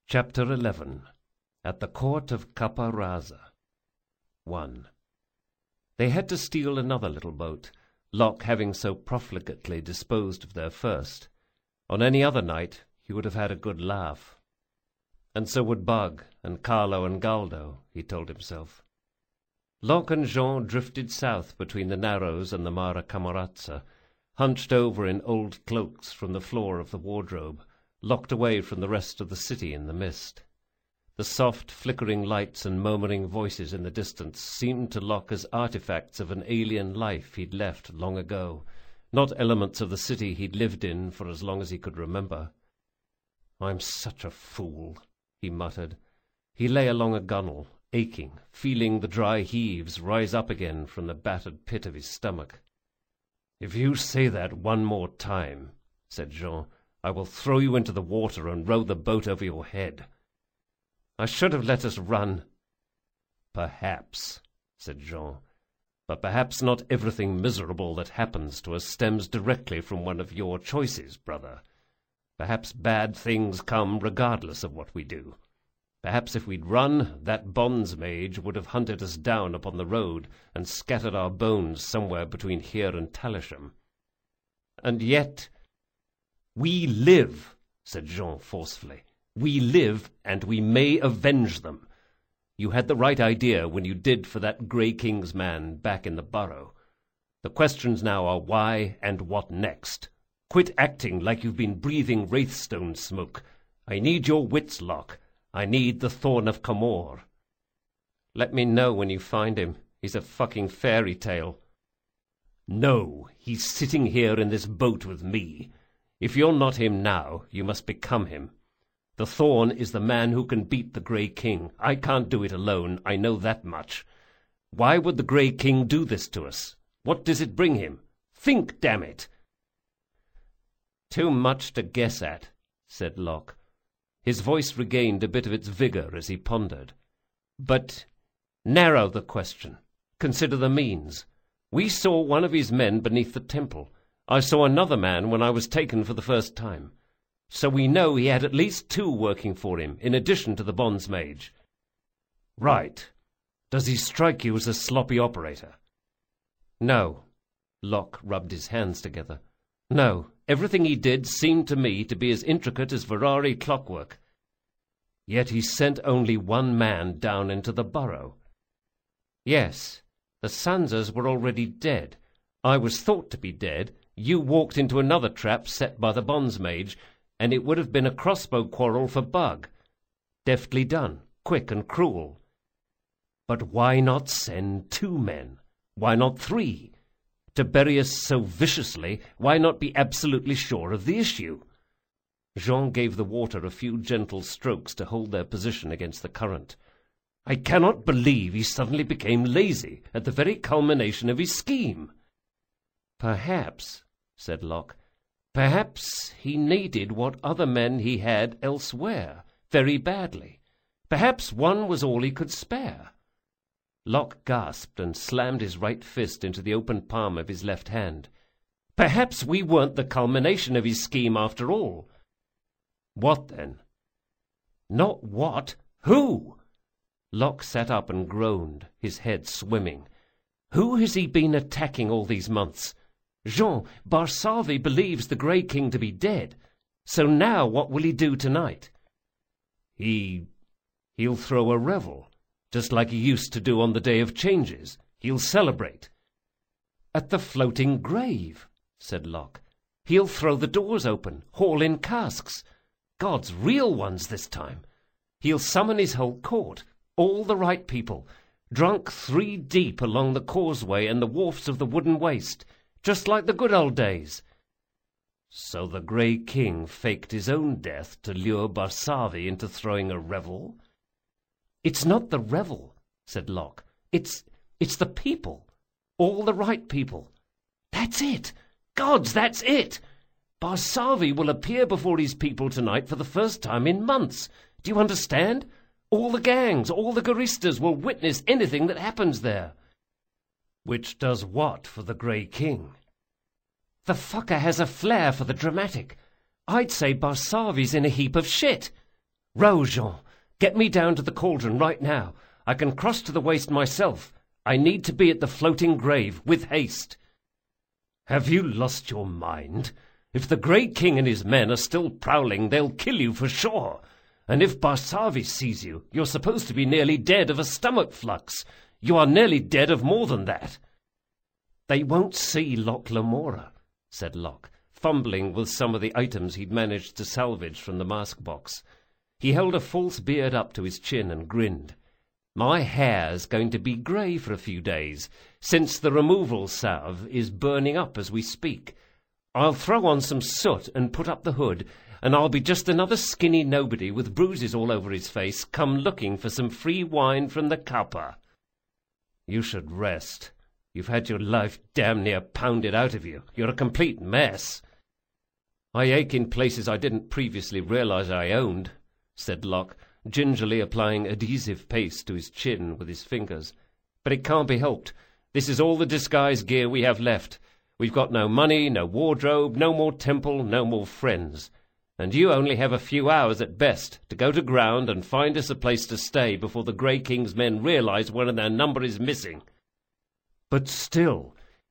Chapter 11. At the Court of Capo-Rasa. 1. They had to steal another little boat, Locke having so profligately disposed of their first. On any other night he would have had a good laugh. And so would Bug, and Carlo and Galdo, he told himself. Locke and Jean drifted south between the Narrows and the Mare Camorazza, hunched over in old cloaks from the floor of the wardrobe, locked away from the rest of the city in the mist. The soft, flickering lights and murmuring voices in the distance seemed to Locke as artifacts of an alien life he'd left long ago, not elements of the city he'd lived in for as long as he could remember. "I'm such a fool," he muttered. He lay along a gunwale, aching, feeling the dry heaves rise up again from the battered pit of his stomach. "If you say that one more time," said Jean, "I will throw you into the water and row the boat over your head." "I should have let us run." "Perhaps," said Jean, "but perhaps not everything miserable that happens to us stems directly from one of your choices, brother. Perhaps bad things come regardless of what we do. Perhaps if we'd run, that bonds mage would have hunted us down upon the road and scattered our bones somewhere between here and Talisham. And yet—" "We live," said Jean forcefully. "We live, and we may avenge them. You had the right idea when you did for that Grey King's man back in the burrow. The questions now are why and what next. Quit acting like you've been breathing Wraithstone smoke. I need your wits, Locke. I need the Thorn of Camor." "Let me know when you find him. He's a fucking fairy tale." "No, he's sitting here in this boat with me. If you're not him now, you must become him. The Thorn is the man who can beat the Grey King. I can't do it alone, I know that much. Why would the Grey King do this to us? What does it bring him? Think, damn it!" "Too much to guess at," said Locke. His voice regained a bit of its vigor as he pondered. "But narrow the question. Consider the means. We saw one of his men beneath the temple. I saw another man when I was taken for the first time. So we know he had at least two working for him, in addition to the bonds mage." "Right. Does he strike you as a sloppy operator?" "No." Locke rubbed his hands together. "No. Everything he did seemed to me to be as intricate as Ferrari clockwork." "Yet he sent only one man down into the burrow." "Yes. The Sanzas were already dead. I was thought to be dead. You walked into another trap set by the bonds mage, and it would have been a crossbow quarrel for Bug. Deftly done, quick and cruel. But why not send two men? Why not three? To bury us so viciously, why not be absolutely sure of the issue?" Jean gave the water a few gentle strokes to hold their position against the current. "I cannot believe he suddenly became lazy at the very culmination of his scheme." "Perhaps," said Locke, "perhaps he needed what other men he had elsewhere, very badly. Perhaps one was all he could spare." Locke gasped and slammed his right fist into the open palm of his left hand. "Perhaps we weren't the culmination of his scheme after all." "What then?" "Not what. Who?" Locke sat up and groaned, his head swimming. "Who has he been attacking all these months? Jean, Barsavi believes the Grey King to be dead. So now what will he do tonight?" He'll throw a revel, just like he used to do on the Day of Changes. He'll celebrate." "At the floating grave," said Locke. "He'll throw the doors open, haul in casks. God's real ones this time. He'll summon his whole court, all the right people, drunk 3 deep along the causeway and the wharfs of the Wooden Waste, just like the good old days." "So the Grey King faked his own death to lure Barsavi into throwing a revel?" "It's not the revel," said Locke. It's the people. All the right people. That's it. Gods, that's it. Barsavi will appear before his people tonight for the first time in months. Do you understand? All the gangs, all the Goristas will witness anything that happens there." "Which does what for the Grey King?" "The fucker has a flair for the dramatic. I'd say Barsavi's in a heap of shit." Row, Jean. Get me down to the cauldron right now. I can cross to the waist myself. I need to be at the floating grave with haste." "Have you lost your mind? If the Grey King and his men are still prowling, they'll kill you for sure. And if Barsavi sees you, you're supposed to be nearly dead of a stomach flux. You are nearly dead of more than that." "They won't see Loch Lamora," said Locke, fumbling with some of the items he'd managed to salvage from the mask box. He held a false beard up to his chin and grinned. "My hair's going to be grey for a few days, since the removal salve is burning up as we speak. I'll throw on some soot and put up the hood, and I'll be just another skinny nobody with bruises all over his face, come looking for some free wine from the cuppa." "You should rest. You've had your life damn near pounded out of you. You're a complete mess." "I ache in places I didn't previously realize I owned," said Locke, gingerly applying adhesive paste to his chin with his fingers. "But it can't be helped. This is all the disguise gear we have left. We've got no money, no wardrobe, no more temple, no more friends. And you only have a few hours at best to go to ground and find us a place to stay before the Grey King's men realize one of their number is missing." "But still—"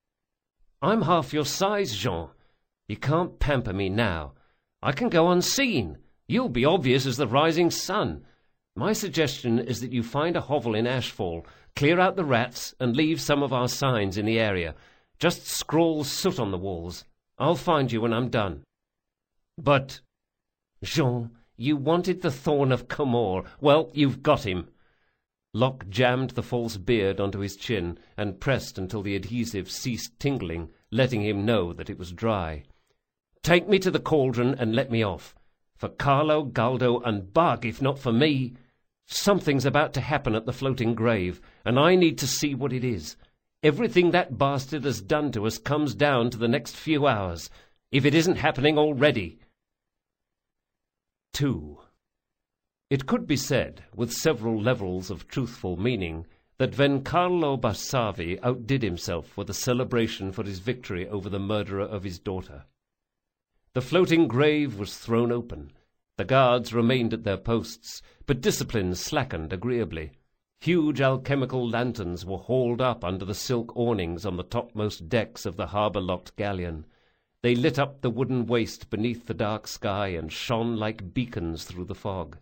"I'm half your size, Jean. You can't pamper me now. I can go unseen. You'll be obvious as the rising sun. My suggestion is that you find a hovel in Ashfall, clear out the rats, and leave some of our signs in the area. Just scrawl soot on the walls. I'll find you when I'm done." "But—" "Jean, you wanted the Thorn of Camor. Well, you've got him." Locke jammed the false beard onto his chin and pressed until the adhesive ceased tingling, letting him know that it was dry. "Take me to the cauldron and let me off. For Carlo, Galdo, and Bug, if not for me. Something's about to happen at the floating grave, and I need to see what it is. Everything that bastard has done to us comes down to the next few hours, if it isn't happening already." 2. It could be said, with several levels of truthful meaning, that when Carlo Barsavi outdid himself with a celebration for his victory over the murderer of his daughter. The floating grave was thrown open. The guards remained at their posts, but discipline slackened agreeably. Huge alchemical lanterns were hauled up under the silk awnings on the topmost decks of the harbour-locked galleon. They lit up the wooden waist beneath the dark sky and shone like beacons through the fog.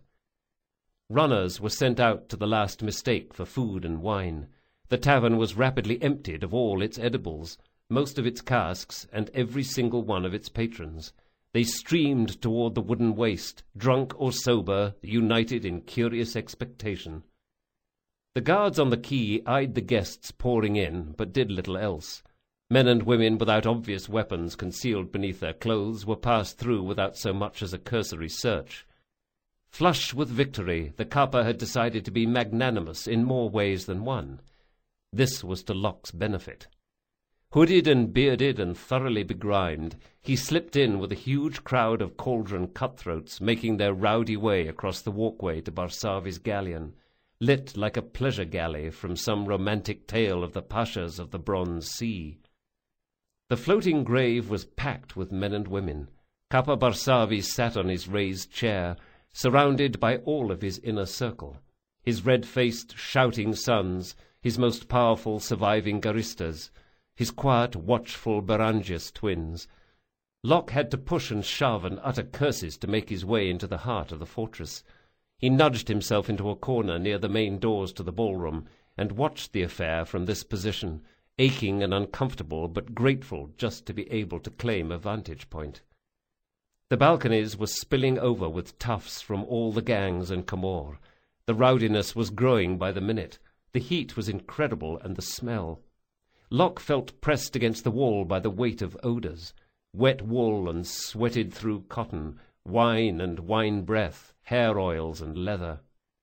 Runners were sent out to the last mistake for food and wine. The tavern was rapidly emptied of all its edibles, most of its casks, and every single one of its patrons. They streamed toward the wooden waist, drunk or sober, united in curious expectation. The guards on the quay eyed the guests pouring in, but did little else. Men and women without obvious weapons concealed beneath their clothes were passed through without so much as a cursory search. Flush with victory, the Kappa had decided to be magnanimous in more ways than one. This was to Locke's benefit. Hooded and bearded and thoroughly begrimed, he slipped in with a huge crowd of cauldron cutthroats making their rowdy way across the walkway to Barsavi's galleon, lit like a pleasure galley from some romantic tale of the Pashas of the Bronze Sea. The floating grave was packed with men and women. Kappa Barsavi sat on his raised chair, surrounded by all of his inner circle, his red-faced, shouting sons, his most powerful surviving Garistas, his quiet, watchful Berangius twins. Locke had to push and shove and utter curses to make his way into the heart of the fortress. He nudged himself into a corner near the main doors to the ballroom and watched the affair from this position, aching and uncomfortable but grateful just to be able to claim a vantage point. The balconies were spilling over with toughs from all the gangs in Camor. The rowdiness was growing by the minute. The heat was incredible, and the smell. Locke felt pressed against the wall by the weight of odours, wet wool and sweated through cotton, wine and wine breath, hair oils and leather.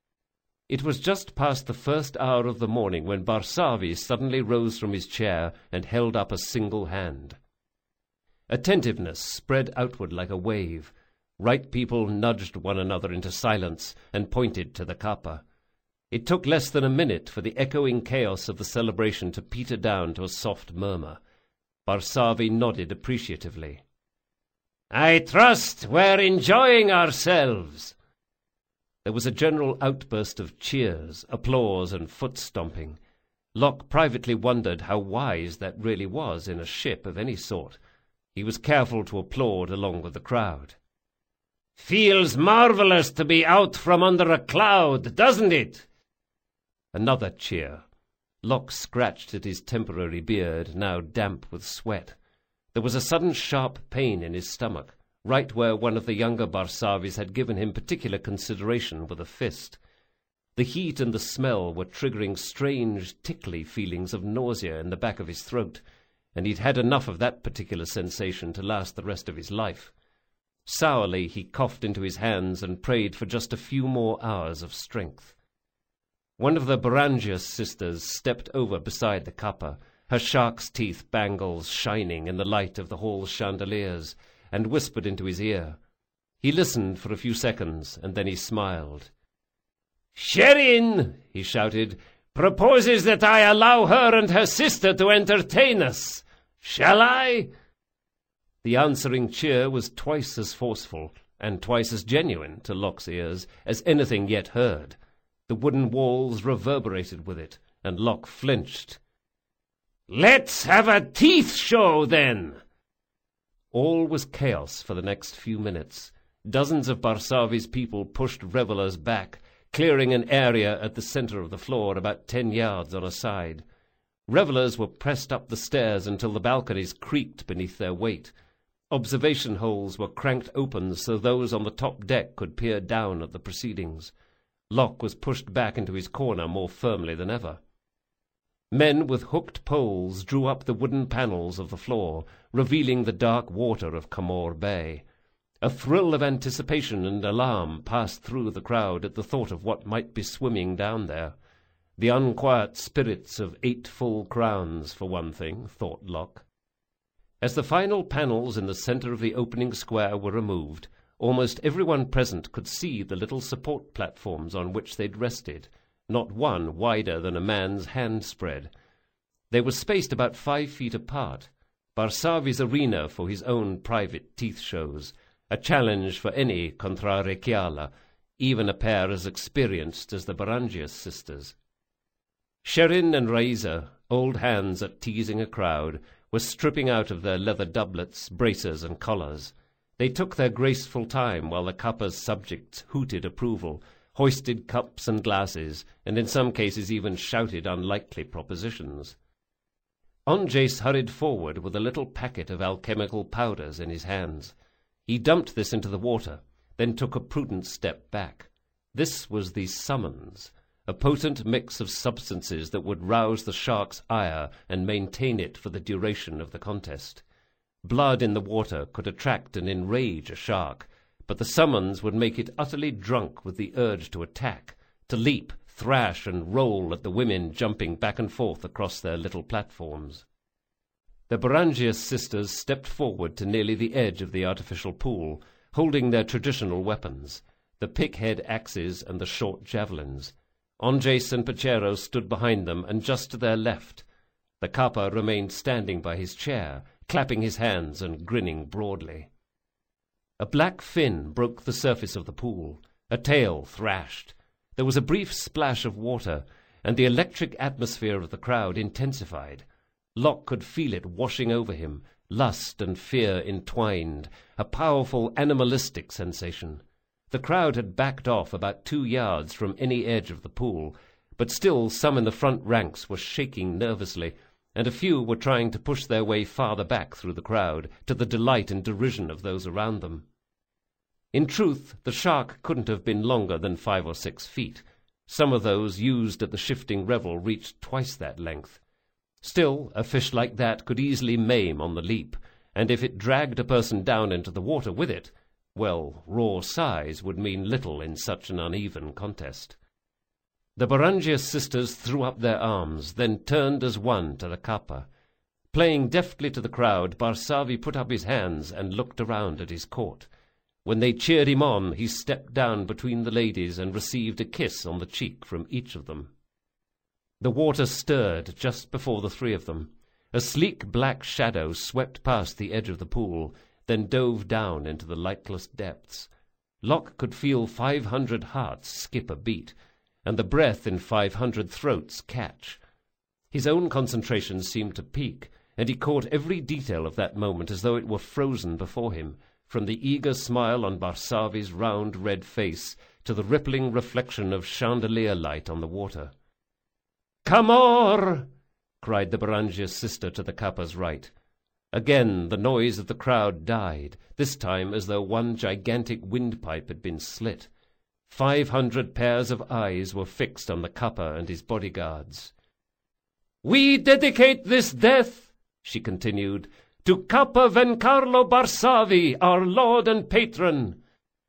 It was just past the first hour of the morning when Barsavi suddenly rose from his chair and held up a single hand. Attentiveness spread outward like a wave. Right people nudged one another into silence and pointed to the Kappa. It took less than a minute for the echoing chaos of the celebration to peter down to a soft murmur. Barsavi nodded appreciatively. "I trust we're enjoying ourselves." There was a general outburst of cheers, applause, and foot-stomping. Locke privately wondered how wise that really was in a ship of any sort. He was careful to applaud along with the crowd. "Feels marvellous to be out from under a cloud, doesn't it?" Another cheer. Locke scratched at his temporary beard, now damp with sweat. There was a sudden sharp pain in his stomach, right where one of the younger Barsavis had given him particular consideration with a fist. The heat and the smell were triggering strange, tickly feelings of nausea in the back of his throat, and he'd had enough of that particular sensation to last the rest of his life. Sourly he coughed into his hands and prayed for just a few more hours of strength. One of the Barangius sisters stepped over beside the Kappa, her shark's teeth bangles shining in the light of the hall chandeliers, and whispered into his ear. He listened for a few seconds, and then he smiled. "Sherin," he shouted, "proposes that I allow her and her sister to entertain us. Shall I?" The answering cheer was twice as forceful, and twice as genuine to Locke's ears, as anything yet heard. The wooden walls reverberated with it, and Locke flinched. "Let's have a teeth show, then!" All was chaos for the next few minutes. Dozens of Barsavi's people pushed revelers back, clearing an area at the center of the floor about 10 yards on a side. Revelers were pressed up the stairs until the balconies creaked beneath their weight. Observation holes were cranked open so those on the top deck could peer down at the proceedings. Locke was pushed back into his corner more firmly than ever. Men with hooked poles drew up the wooden panels of the floor, revealing the dark water of Comore Bay. A thrill of anticipation and alarm passed through the crowd at the thought of what might be swimming down there. The unquiet spirits of 8 full crowns, for one thing, thought Locke. As the final panels in the center of the opening square were removed, almost everyone present could see the little support platforms on which they'd rested, not one wider than a man's hand spread. They were spaced about 5 feet apart, Barsavi's arena for his own private teeth shows, a challenge for any contrarrecchiala, even a pair as experienced as the Barangius sisters. Sherin and Raiza, old hands at teasing a crowd, were stripping out of their leather doublets, braces, and collars. They took their graceful time while the Kappa's subjects hooted approval, hoisted cups and glasses, and in some cases even shouted unlikely propositions. Onjace hurried forward with a little packet of alchemical powders in his hands. He dumped this into the water, then took a prudent step back. This was the summons, a potent mix of substances that would rouse the shark's ire and maintain it for the duration of the contest. Blood in the water could attract and enrage a shark, but the summons would make it utterly drunk with the urge to attack, to leap, thrash, and roll at the women jumping back and forth across their little platforms. The Barangius sisters stepped forward to nearly the edge of the artificial pool, holding their traditional weapons, the pick-head axes and the short javelins. Onjace and Pachero stood behind them and just to their left. The Kappa remained standing by his chair, clapping his hands and grinning broadly. A black fin broke the surface of the pool. A tail thrashed. There was a brief splash of water, and the electric atmosphere of the crowd intensified. Locke could feel it washing over him, lust and fear entwined, a powerful animalistic sensation. The crowd had backed off about 2 yards from any edge of the pool, but still some in the front ranks were shaking nervously, and a few were trying to push their way farther back through the crowd, to the delight and derision of those around them. In truth, the shark couldn't have been longer than 5 or 6 feet. Some of those used at the shifting revel reached twice that length. Still, a fish like that could easily maim on the leap, and if it dragged a person down into the water with it, well, raw size would mean little in such an uneven contest. The Barangius sisters threw up their arms, then turned as one to the Kappa. Playing deftly to the crowd, Barsavi put up his hands and looked around at his court. When they cheered him on, he stepped down between the ladies and received a kiss on the cheek from each of them. The water stirred just before the 3 of them. A sleek black shadow swept past the edge of the pool, then dove down into the lightless depths. Locke could feel 500 hearts skip a beat, and the breath in 500 throats catch. His own concentration seemed to peak, and he caught every detail of that moment as though it were frozen before him, from the eager smile on Barsavi's round red face to the rippling reflection of chandelier light on the water. "Camor!" cried the Barangia's sister to the Kappa's right. Again the noise of the crowd died, this time as though one gigantic windpipe had been slit. 500 pairs of eyes were fixed on the Kappa and his bodyguards. "We dedicate this death," she continued, "to Kappa Vencarlo Barsavi, our lord and patron."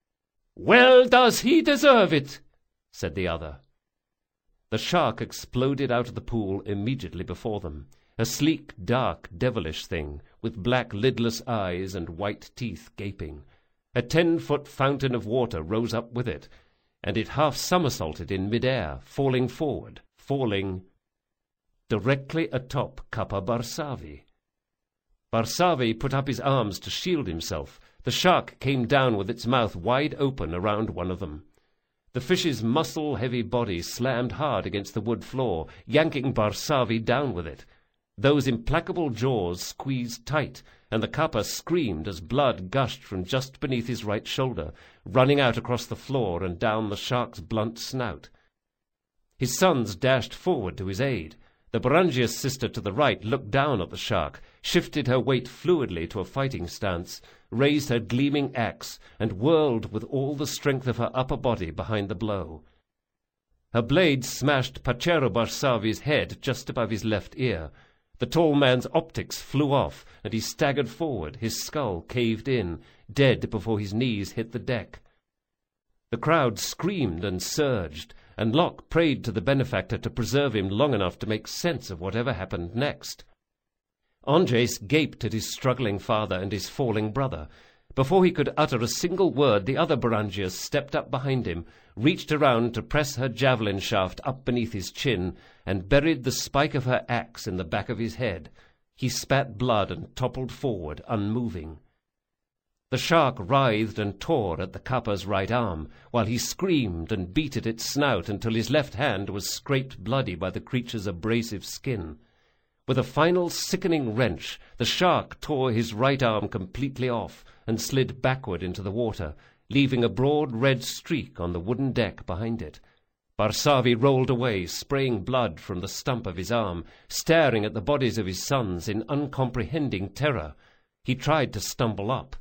"Well does he deserve it," said the other. The shark exploded out of the pool immediately before them, a sleek, dark, devilish thing, with black lidless eyes and white teeth gaping. A 10-foot fountain of water rose up with it, and it half somersaulted in mid-air, falling forward, falling directly atop Kappa Barsavi. Barsavi put up his arms to shield himself. The shark came down with its mouth wide open around one of them. The fish's muscle-heavy body slammed hard against the wood floor, yanking Barsavi down with it. Those implacable jaws squeezed tight, and the Kappa screamed as blood gushed from just beneath his right shoulder, running out across the floor and down the shark's blunt snout. His sons dashed forward to his aid. The Barangia's sister to the right looked down at the shark, shifted her weight fluidly to a fighting stance, raised her gleaming axe, and whirled with all the strength of her upper body behind the blow. Her blade smashed Pachero Barsavi's head just above his left ear. The tall man's optics flew off, and he staggered forward, his skull caved in, dead before his knees hit the deck. The crowd screamed and surged, and Locke prayed to the benefactor to preserve him long enough to make sense of whatever happened next. Andres gaped at his struggling father and his falling brother. Before he could utter a single word, the other Barangia stepped up behind him, reached around to press her javelin shaft up beneath his chin, and buried the spike of her axe in the back of his head. He spat blood and toppled forward, unmoving. The shark writhed and tore at the Kappa's right arm, while he screamed and beat at its snout until his left hand was scraped bloody by the creature's abrasive skin. With a final sickening wrench, the shark tore his right arm completely off and slid backward into the water, leaving a broad red streak on the wooden deck behind it. Barsavi rolled away, spraying blood from the stump of his arm, staring at the bodies of his sons in uncomprehending terror. He tried to stumble up.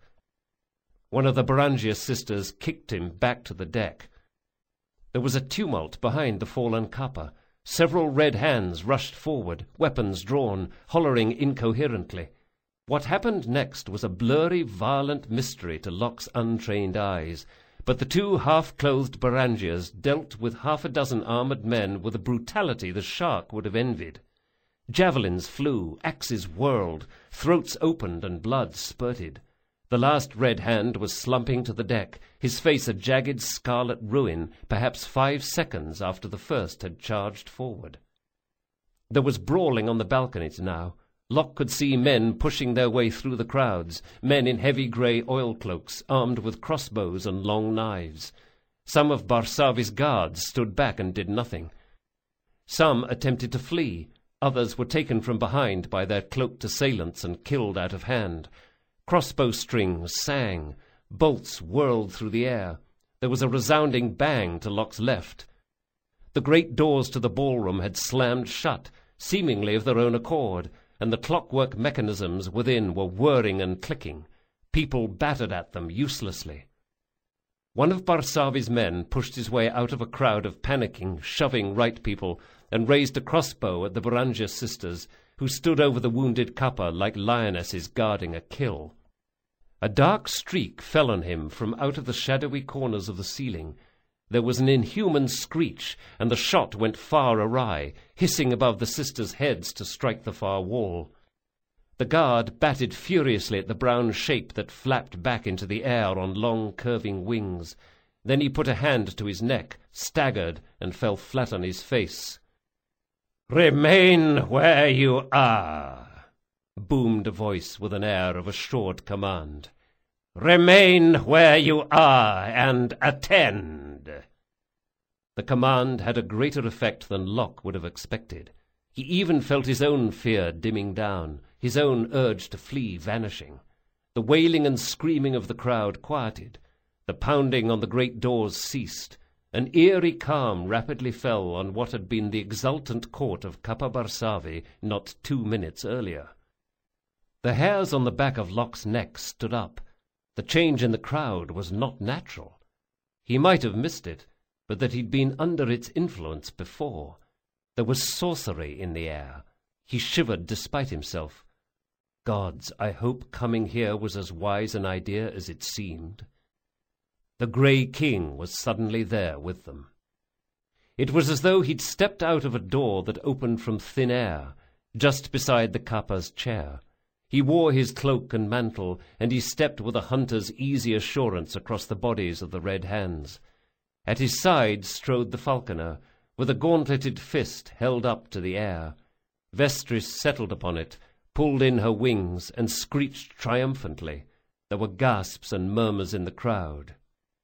One of the Barangia sisters kicked him back to the deck. There was a tumult behind the fallen Kappa. Several red hands rushed forward, weapons drawn, hollering incoherently. What happened next was a blurry, violent mystery to Locke's untrained eyes, but the two half-clothed Barangias dealt with half a dozen armored men with a brutality the shark would have envied. Javelins flew, axes whirled, throats opened and blood spurted. The last red hand was slumping to the deck, his face a jagged scarlet ruin, perhaps 5 seconds after the first had charged forward. There was brawling on the balconies now. Locke could see men pushing their way through the crowds, men in heavy grey oilcloaks, armed with crossbows and long knives. Some of Barsavi's guards stood back and did nothing. Some attempted to flee. Others were taken from behind by their cloaked assailants and killed out of hand. Crossbow strings sang. Bolts whirled through the air. There was a resounding bang to Locke's left. The great doors to the ballroom had slammed shut, seemingly of their own accord, and the clockwork mechanisms within were whirring and clicking. People battered at them uselessly. One of Barsavi's men pushed his way out of a crowd of panicking, shoving right people, and raised a crossbow at the Barangia sisters, who stood over the wounded Kappa like lionesses guarding a kill. A dark streak fell on him from out of the shadowy corners of the ceiling. There was an inhuman screech, and the shot went far awry, hissing above the sisters' heads to strike the far wall. The guard batted furiously at the brown shape that flapped back into the air on long curving wings. Then he put a hand to his neck, staggered, and fell flat on his face. "Remain where you are," boomed a voice with an air of assured command. "Remain where you are and attend." The command had a greater effect than Locke would have expected. He even felt his own fear dimming down, his own urge to flee vanishing. The wailing and screaming of the crowd quieted. The pounding on the great doors ceased. An eerie calm rapidly fell on what had been the exultant court of Kappa Barsavii not 2 minutes earlier. The hairs on the back of Locke's neck stood up. The change in the crowd was not natural. He might have missed it, but that he'd been under its influence before. There was sorcery in the air. He shivered despite himself. Gods, I hope coming here was as wise an idea as it seemed. The Grey King was suddenly there with them. It was as though he'd stepped out of a door that opened from thin air, just beside the Kappa's chair. He wore his cloak and mantle, and he stepped with a hunter's easy assurance across the bodies of the Red Hands. At his side strode the falconer, with a gauntleted fist held up to the air. Vestris settled upon it, pulled in her wings, and screeched triumphantly. There were gasps and murmurs in the crowd.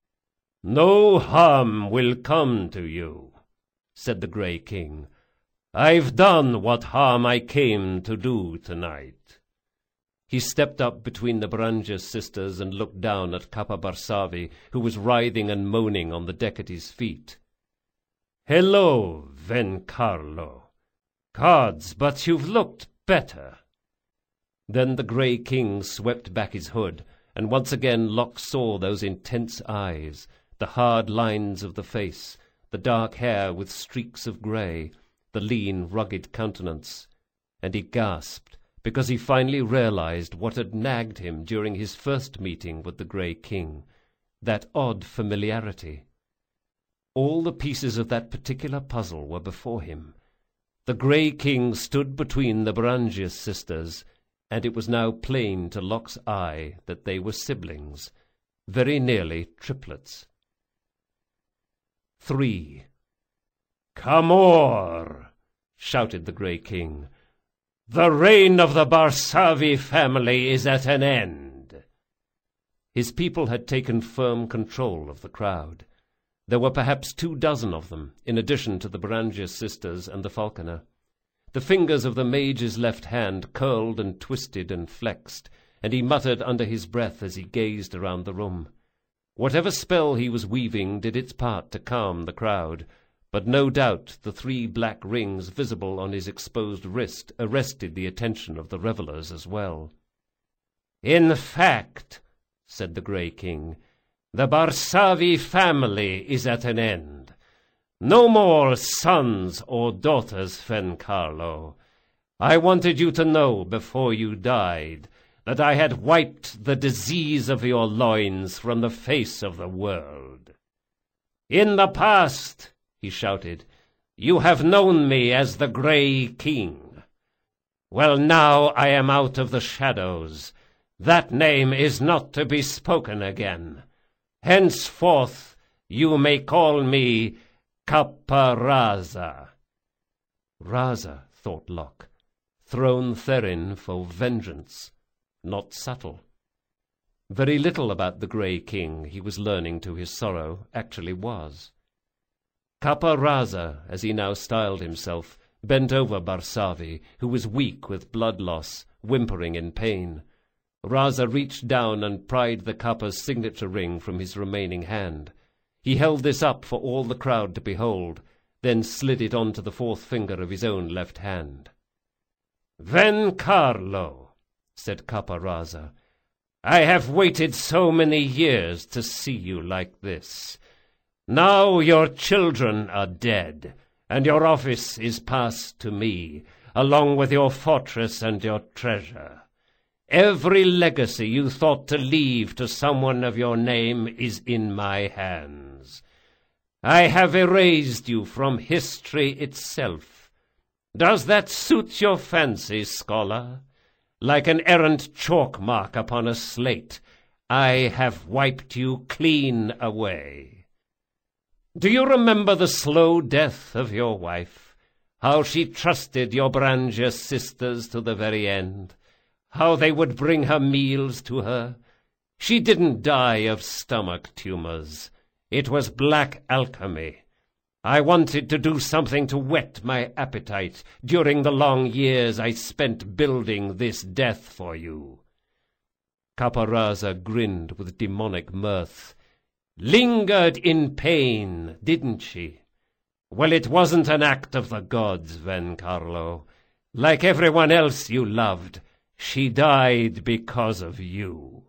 "No harm will come to you," said the Grey King. "I've done what harm I came to do tonight." He stepped up between the Brangius sisters and looked down at Kappa Barsavii, who was writhing and moaning on the deck at his feet. "Hello, Vencarlo. Gods, but you've looked better." Then the Grey King swept back his hood, and once again Locke saw those intense eyes, the hard lines of the face, the dark hair with streaks of grey, the lean, rugged countenance, and he gasped, because he finally realized what had nagged him during his first meeting with the Grey King, that odd familiarity. All the pieces of that particular puzzle were before him. The Grey King stood between the Brangius sisters, and it was now plain to Locke's eye that they were siblings, very nearly triplets. 3. "Camor!" shouted the Grey King. "The reign of the Barsavii family is at an end." His people had taken firm control of the crowd. There were perhaps 24 of them, in addition to the Brangius sisters and the falconer. The fingers of the mage's left hand curled and twisted and flexed, and he muttered under his breath as he gazed around the room. Whatever spell he was weaving did its part to calm the crowd, but no doubt the 3 black rings visible on his exposed wrist arrested the attention of the revellers as well. "In fact," said the Grey King, "the Barsavii family is at an end. No more sons or daughters, Vencarlo. I wanted you to know before you died that I had wiped the disease of your loins from the face of the world. In the past," he shouted, "you have known me as the Grey King. Well, now I am out of the shadows. That name is not to be spoken again. Henceforth you may call me Kappa Raza." Raza, thought Locke, throne therein for vengeance, not subtle. Very little about the Grey King, he was learning to his sorrow, actually was. Kappa Raza, as he now styled himself, bent over Barsavii, who was weak with blood loss, whimpering in pain. Raza reached down and pried the Kappa's signature ring from his remaining hand. He held this up for all the crowd to behold, then slid it onto the 4th finger of his own left hand. "Vencarlo," said Kappa Raza, "I have waited so many years to see you like this. Now your children are dead, and your office is passed to me, along with your fortress and your treasure. Every legacy you thought to leave to someone of your name is in my hands. I have erased you from history itself. Does that suit your fancy, scholar? Like an errant chalk mark upon a slate, I have wiped you clean away. Do you remember the slow death of your wife? How she trusted your Brangius sisters to the very end? How they would bring her meals to her? She didn't die of stomach tumors. It was black alchemy. I wanted to do something to whet my appetite during the long years I spent building this death for you." Capo-Raza grinned with demonic mirth. "Lingered in pain, didn't she? Well, it wasn't an act of the gods, Vencarlo. Like everyone else you loved, she died because of you."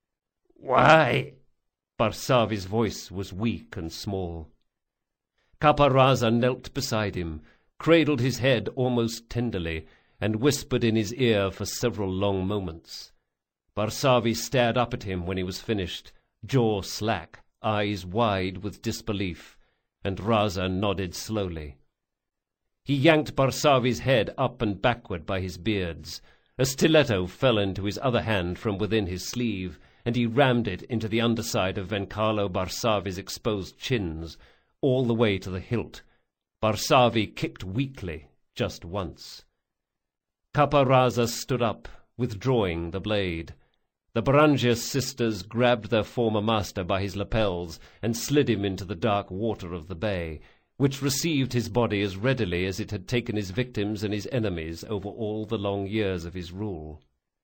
"Why?" Barsavi's voice was weak and small. Capo-Raza knelt beside him, cradled his head almost tenderly, and whispered in his ear for several long moments. Barsavi stared up at him when he was finished, jaw slack, eyes wide with disbelief, and Raza nodded slowly. He yanked Barsavi's head up and backward by his beards. A stiletto fell into his other hand from within his sleeve, and he rammed it into the underside of Vencarlo Barsavi's exposed chins, all the way to the hilt. Barsavi kicked weakly, just once. Capo-Raza stood up, withdrawing the blade. The Berangius sisters grabbed their former master by his lapels and slid him into the dark water of the bay, which received his body as readily as it had taken his victims and his enemies over all the long years of his rule.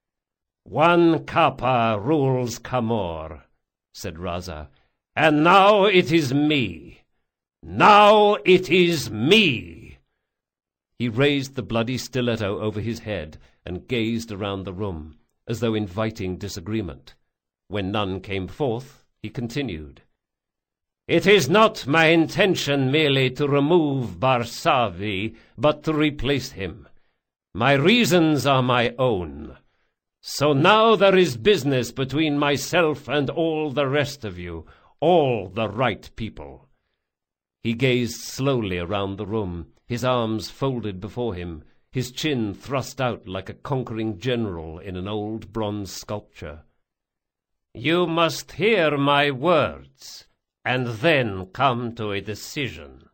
"One Kappa rules Camor," said Raza, "and now it is me. Now it is me." He raised the bloody stiletto over his head and gazed around the room, as though inviting disagreement. When none came forth, he continued, "It is not my intention merely to remove Barsavi, but to replace him. My reasons are my own. So now there is business between myself and all the rest of you, all the right people." He gazed slowly around the room, his arms folded before him, his chin thrust out like a conquering general in an old bronze sculpture. "You must hear my words, and then come to a decision."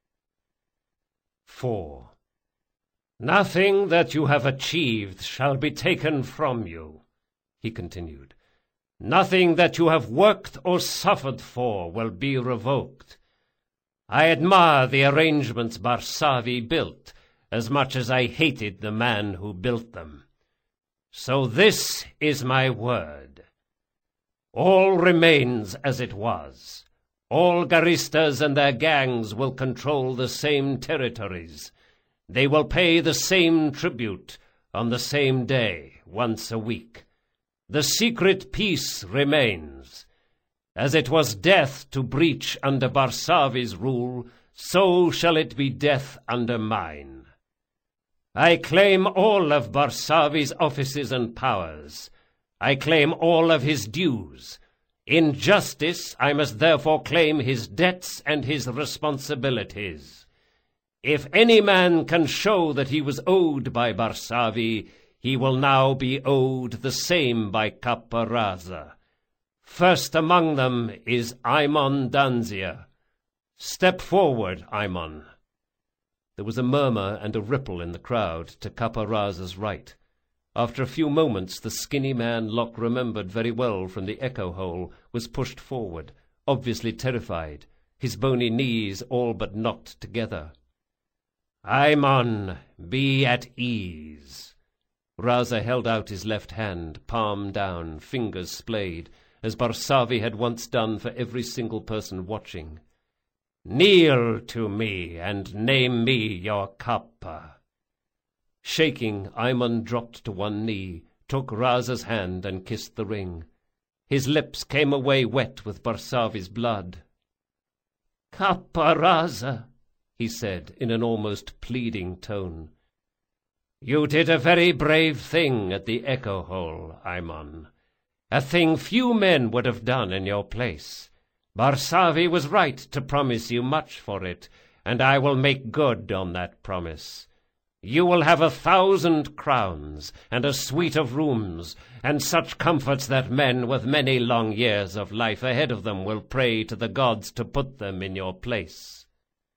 4. "Nothing that you have achieved shall be taken from you," he continued. "Nothing that you have worked or suffered for will be revoked. I admire the arrangements Barsavi built, as much as I hated the man who built them. So this is my word. All remains as it was. All Garistas and their gangs will control the same territories. They will pay the same tribute on the same day, once a week. The secret peace remains. As it was death to breach under Barsavi's rule, so shall it be death under mine. I claim all of Barsavi's offices and powers. I claim all of his dues. In justice, I must therefore claim his debts and his responsibilities. If any man can show that he was owed by Barsavi, he will now be owed the same by Capo-Raza. First among them is Aymon Danzia. Step forward, Aymon." There was a murmur and a ripple in the crowd to Capo-Raza's right. After a few moments, the skinny man Locke remembered very well from the echo hole was pushed forward, obviously terrified, his bony knees all but knocked together. "Aymon, be at ease." Raza held out his left hand, palm down, fingers splayed, as Barsavi had once done for every single person watching. "Kneel to me and name me your Kappa." Shaking, Aymon dropped to one knee, took Raza's hand and kissed the ring. His lips came away wet with Barsavi's blood. "Capo-Raza," he said in an almost pleading tone. "You did a very brave thing at the echo hole, Aymon. A thing few men would have done in your place. Barsavi was right to promise you much for it, and I will make good on that promise. You will have 1,000 crowns, and a suite of rooms, and such comforts that men with many long years of life ahead of them will pray to the gods to put them in your place."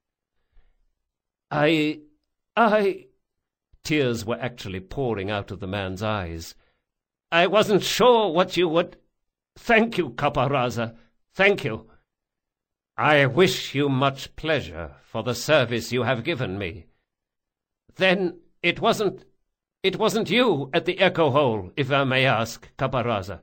I... Tears were actually pouring out of the man's eyes. "I wasn't sure what you would—" Thank you, Caparraza, thank you. I wish you much pleasure for the service you have given me. Then it wasn't you at the echo hole, if I may ask, Caparraza.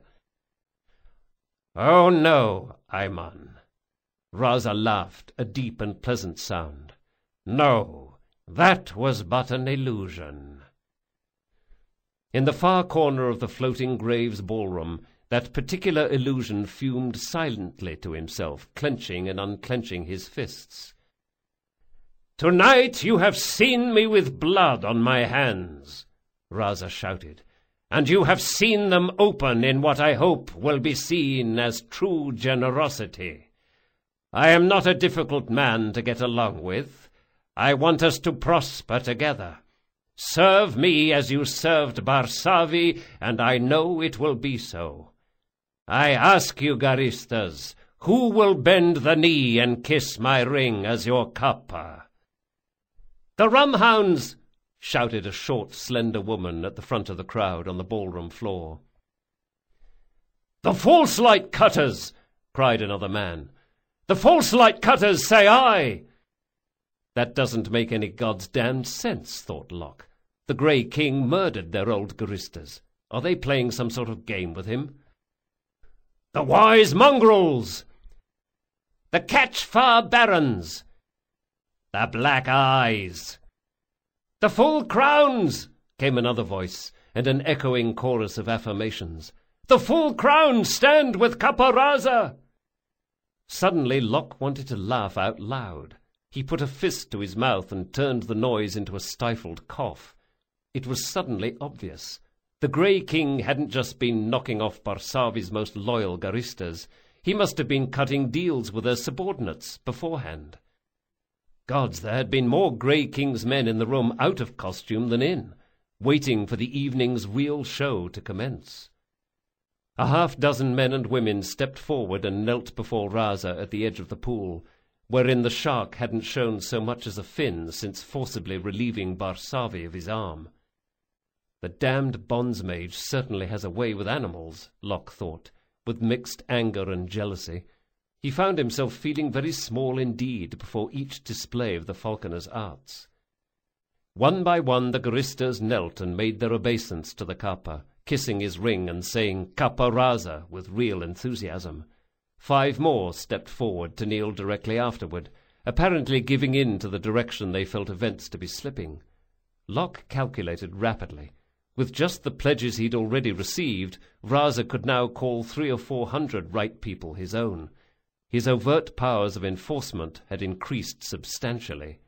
Oh, no, Ayman. Raza laughed, a deep and pleasant sound. No, that was but an illusion. In the far corner of the floating graves ballroom, that particular illusion fumed silently to himself, clenching and unclenching his fists. "Tonight you have seen me with blood on my hands," Raza shouted, "and you have seen them open in what I hope will be seen as true generosity. I am not a difficult man to get along with. I want us to prosper together. Serve me as you served Barsavi, and I know it will be so. I ask you, Garistas, who will bend the knee and kiss my ring as your kappa?" "The rumhounds!" shouted a short, slender woman at the front of the crowd on the ballroom floor. "The false light cutters!" cried another man. "The false light cutters, say I!" That doesn't make any God's damned sense, thought Locke. The Grey King murdered their old Garistas. Are they playing some sort of game with him? "The wise mongrels!" "The Catch-Far Barons!" "The Black Eyes!" "The Full Crowns!" came another voice, and an echoing chorus of affirmations. "The Full Crowns stand with Caparraza!" Suddenly Locke wanted to laugh out loud. He put a fist to his mouth and turned the noise into a stifled cough. It was suddenly obvious. The Grey King hadn't just been knocking off Barsavi's most loyal Garistas. He must have been cutting deals with their subordinates beforehand. Gods, there had been more Grey King's men in the room out of costume than in, waiting for the evening's real show to commence. A half-dozen men and women stepped forward and knelt before Raza at the edge of the pool, wherein the shark hadn't shown so much as a fin since forcibly relieving Barsavi of his arm. The damned bondsmage certainly has a way with animals, Locke thought, with mixed anger and jealousy. He found himself feeling very small indeed before each display of the falconer's arts. One by one the Garistas knelt and made their obeisance to the Kappa, kissing his ring and saying "Caparraza" with real enthusiasm. 5 more stepped forward to kneel directly afterward, apparently giving in to the direction they felt events to be slipping. Locke calculated rapidly. With just the pledges he'd already received, Raza could now call 300 or 400 right people his own. His overt powers of enforcement had increased substantially.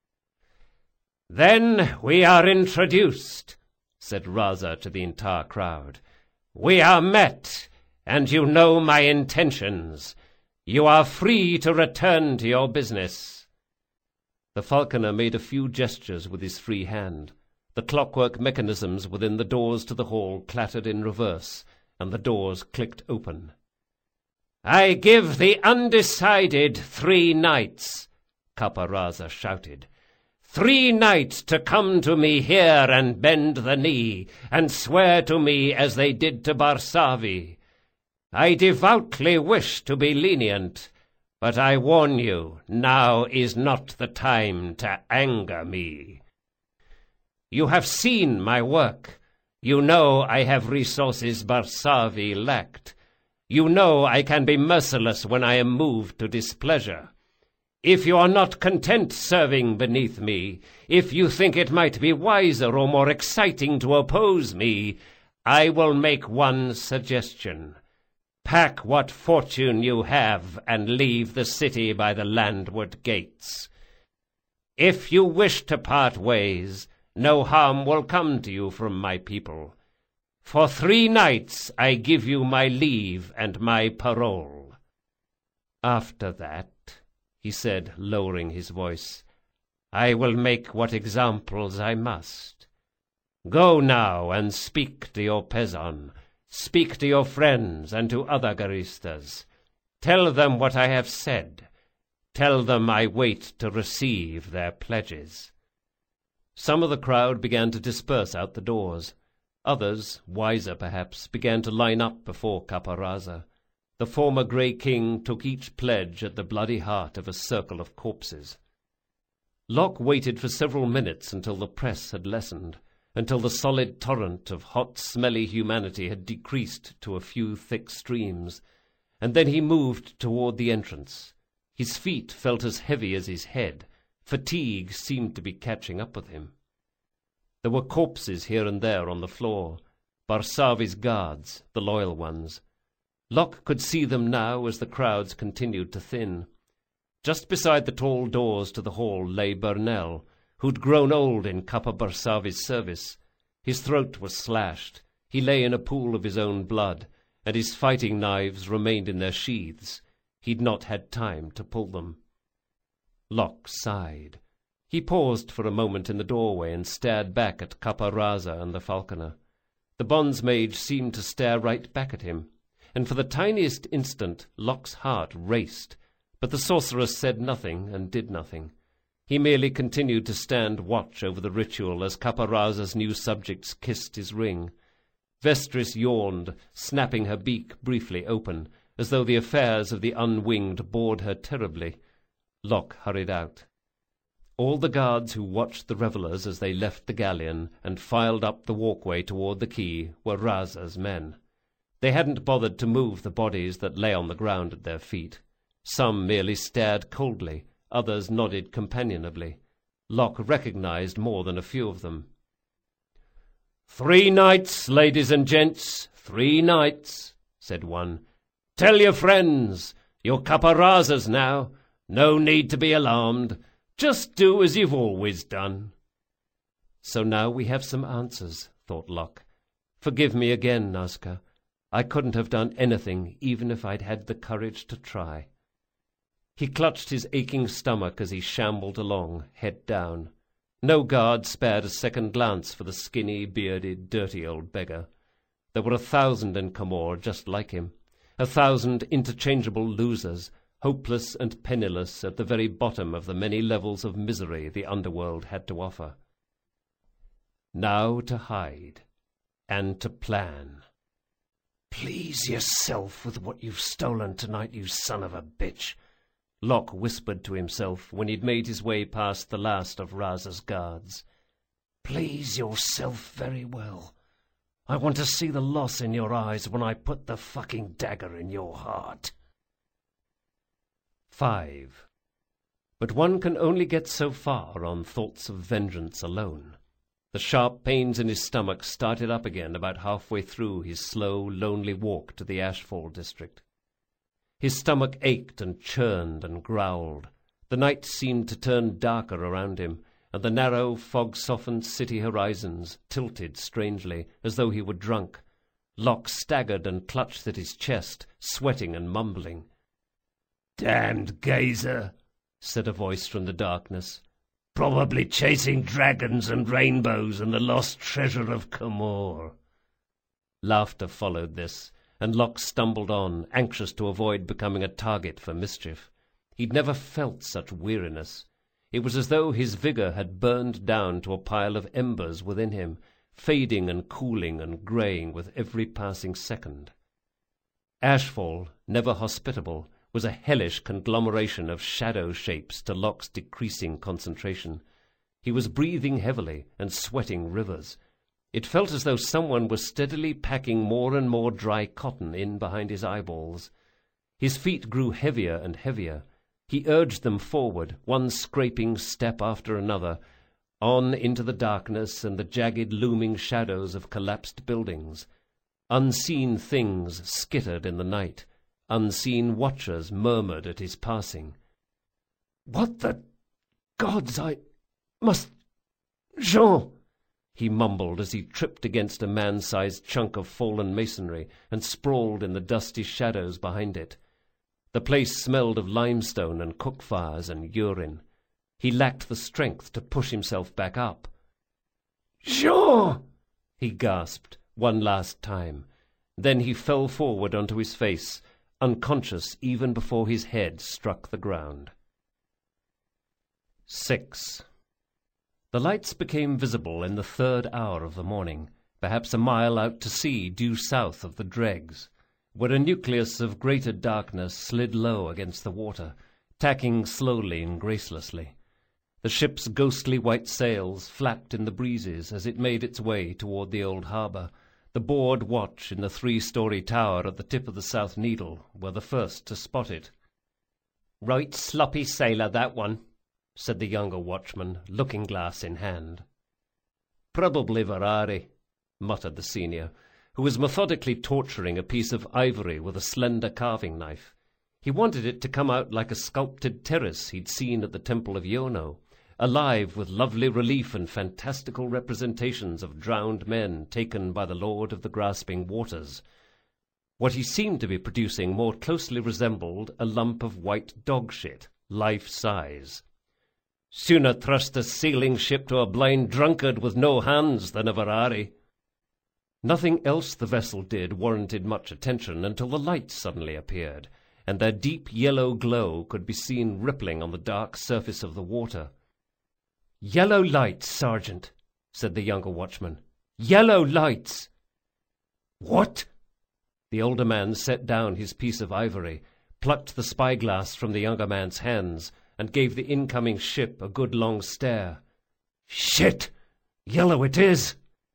"Then we are introduced," said Raza to the entire crowd. "We are met, and you know my intentions. You are free to return to your business." The falconer made a few gestures with his free hand. The clockwork mechanisms within the doors to the hall clattered in reverse, and the doors clicked open. "I give the undecided 3 nights," Caparraza shouted. 3 nights to come to me here and bend the knee, and swear to me as they did to Barsavi. I devoutly wish to be lenient, but I warn you, now is not the time to anger me. You have seen my work. You know I have resources Barsavi lacked. You know I can be merciless when I am moved to displeasure. If you are not content serving beneath me, if you think it might be wiser or more exciting to oppose me, I will make one suggestion. Pack what fortune you have and leave the city by the landward gates. If you wish to part ways, no harm will come to you from my people. For 3 nights I give you my leave and my parole. After that, he said, lowering his voice, I will make what examples I must. Go now and speak to your Pezon. Speak to your friends and to other Garistas. Tell them what I have said. Tell them I wait to receive their pledges. Some of the crowd began to disperse out the doors. Others, wiser perhaps, began to line up before Caparraza. The former Grey King took each pledge at the bloody heart of a circle of corpses. Locke waited for several minutes until the press had lessened, until the solid torrent of hot, smelly humanity had decreased to a few thick streams, and then he moved toward the entrance. His feet felt as heavy as his head. Fatigue seemed to be catching up with him. There were corpses here and there on the floor, Barsavi's guards, the loyal ones. Locke could see them now as the crowds continued to thin. Just beside the tall doors to the hall lay Burnell, who'd grown old in Capa Barsavi's service. His throat was slashed. He lay in a pool of his own blood, and his fighting knives remained in their sheaths. He'd not had time to pull them. Locke sighed. He paused for a moment in the doorway and stared back at Capo-Rasa and the falconer. The bondsmage seemed to stare right back at him, and for the tiniest instant Locke's heart raced, but the sorceress said nothing and did nothing. He merely continued to stand watch over the ritual as Capo-Rasa's new subjects kissed his ring. Vestris yawned, snapping her beak briefly open, as though the affairs of the unwinged bored her terribly. Locke hurried out. All the guards who watched the revellers as they left the galleon and filed up the walkway toward the quay were Rasa's men. They hadn't bothered to move the bodies that lay on the ground at their feet. Some merely stared coldly, others nodded companionably. Locke recognized more than a few of them. 3 nights, ladies and gents, 3 nights, said one. Tell your friends, you're Capo-Rasas now. No need to be alarmed. Just do as you've always done. So now we have some answers, thought Locke. Forgive me again, Nazca. I couldn't have done anything, even if I'd had the courage to try. He clutched his aching stomach as he shambled along, head down. No guard spared a second glance for the skinny, bearded, dirty old beggar. There were 1,000 in Camorr just like him, 1,000 interchangeable losers, hopeless and penniless at the very bottom of the many levels of misery the underworld had to offer. Now to hide, and to plan. "Please yourself with what you've stolen tonight, you son of a bitch," Locke whispered to himself when he'd made his way past the last of Rasa's guards. "Please yourself very well. I want to see the loss in your eyes when I put the fucking dagger in your heart." 5. But one can only get so far on thoughts of vengeance alone. The sharp pains in his stomach started up again about halfway through his slow, lonely walk to the Ashfall district. His stomach ached and churned and growled. The night seemed to turn darker around him, and the narrow, fog-softened city horizons tilted strangely, as though he were drunk. Locke staggered and clutched at his chest, sweating and mumbling. "Damned gazer," said a voice from the darkness. "Probably chasing dragons and rainbows and the lost treasure of Camorr." Laughter followed this, and Locke stumbled on, anxious to avoid becoming a target for mischief. He'd never felt such weariness. It was as though his vigor had burned down to a pile of embers within him, fading and cooling and greying with every passing second. Ashfall, never hospitable, was a hellish conglomeration of shadow shapes to Locke's decreasing concentration. He was breathing heavily and sweating rivers. It felt as though someone was steadily packing more and more dry cotton in behind his eyeballs. His feet grew heavier and heavier. He urged them forward, one scraping step after another, on into the darkness and the jagged looming shadows of collapsed buildings. Unseen things skittered in the night. Unseen watchers murmured at his passing. "What the gods, I must... Jean!" he mumbled as he tripped against a man-sized chunk of fallen masonry and sprawled in the dusty shadows behind it. The place smelled of limestone and cook fires and urine. He lacked the strength to push himself back up. "Jean!" he gasped one last time. Then he fell forward onto his face, unconscious even before his head struck the ground. 6. The lights became visible in the 3rd hour of the morning, perhaps a mile out to sea due south of the dregs. where a nucleus of greater darkness slid low against the water, tacking slowly and gracelessly. The ship's ghostly white sails flapped in the breezes as it made its way toward the old harbour. The board watch in the 3-story tower at the tip of the South Needle were the first to spot it. "Right sloppy sailor, that one," said the younger watchman, looking-glass in hand. "Probably Varari," muttered the senior, who was methodically torturing a piece of ivory with a slender carving knife. He wanted it to come out like a sculpted terrace he'd seen at the Temple of Yono, alive with lovely relief and fantastical representations of drowned men taken by the Lord of the Grasping Waters. What he seemed to be producing more closely resembled a lump of white dog shit, life-size. "Sooner trust a sailing ship to a blind drunkard with no hands than a Varari." Nothing else the vessel did warranted much attention until the lights suddenly appeared, and their deep yellow glow could be seen rippling on the dark surface of the water. "Yellow lights, Sergeant," said the younger watchman. "Yellow lights!" "What?" The older man set down his piece of ivory, plucked the spyglass from the younger man's hands, and gave the incoming ship a good long stare. "Shit! Yellow it is!"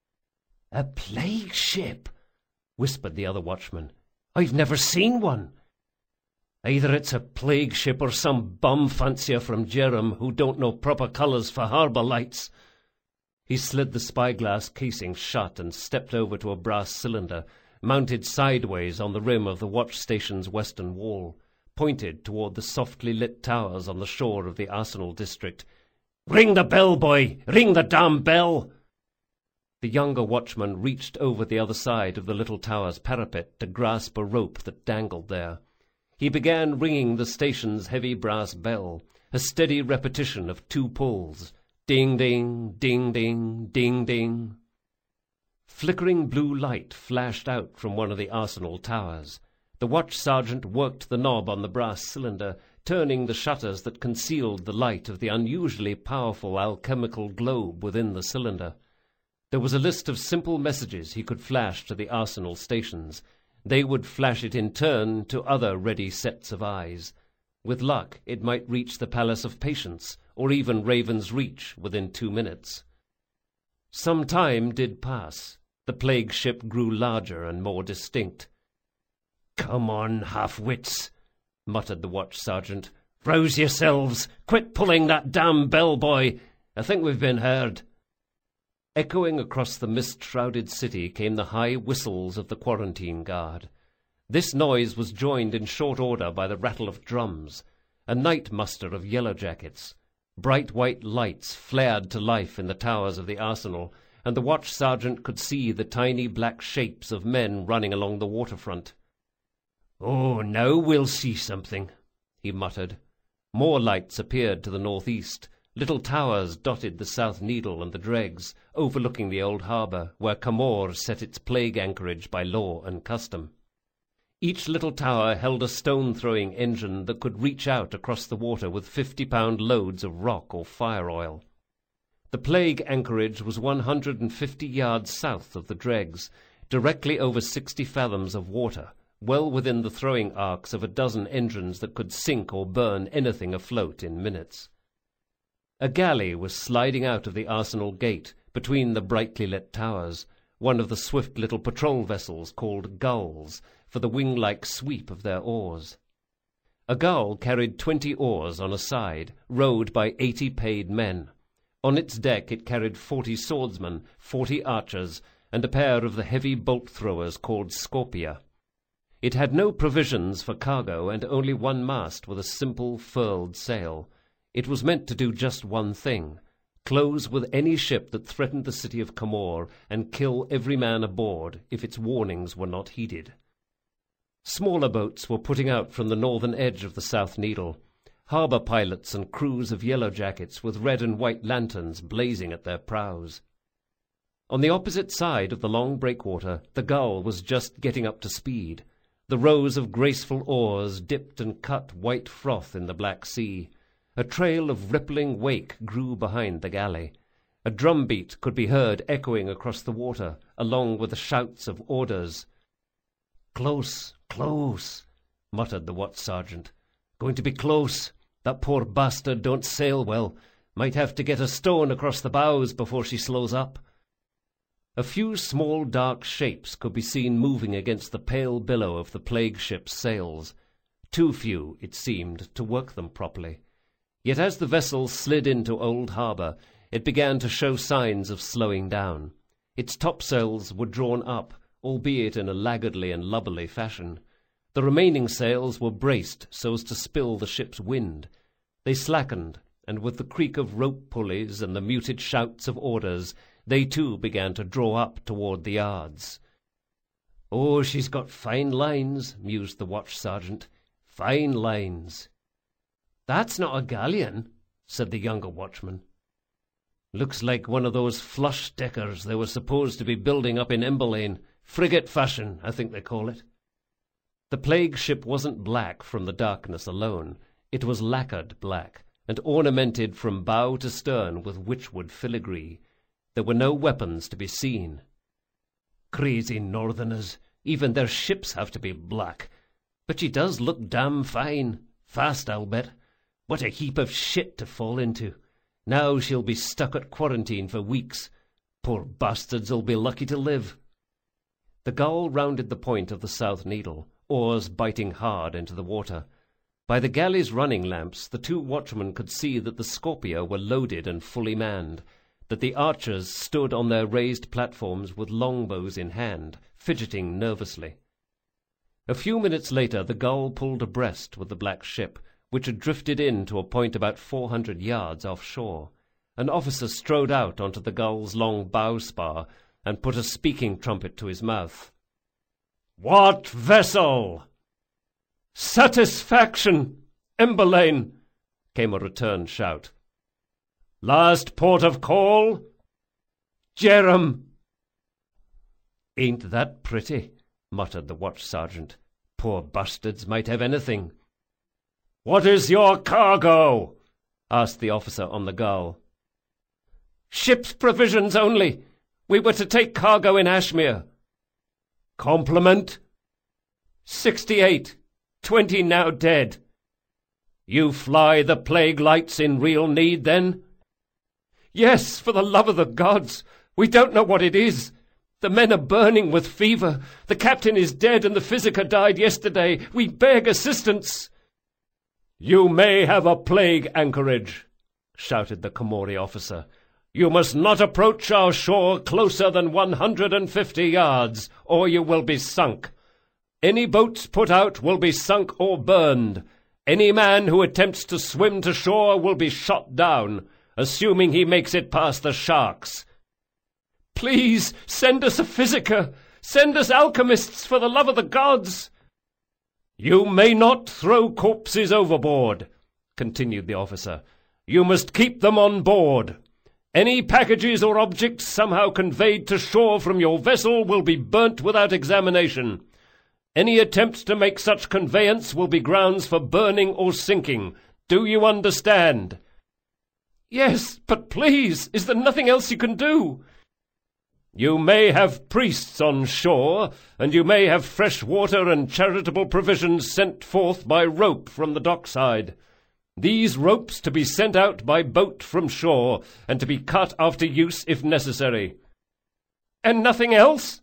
"A plague ship," whispered the other watchman. "I've never seen one." "Either it's a plague ship or some bum fancier from Jerem who don't know proper colours for harbour lights." He slid the spyglass casing shut and stepped over to a brass cylinder, mounted sideways on the rim of the watch station's western wall, pointed toward the softly lit towers on the shore of the Arsenal district. "Ring the bell, boy! Ring the damn bell!" The younger watchman reached over the other side of the little tower's parapet to grasp a rope that dangled there. He began ringing the station's heavy brass bell, a steady repetition of 2 pulls. Ding-ding, ding-ding, ding-ding. Flickering blue light flashed out from one of the Arsenal towers. The watch sergeant worked the knob on the brass cylinder, turning the shutters that concealed the light of the unusually powerful alchemical globe within the cylinder. There was a list of simple messages he could flash to the Arsenal stations. They would flash it in turn to other ready sets of eyes. With luck, it might reach the Palace of Patience, or even Raven's Reach, within 2 minutes. Some time did pass. The plague ship grew larger and more distinct. "Come on, half-wits," muttered the watch sergeant. "Rouse yourselves! Quit pulling that damn bell, boy! I think we've been heard." Echoing across the mist-shrouded city came the high whistles of the quarantine guard. This noise was joined in short order by the rattle of drums, a night muster of yellowjackets. Bright white lights flared to life in the towers of the arsenal, and the watch sergeant could see the tiny black shapes of men running along the waterfront. "Oh, now we'll see something," he muttered. More lights appeared to the northeast. Little towers dotted the South Needle and the dregs, overlooking the old harbour, where Comore set its plague anchorage by law and custom. Each little tower held a stone-throwing engine that could reach out across the water with 50-pound loads of rock or fire oil. The plague anchorage was 150 yards south of the dregs, directly over 60 fathoms of water, well within the throwing arcs of a dozen engines that could sink or burn anything afloat in minutes. A galley was sliding out of the arsenal gate between the brightly lit towers, one of the swift little patrol vessels called gulls, for the wing-like sweep of their oars. A gull carried 20 oars on a side, rowed by 80 paid men. On its deck it carried 40 swordsmen, 40 archers, and a pair of the heavy bolt-throwers called Scorpia. It had no provisions for cargo and only one mast with a simple furled sail. It was meant to do just one thing: close with any ship that threatened the city of Comore and kill every man aboard if its warnings were not heeded. Smaller boats were putting out from the northern edge of the South Needle, harbour pilots and crews of yellowjackets with red and white lanterns blazing at their prows. On the opposite side of the long breakwater, the Gull was just getting up to speed. The rows of graceful oars dipped and cut white froth in the black sea. A trail of rippling wake grew behind the galley. A drumbeat could be heard echoing across the water, along with the shouts of orders. "Close, "Close," muttered the watch sergeant. "Going to be close. That poor bastard don't sail well. Might have to get a stone across the bows before she slows up." A few small dark shapes could be seen moving against the pale billow of the plague ship's sails. Too few, it seemed, to work them properly. Yet as the vessel slid into Old Harbour, it began to show signs of slowing down. Its topsails were drawn up, albeit in a laggardly and lubberly fashion. The remaining sails were braced so as to spill the ship's wind. They slackened, and with the creak of rope pulleys and the muted shouts of orders, they too began to draw up toward the yards. "Oh, she's got fine lines," mused the watch sergeant. "Fine lines." "That's not a galleon," said the younger watchman. "Looks like one of those flush deckers they were supposed to be building up in Embolane. Frigate fashion, I think they call it." The plague ship wasn't black from the darkness alone. It was lacquered black, and ornamented from bow to stern with witchwood filigree. There were no weapons to be seen. "Crazy northerners! Even their ships have to be black. But she does look damn fine. Fast, I'll bet. What a heap of shit to fall into. Now she'll be stuck at quarantine for weeks. Poor bastards'll be lucky to live." The Gull rounded the point of the South Needle, oars biting hard into the water. By the galley's running lamps, the two watchmen could see that the Scorpio were loaded and fully manned, that the archers stood on their raised platforms with longbows in hand, fidgeting nervously. A few minutes later, the Gull pulled abreast with the black ship, which had drifted in to a point about 400 yards offshore. An officer strode out onto the Gull's long bowspar and put a speaking trumpet to his mouth. "What vessel?" "Satisfaction, Embolane," came a return shout. "Last port of call?" "Jerem." "Ain't that pretty?" muttered the watch sergeant. "Poor bastards might have anything." "What is your cargo?" asked the officer on the Gull. "Ship's provisions only. We were to take cargo in Ashmere." "Complement?" 68. 20 now dead." "You fly the plague lights in real need, then?" "Yes, for the love of the gods. We don't know what it is. The men are burning with fever. The captain is dead and the physiker died yesterday. We beg assistance." "You may have a plague anchorage," shouted the Comori officer. "You must not approach our shore closer than 150 yards, or you will be sunk. Any boats put out will be sunk or burned. Any man who attempts to swim to shore will be shot down, assuming he makes it past the sharks." "Please, send us a physiker. Send us alchemists, for the love of the gods." "You may not throw corpses overboard," continued the officer. "You must keep them on board. Any packages or objects somehow conveyed to shore from your vessel will be burnt without examination. Any attempt to make such conveyance will be grounds for burning or sinking. Do you understand?" "Yes, but please, is there nothing else you can do?" "You may have priests on shore, and you may have fresh water and charitable provisions sent forth by rope from the dockside. These ropes to be sent out by boat from shore, and to be cut after use if necessary." "And nothing else?"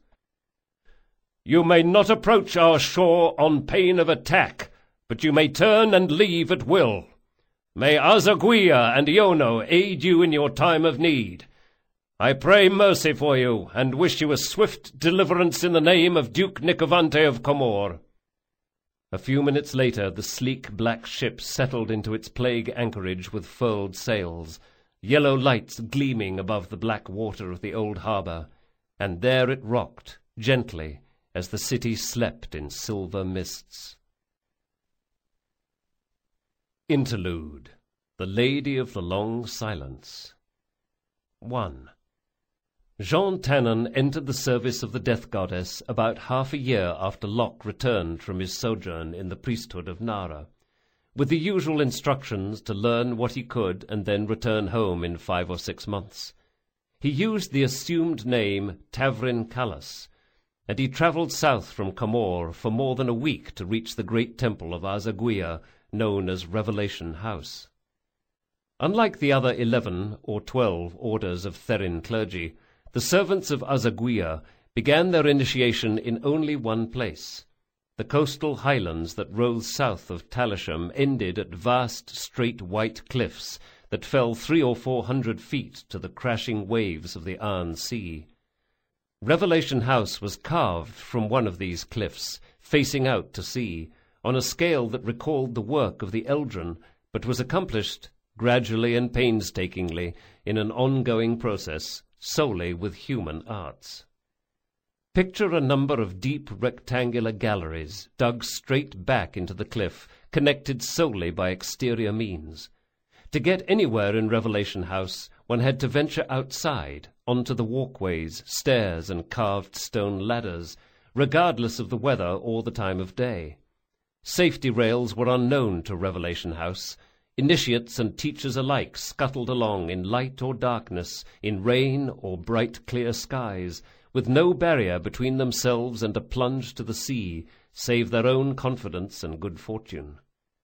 "You may not approach our shore on pain of attack, but you may turn and leave at will. May Azaguia and Iono aid you in your time of need. I pray mercy for you, and wish you a swift deliverance in the name of Duke Nicovante of Comor." A few minutes later, the sleek black ship settled into its plague anchorage with furled sails, yellow lights gleaming above the black water of the old harbour, and there it rocked, gently, as the city slept in silver mists. Interlude. The Lady of the Long Silence. 1. Jean Tannen entered the service of the Death Goddess about half a year after Locke returned from his sojourn in the priesthood of Nara, with the usual instructions to learn what he could and then return home in 5 or 6 months. He used the assumed name Tavrin Callas. and he travelled south from Camor for more than a week to reach the great temple of Azaguia, known as Revelation House. Unlike the other 11 or 12 orders of Therin clergy, the servants of Azaguia began their initiation in only one place. The coastal highlands that rose south of Talisham ended at vast straight white cliffs that fell 300 or 400 feet to the crashing waves of the Arn Sea. Revelation House was carved from one of these cliffs, facing out to sea, on a scale that recalled the work of the Eldrin, but was accomplished gradually and painstakingly in an ongoing process solely with human arts. Picture a number of deep rectangular galleries dug straight back into the cliff, connected solely by exterior means. To get anywhere in Revelation House, one had to venture outside, onto the walkways, stairs, and carved stone ladders, regardless of the weather or the time of day. Safety rails were unknown to Revelation House. Initiates and teachers alike scuttled along in light or darkness, in rain or bright clear skies, with no barrier between themselves and a plunge to the sea, save their own confidence and good fortune.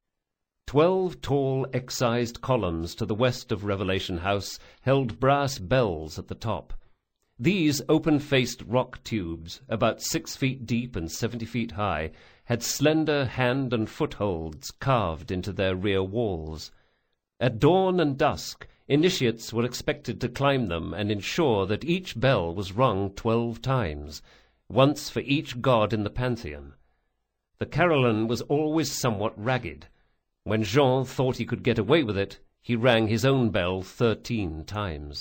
12 tall excised columns to the west of Revelation House held brass bells at the top. These open-faced rock tubes, about 6 feet deep and 70 feet high, had slender hand and footholds carved into their rear walls. At dawn and dusk, initiates were expected to climb them and ensure that each bell was rung 12 times, once for each god in the pantheon. The carillon was always somewhat ragged. When Jean thought he could get away with it, he rang his own bell 13 times.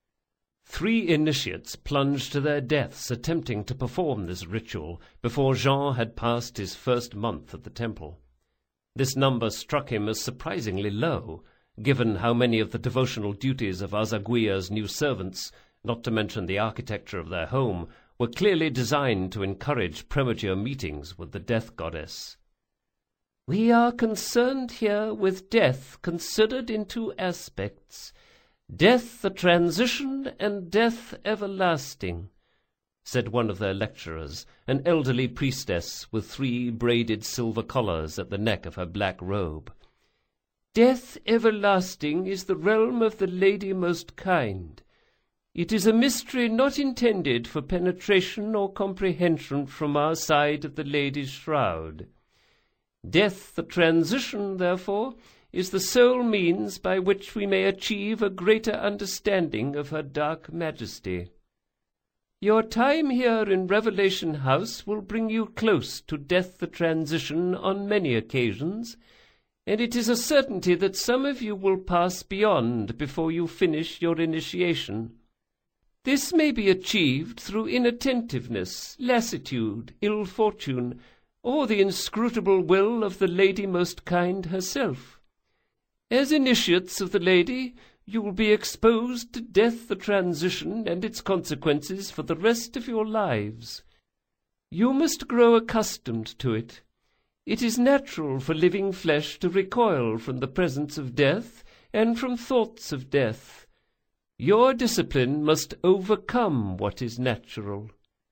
3 initiates plunged to their deaths attempting to perform this ritual before Jean had passed his first month at the temple. This number struck him as surprisingly low, given how many of the devotional duties of Azaguia's new servants, not to mention the architecture of their home, were clearly designed to encourage premature meetings with the death goddess. "We are concerned here with death considered in 2 aspects, death the transition and death everlasting," said one of their lecturers, an elderly priestess with 3 braided silver collars at the neck of her black robe. "Death everlasting is the realm of the Lady Most Kind. It is a mystery not intended for penetration or comprehension from our side of the Lady's shroud. Death the transition, therefore, is the sole means by which we may achieve a greater understanding of her dark majesty. Your time here in Revelation House will bring you close to Death the Transition on many occasions, and it is a certainty that some of you will pass beyond before you finish your initiation. This may be achieved through inattentiveness, lassitude, ill fortune, or the inscrutable will of the Lady Most Kind herself. As initiates of the Lady, you will be exposed to Death the Transition and its consequences for the rest of your lives. You must grow accustomed to it. It is natural for living flesh to recoil from the presence of death and from thoughts of death. Your discipline must overcome what is natural."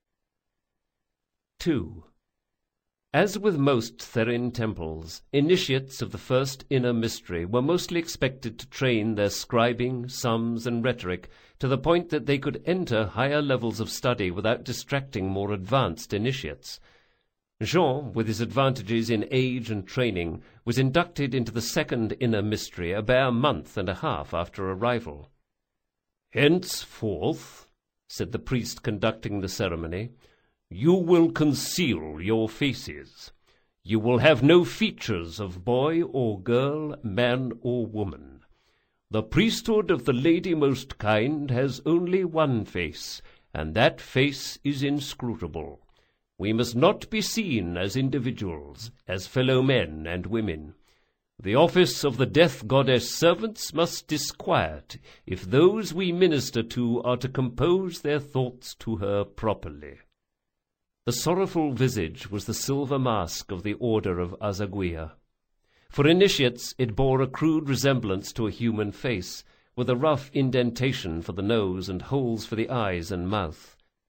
2. As with most Therin temples, initiates of the first inner mystery were mostly expected to train their scribing, sums, and rhetoric to the point that they could enter higher levels of study without distracting more advanced initiates. Jean, with his advantages in age and training, was inducted into the second inner mystery a bare month and a half after arrival. "Henceforth," said the priest conducting the ceremony, "you will conceal your faces. You will have no features of boy or girl, man or woman. The priesthood of the Lady Most Kind has only one face, and that face is inscrutable. We must not be seen as individuals, as fellow men and women. The office of the death goddess servants must disquiet if those we minister to are to compose their thoughts to her properly." The sorrowful visage was the silver mask of the order of Azaguia. For initiates it bore a crude resemblance to a human face, with a rough indentation for the nose and holes for the eyes and mouth.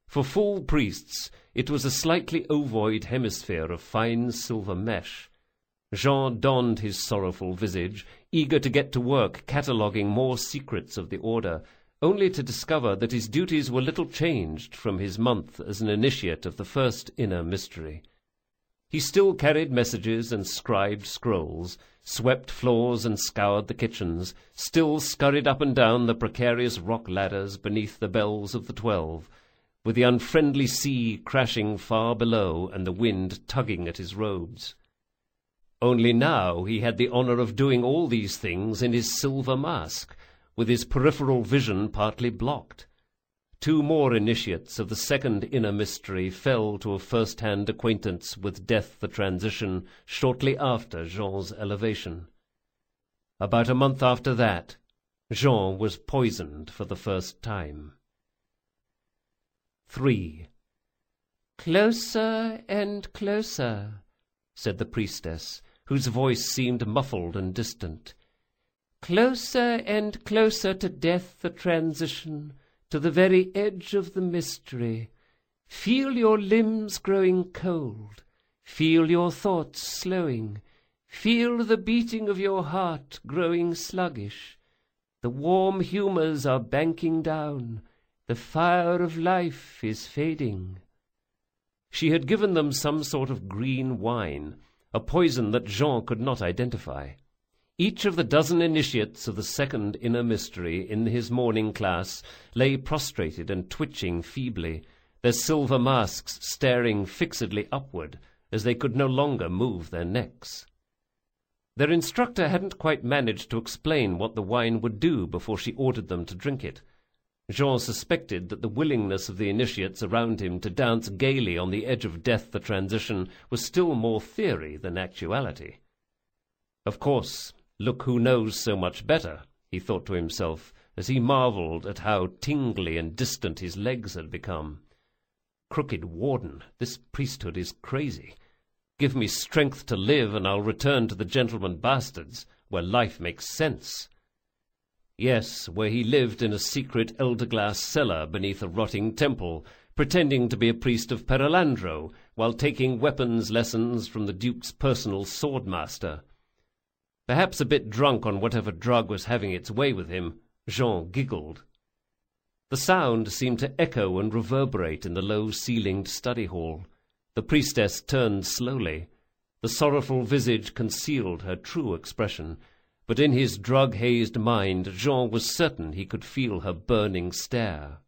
For full priests, it was a slightly ovoid hemisphere of fine silver mesh. Jean donned his sorrowful visage, eager to get to work cataloguing more secrets of the order, only to discover that his duties were little changed from his month as an initiate of the first inner mystery. He still carried messages and scribed scrolls, swept floors and scoured the kitchens, still scurried up and down the precarious rock ladders beneath the bells of the 12, with the unfriendly sea crashing far below and the wind tugging at his robes. Only now he had the honor of doing all these things in his silver mask, with his peripheral vision partly blocked. 2 more initiates of the second inner mystery fell to a first-hand acquaintance with Death the Transition shortly after Jean's elevation. About a month after that, Jean was poisoned for the first time. 3. "Closer and closer," said the priestess, whose voice seemed muffled and distant. "Closer and closer to Death the Transition, to the very edge of the mystery. Feel your limbs growing cold. Feel your thoughts slowing. Feel the beating of your heart growing sluggish. The warm humours are banking down. The fire of life is fading." She had given them some sort of green wine, a poison that Jean could not identify. Each of the dozen initiates of the second inner mystery in his morning class lay prostrated and twitching feebly, their silver masks staring fixedly upward as they could no longer move their necks. Their instructor hadn't quite managed to explain what the wine would do before she ordered them to drink it. Jean suspected that the willingness of the initiates around him to dance gaily on the edge of Death the Transition was still more theory than actuality. Of course, look who knows so much better, he thought to himself, as he marveled at how tingly and distant his legs had become. Crooked Warden, this priesthood is crazy. Give me strength to live, and I'll return to the gentleman bastards, where life makes sense. Yes, where he lived in a secret elder-glass cellar beneath a rotting temple, pretending to be a priest of Perelandro, while taking weapons lessons from the Duke's personal swordmaster. Perhaps a bit drunk on whatever drug was having its way with him, Jean giggled. The sound seemed to echo and reverberate in the low-ceilinged study hall. The priestess turned slowly. The sorrowful visage concealed her true expression, but in his drug-hazed mind Jean was certain he could feel her burning stare.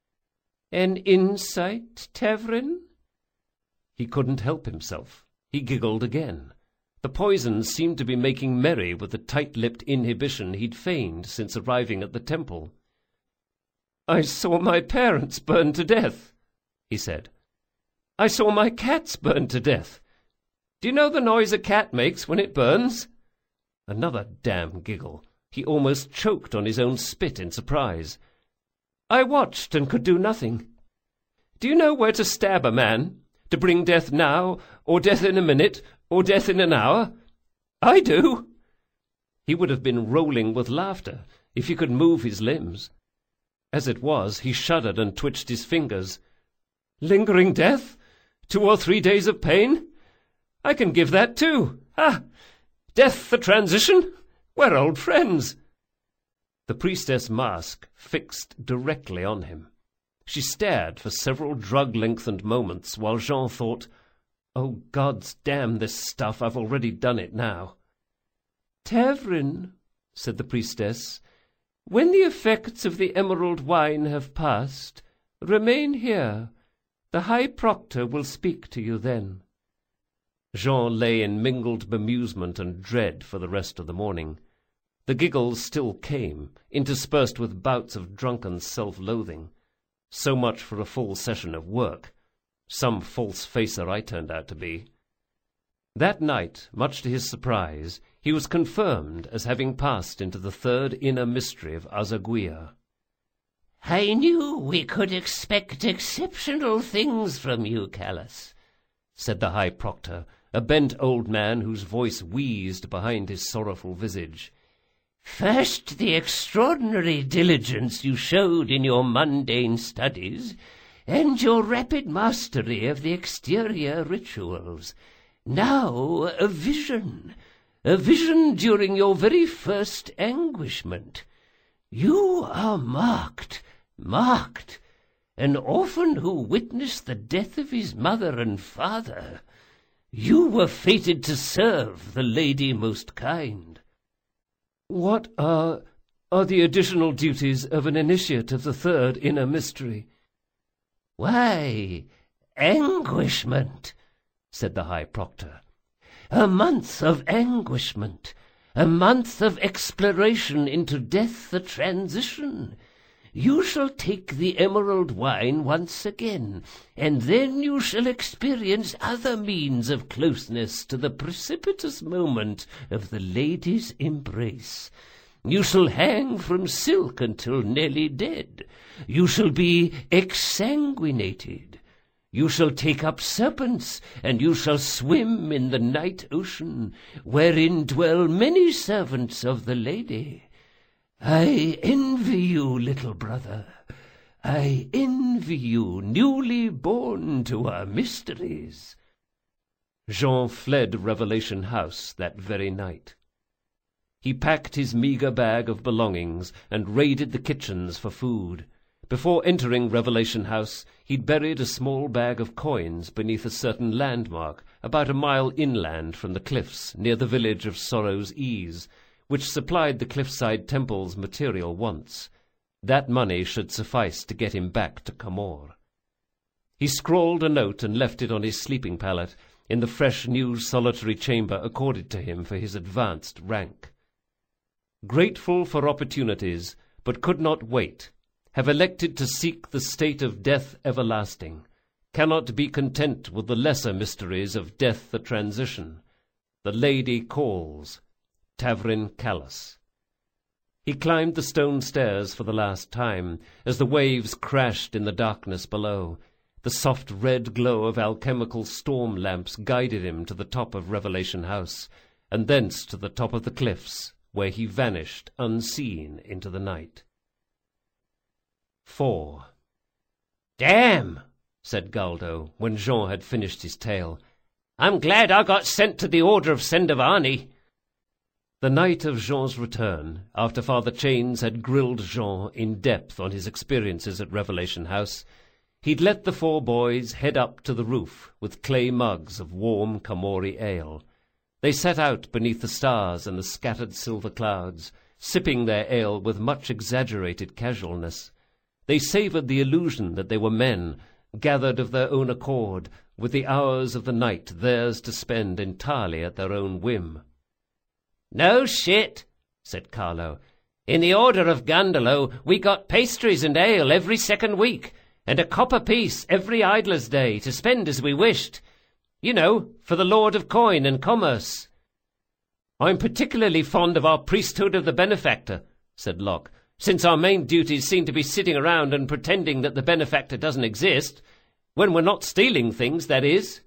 "An insight, Tevrin?" He couldn't help himself. He giggled again. The poison seemed to be making merry with the tight-lipped inhibition he'd feigned since arriving at the temple. "I saw my parents burned to death," he said. "I saw my cats burned to death. Do you know the noise a cat makes when it burns?" Another damn giggle. He almost choked on his own spit in surprise. "I watched and could do nothing. Do you know where to stab a man? To bring death now, or death in a minute, or death in an hour? I do." He would have been rolling with laughter if he could move his limbs. As it was, he shuddered and twitched his fingers. "Lingering death? 2 or 3 days of pain? I can give that too. Ah! Death the Transition? We're old friends." The priestess' mask fixed directly on him. She stared for several drug-lengthened moments while Jean thought, "Oh, gods damn this stuff, I've already done it now." "Tevrin," said the priestess, "when the effects of the emerald wine have passed, remain here. The High Proctor will speak to you then." Jean lay in mingled bemusement and dread for the rest of the morning. The giggles still came, interspersed with bouts of drunken self-loathing. So much for a full session of work. Some false facer I turned out to be. That night, much to his surprise, he was confirmed as having passed into the third inner mystery of Azaguia. "I knew we could expect exceptional things from you, Callus," said the High Proctor, a bent old man whose voice wheezed behind his sorrowful visage. "First, the extraordinary diligence you showed in your mundane studies, and your rapid mastery of the exterior rituals. Now a vision during your very first anguishment. You are marked, an orphan who witnessed the death of his mother and father. You were fated to serve the Lady Most Kind. What are the additional duties of an initiate of the third inner mystery? Why, anguishment, said the High Proctor. A month of anguishment, a month of exploration into death the transition. You shall take the emerald wine once again, and then you shall experience other means of closeness to the precipitous moment of the lady's embrace. You shall hang from silk until nearly dead. You shall be exsanguinated. You shall take up serpents, and you shall swim in the night ocean, wherein dwell many servants of the lady. I envy you, little brother. I envy you, newly born to our mysteries. Jean fled Revelation House that very night. He packed his meagre bag of belongings and raided the kitchens for food. Before entering Revelation House, he'd buried a small bag of coins beneath a certain landmark about a mile inland from the cliffs near the village of Sorrow's Ease, which supplied the cliffside temple's material wants. That money should suffice to get him back to Camor. He scrawled a note and left it on his sleeping pallet in the fresh new solitary chamber accorded to him for his advanced rank. Grateful for opportunities, but could not wait, have elected to seek the state of death everlasting, cannot be content with the lesser mysteries of death the transition. The lady calls. Tavrin Callus. He climbed the stone stairs for the last time, as the waves crashed in the darkness below. The soft red glow of alchemical storm lamps guided him to the top of Revelation House, and thence to the top of the cliffs, where he vanished unseen into the night. 4. "Damn," said Galdo, when Jean had finished his tale. "I'm glad I got sent to the Order of Sendavani." The night of Jean's return, after Father Chains had grilled Jean in depth on his experiences at Revelation House, he'd let the 4 boys head up to the roof with clay mugs of warm Camorri ale. They sat out beneath the stars and the scattered silver clouds, sipping their ale with much exaggerated casualness. They savoured the illusion that they were men, gathered of their own accord, with the hours of the night theirs to spend entirely at their own whim. "No shit," said Carlo. "In the Order of Gandolo we got pastries and ale every second week, and a copper piece every idler's day to spend as we wished. You know, for the Lord of Coin and Commerce." "I'm particularly fond of our priesthood of the benefactor," said Locke, "since our main duties seem to be sitting around and pretending that the benefactor doesn't exist. When we're not stealing things, that is."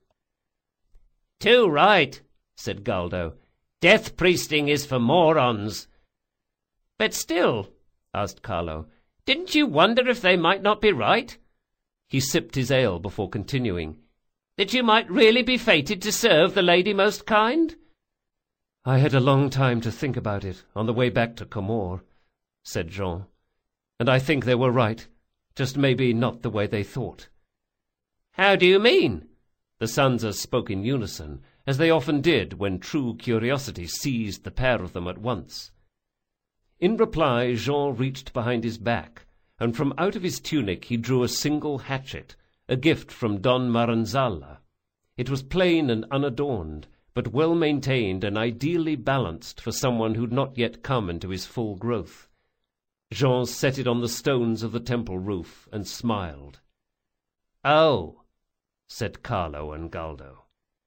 "Too right," said Galdo. "Death priesting is for morons." "But still," asked Carlo, "didn't you wonder if they might not be right?" He sipped his ale before continuing. "That you might really be fated to serve the Lady Most Kind?" "I had a long time to think about it on the way back to Camor," said Jean, "and I think they were right, just maybe not the way they thought." "How do you mean?" The Sansa spoke in unison, as they often did when true curiosity seized the pair of them at once. In reply, Jean reached behind his back, and from out of his tunic he drew a single hatchet, a gift from Don Maranzalla. It was plain and unadorned, but well maintained and ideally balanced for someone who'd not yet come into his full growth. Jean set it on the stones of the temple roof and smiled. "Oh," said Carlo and Galdo.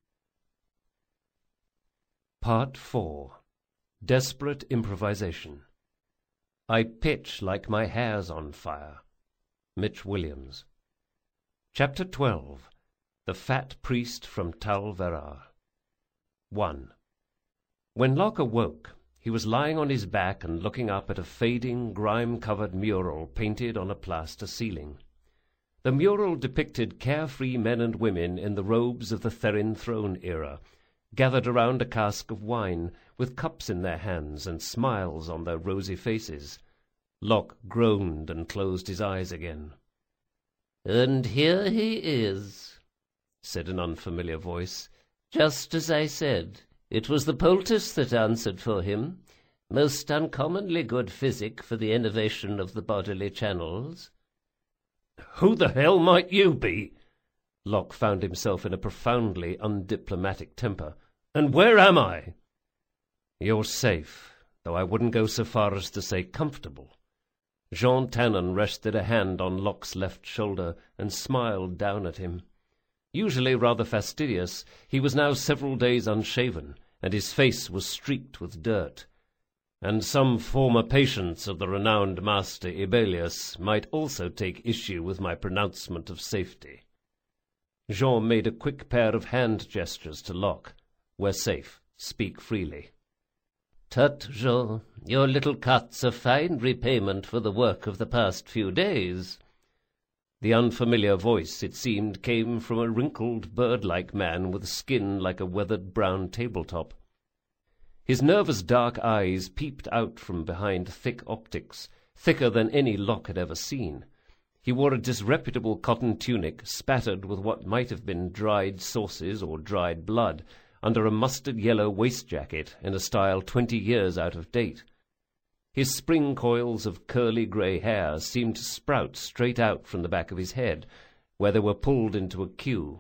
Part 4. Desperate Improvisation. I pitch like my hair's on fire. Mitch Williams. Chapter 12. The Fat Priest from Tal Verar. 1. When Locke awoke, he was lying on his back and looking up at a fading, grime-covered mural painted on a plaster ceiling. The mural depicted carefree men and women in the robes of the Therin throne era, gathered around a cask of wine, with cups in their hands and smiles on their rosy faces. Locke groaned and closed his eyes again. "And here he is," said an unfamiliar voice. "Just as I said. It was the poultice that answered for him. Most uncommonly good physic for the innervation of the bodily channels." "Who the hell might you be?" Locke found himself in a profoundly undiplomatic temper. "And where am I?" "You're safe, though I wouldn't go so far as to say comfortable." Jean Tannen rested a hand on Locke's left shoulder and smiled down at him. Usually rather fastidious, he was now several days unshaven, and his face was streaked with dirt. "And some former patients of the renowned Master Ibelius might also take issue with my pronouncement of safety." Jean made a quick pair of hand gestures to Locke. "We're safe. Speak freely." "Tut, Jean, your little cut's a fine repayment for the work of the past few days." The unfamiliar voice, it seemed, came from a wrinkled, bird-like man with skin like a weathered brown tabletop. His nervous dark eyes peeped out from behind thick optics, thicker than any Locke had ever seen. He wore a disreputable cotton tunic, spattered with what might have been dried sauces or dried blood, under a mustard-yellow waist-jacket in a style 20 years out of date. His spring coils of curly grey hair seemed to sprout straight out from the back of his head, where they were pulled into a queue.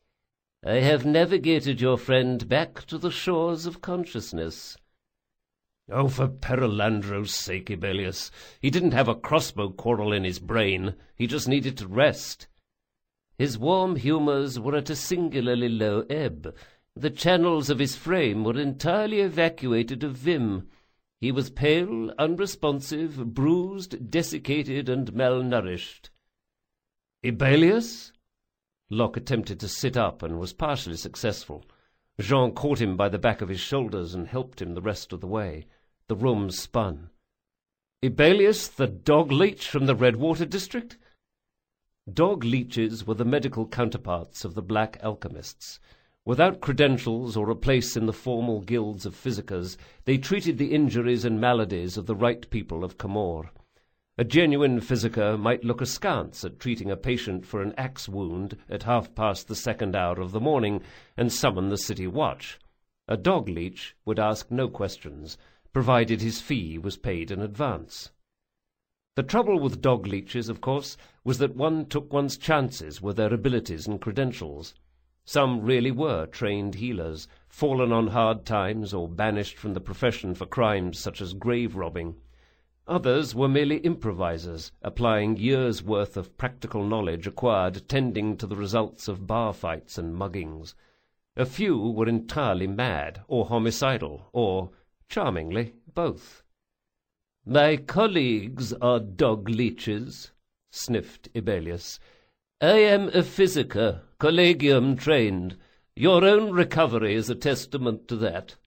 "I have navigated your friend back to the shores of consciousness." "Oh, for Perilandro's sake, Ibelius. He didn't have a crossbow quarrel in his brain. He just needed to rest." "His warm humours were at a singularly low ebb. The channels of his frame were entirely evacuated of vim. He was pale, unresponsive, bruised, desiccated, and malnourished." "Ibelius?" Locke attempted to sit up and was partially successful. Jean caught him by the back of his shoulders and helped him the rest of the way. The room spun. "Ibelius, the dog leech from the Redwater district?" Dog leeches were the medical counterparts of the black alchemists. Without credentials or a place in the formal guilds of physicers, they treated the injuries and maladies of the right people of Camor. A genuine physicer might look askance at treating a patient for an axe wound at 2:30 of the morning and summon the city watch. A dog leech would ask no questions, provided his fee was paid in advance. The trouble with dog leeches, of course, was that one took one's chances with their abilities and credentials. Some really were trained healers, fallen on hard times or banished from the profession for crimes such as grave robbing. Others were merely improvisers, applying years' worth of practical knowledge acquired tending to the results of bar fights and muggings. A few were entirely mad, or homicidal, or, charmingly, both. "My colleagues are dog leeches," sniffed Ibelius. "I am a physicer, collegium trained. Your own recovery is a testament to that."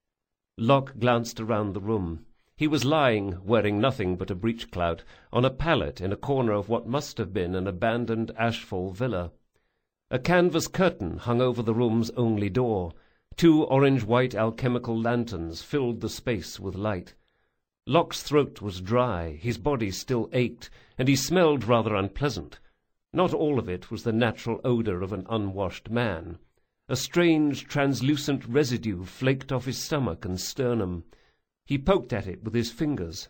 Locke glanced around the room. He was lying, wearing nothing but a breechclout, on a pallet in a corner of what must have been an abandoned ashfall villa. A canvas curtain hung over the room's only door. 2 orange-white alchemical lanterns filled the space with light. Locke's throat was dry, his body still ached, and he smelled rather unpleasant. Not all of it was the natural odor of an unwashed man. A strange, translucent residue flaked off his stomach and sternum. He poked at it with his fingers.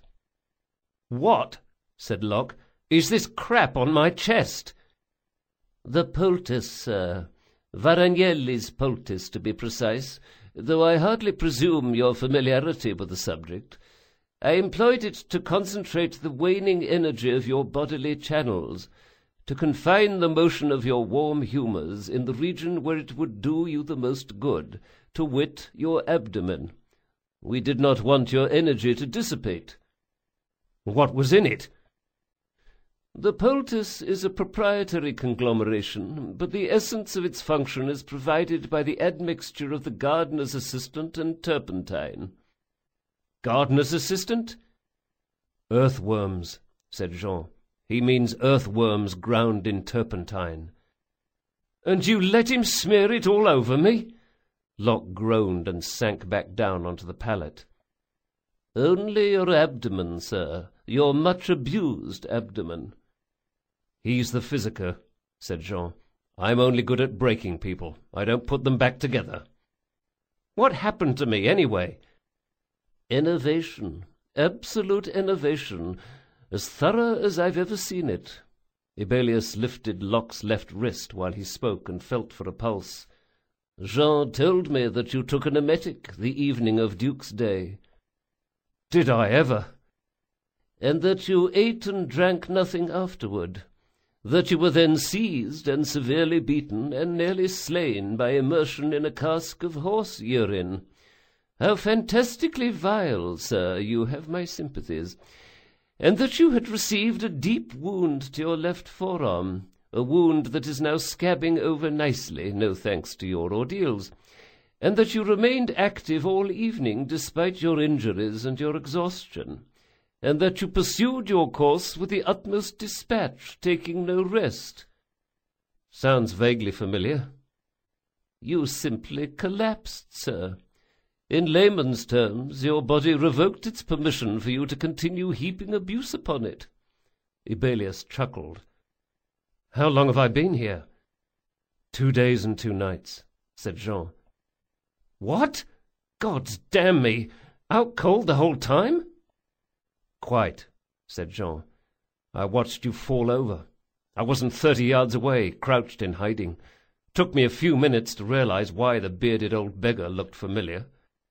"What," said Locke, "is this crap on my chest?" "The poultice, sir. Varagnelli's poultice, to be precise, though I hardly presume your familiarity with the subject. I employed it to concentrate the waning energy of your bodily channels, to confine the motion of your warm humours in the region where it would do you the most good, to wit, your abdomen. We did not want your energy to dissipate." "What was in it?" "The poultice is a proprietary conglomeration, but the essence of its function is provided by the admixture of the gardener's assistant and turpentine." "Gardener's assistant?" "Earthworms," said Jean. He means earthworms ground in turpentine." "And you let him smear it all over me?" Locke groaned and sank back down onto the pallet. "Only your abdomen, sir, your much-abused abdomen." "He's the physiker," said Jean. "I'm only good at breaking people. I don't put them back together." "What happened to me, anyway?" "Innovation. Absolute innovation. As thorough as I've ever seen it." Ebelius lifted Locke's left wrist while he spoke and felt for a pulse. "Jean told me that you took an emetic the evening of Duke's Day." "Did I ever?" "And that you ate and drank nothing afterward. That you were then seized and severely beaten and nearly slain by immersion in a cask of horse urine. How fantastically vile, sir, you have my sympathies. And that you had received a deep wound to your left forearm, a wound that is now scabbing over nicely, no thanks to your ordeals, and that you remained active all evening despite your injuries and your exhaustion, and that you pursued your course with the utmost dispatch, taking no rest." "Sounds vaguely familiar." "You simply collapsed, sir. In layman's terms, your body revoked its permission for you to continue heaping abuse upon it." Ebelius chuckled. "How long have I been here?" 2 days and 2 nights, said Jean. "What? God damn me! Out cold the whole time?" "Quite," said Jean. "I watched you fall over. I wasn't 30 yards away, crouched in hiding. Took me a few minutes to realize why the bearded old beggar looked familiar."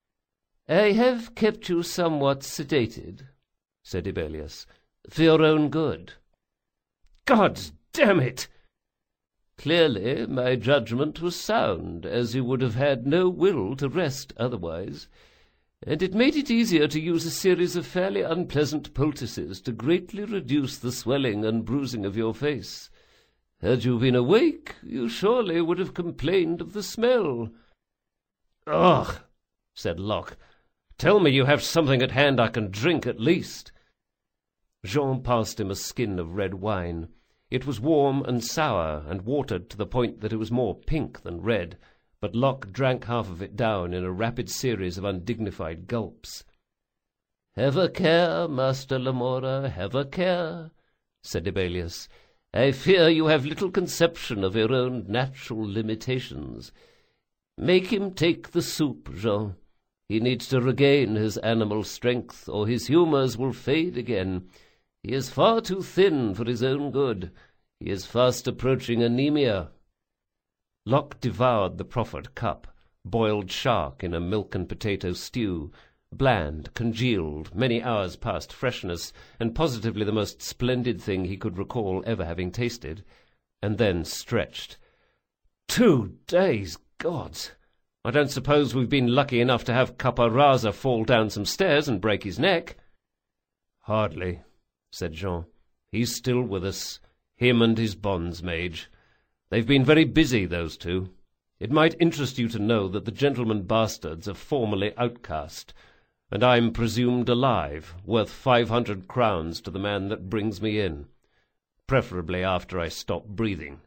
"I have kept you somewhat sedated," said Ebelius, "for your own good." "God damn it!" "Clearly my judgment was sound, as you would have had no will to rest otherwise, and it made it easier to use a series of fairly unpleasant poultices to greatly reduce the swelling and bruising of your face. Had you been awake, you surely would have complained of the smell." "Ugh!" said Locke. "Tell me you have something at hand I can drink at least." Jean passed him a skin of red wine. It was warm and sour and watered to the point that it was more pink than red, but Locke drank half of it down in a rapid series of undignified gulps. "Have a care, Master Lamora, have a care," said Ebelius. "I fear you have little conception of your own natural limitations. Make him take the soup, Jean. He needs to regain his animal strength, or his humours will fade again. He is far too thin for his own good. He is fast approaching anemia." Locke devoured the proffered cup, boiled shark in a milk and potato stew, bland, congealed, many hours past freshness, and positively the most splendid thing he could recall ever having tasted, and then stretched. 2 days, gods! I don't suppose we've been lucky enough to have Caparraza fall down some stairs and break his neck." "Hardly," said Jean. "He's still with us, him and his bonds mage. They've been very busy, those two. It might interest you to know that the gentlemen bastards are formally outcast, and I'm presumed alive, worth 500 crowns to the man that brings me in, preferably after I stop breathing."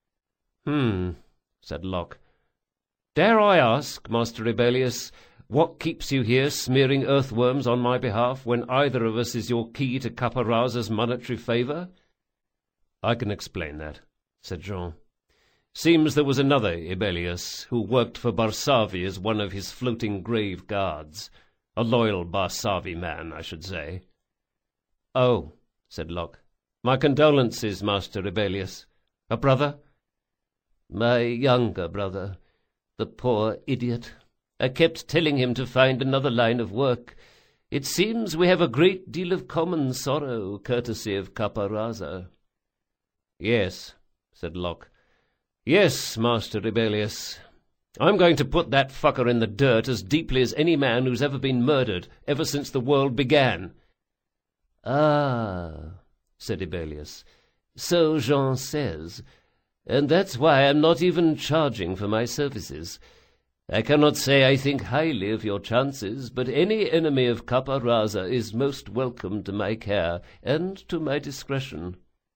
Said Locke. "Dare I ask, Master Ebelius, what keeps you here smearing earthworms on my behalf when either of us is your key to Caparraza's monetary favour?" "I can explain that," said Jean. "Seems there was another Ebelius who worked for Barsavi as one of his floating grave guards. A loyal Barsavi man, I should say." "Oh," said Locke. "My condolences, Master Ebelius. A brother?" "My younger brother. The poor idiot. I kept telling him to find another line of work. It seems we have a great deal of common sorrow, courtesy of Caparraza." "Yes," said Locke. "Yes, Master Ebelius. I'm going to put that fucker in the dirt as deeply as any man who's ever been murdered, ever since the world began." "Ah," said Ebelius. "So Jean says. And that's why I'm not even charging for my services. I cannot say I think highly of your chances, but any enemy of Caparraza is most welcome to my care and to my discretion."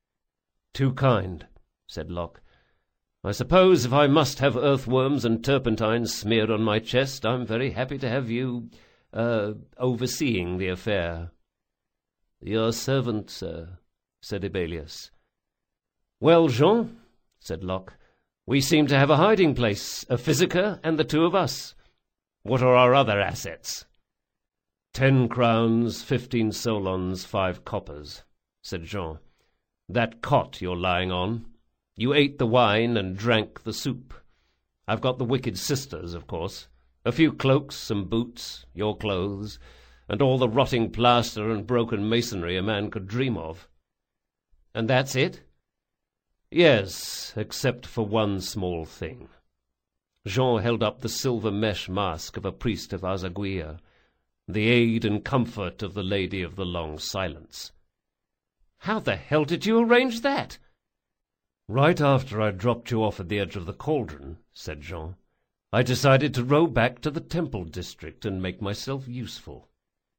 "Too kind," said Locke. "I suppose if I must have earthworms and turpentine smeared on my chest, I'm very happy to have you overseeing the affair." "Your servant, sir," said Ebalius. "Well, Jean," said Locke, "we seem to have a hiding-place, a physica, and the two of us. What are our other assets?" 10 crowns, 15 solons, 5 coppers, said Jean. "That cot you're lying on. You ate the wine and drank the soup. I've got the wicked sisters, of course. A few cloaks, some boots, your clothes, and all the rotting plaster and broken masonry a man could dream of." "And that's it?" "Yes, except for one small thing." Jean held up the silver mesh mask of a priest of Azaguia, the aid and comfort of the Lady of the Long Silence. "How the hell did you arrange that?" "Right after I dropped you off at the edge of the cauldron," said Jean, "I decided to row back to the temple district and make myself useful."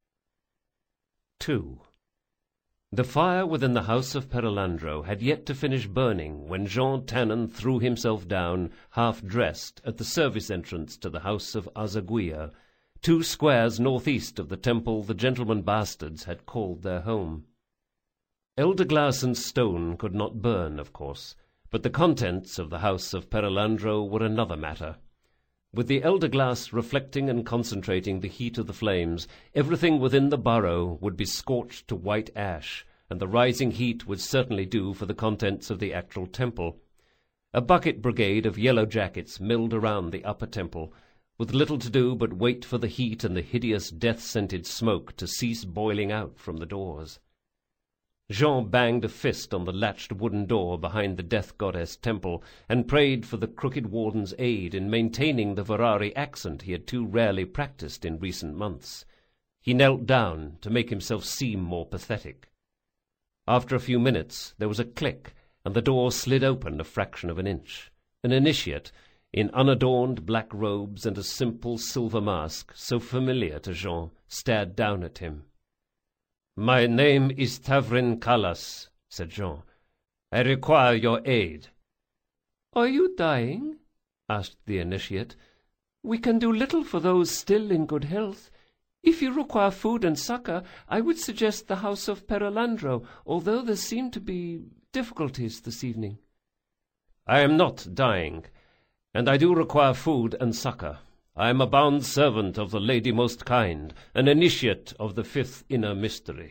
2. The fire within the house of Perilandro had yet to finish burning when Jean Tannen threw himself down, half-dressed, at the service entrance to the house of Azaguia, 2 squares northeast of the temple the gentlemen bastards had called their home. Elder glass and stone could not burn, of course, but the contents of the house of Perilandro were another matter. With the elder glass reflecting and concentrating the heat of the flames, everything within the burrow would be scorched to white ash, and the rising heat would certainly do for the contents of the actual temple. A bucket brigade of yellow jackets milled around the upper temple, with little to do but wait for the heat and the hideous death-scented smoke to cease boiling out from the doors. Jean banged a fist on the latched wooden door behind the death-goddess temple and prayed for the crooked warden's aid in maintaining the Verari accent he had too rarely practiced in recent months. He knelt down to make himself seem more pathetic. After a few minutes there was a click, and the door slid open a fraction of an inch. An initiate, in unadorned black robes and a simple silver mask, so familiar to Jean, stared down at him. "My name is Tavrin Callas," said Jean. "I require your aid." "Are you dying?" asked the initiate. "We can do little for those still in good health. If you require food and succor, I would suggest the house of Perilandro, although there seem to be difficulties this evening." "I am not dying, and I do require food and succor. I am a bound servant of the Lady Most Kind, an initiate of the 5th inner mystery."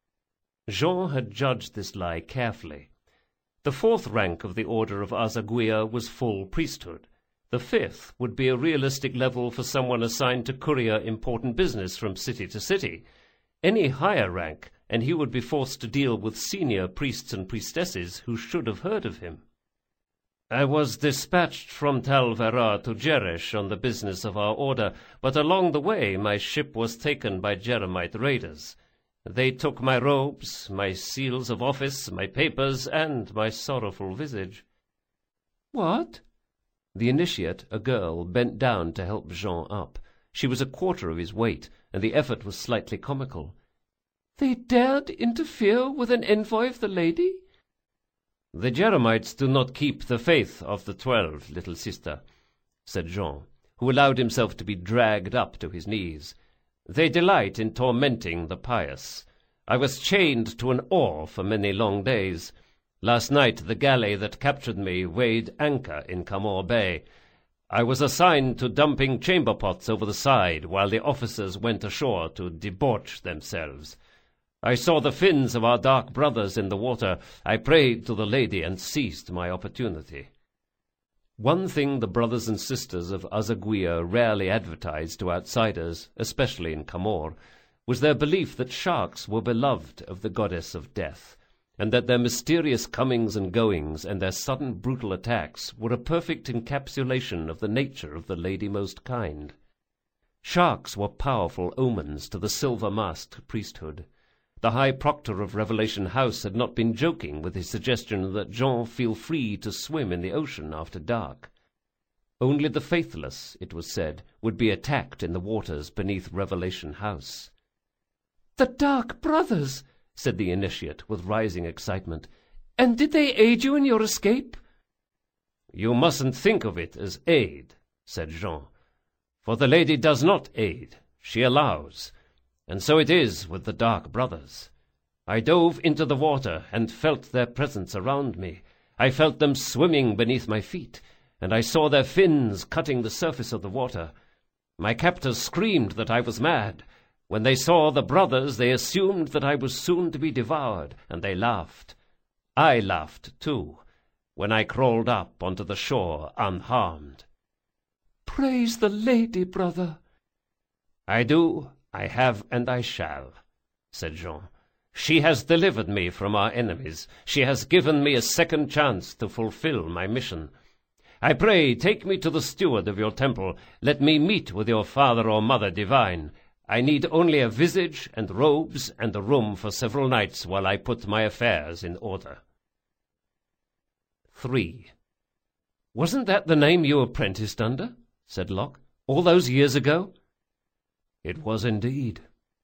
Jean had judged this lie carefully. The 4th rank of the order of Azaguia was full priesthood. The 5th would be a realistic level for someone assigned to courier important business from city to city. Any higher rank, and he would be forced to deal with senior priests and priestesses who should have heard of him. "I was dispatched from Tal Vera to Jerish on the business of our order, but along the way my ship was taken by Jeremite raiders. They took my robes, my seals of office, my papers, and my sorrowful visage." "What?" The initiate, a girl, bent down to help Jean up. She was a quarter of his weight, and the effort was slightly comical. "They dared interfere with an envoy of the lady?" "The Jeremites do not keep the faith of the 12, little sister," said Jean, who allowed himself to be dragged up to his knees. "They delight in tormenting the pious. I was chained to an oar for many long days. Last night the galley that captured me weighed anchor in Camor Bay. I was assigned to dumping chamber pots over the side while the officers went ashore to debauch themselves. I saw the fins of our dark brothers in the water. I prayed to the lady and seized my opportunity." One thing the brothers and sisters of Azaguia rarely advertised to outsiders, especially in Camor, was their belief that sharks were beloved of the goddess of death, and that their mysterious comings and goings and their sudden brutal attacks were a perfect encapsulation of the nature of the Lady Most Kind. Sharks were powerful omens to the silver-masked priesthood. The High Proctor of Revelation House had not been joking with his suggestion that Jean feel free to swim in the ocean after dark. Only the faithless, it was said, would be attacked in the waters beneath Revelation House. "The Dark Brothers!" said the initiate with rising excitement. And did they aid you in your escape?" "You mustn't think of it as aid," said Jean, "for the lady does not aid, she allows, and so it is with the Dark Brothers. I dove into the water and felt their presence around me. I felt them swimming beneath my feet, and I saw their fins cutting the surface of the water. My captors screamed that I was mad. When they saw the brothers, they assumed that I was soon to be devoured, and they laughed. I laughed, too, when I crawled up onto the shore unharmed." "Praise the lady, brother." "I do, I have, and I shall," said Jean. "She has delivered me from our enemies. She has given me a second chance to fulfill my mission. I pray, take me to the steward of your temple. Let me meet with your father or mother divine. I need only a visage and robes and a room for several nights while I put my affairs in order." 3. "Wasn't that the name you apprenticed under?" said Locke. "All those years ago?" "It was indeed."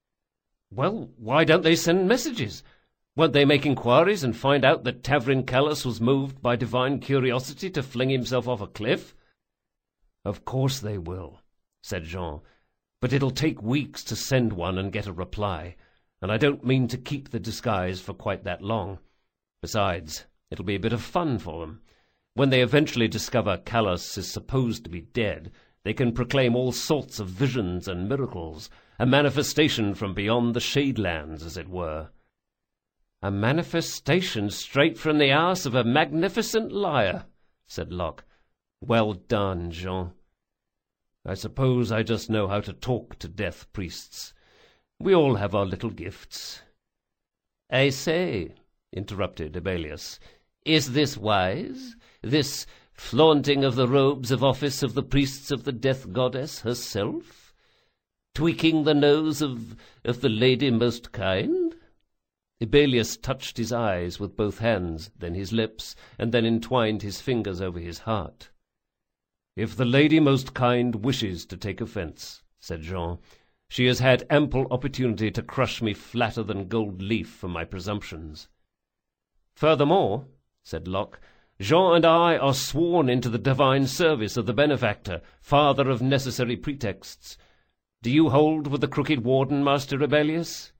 "Well, why don't they send messages? Won't they make inquiries and find out that Tavrin Callus was moved by divine curiosity to fling himself off a cliff?" "Of course they will," said Jean, "but it'll take weeks to send one and get a reply, and I don't mean to keep the disguise for quite that long. Besides, it'll be a bit of fun for them. When they eventually discover Callus is supposed to be dead, they can proclaim all sorts of visions and miracles, a manifestation from beyond the Shadelands, as it were." "A manifestation straight from the arse of a magnificent liar," said Locke. "Well done, Jean. I suppose I just know how to talk to death priests. We all have our little gifts." "I say," interrupted Abelius, "is this wise? This flaunting of the robes of office of the priests of the death goddess herself? Tweaking the nose of the lady most kind?" Abelius touched his eyes with both hands, then his lips, and then entwined his fingers over his heart. "If the lady most kind wishes to take offence," said Jean, "she has had ample opportunity to crush me flatter than gold leaf for my presumptions." "Furthermore," said Locke, "Jean and I are sworn into the divine service of the benefactor, father of necessary pretexts. Do you hold with the crooked warden, Master Abelius?"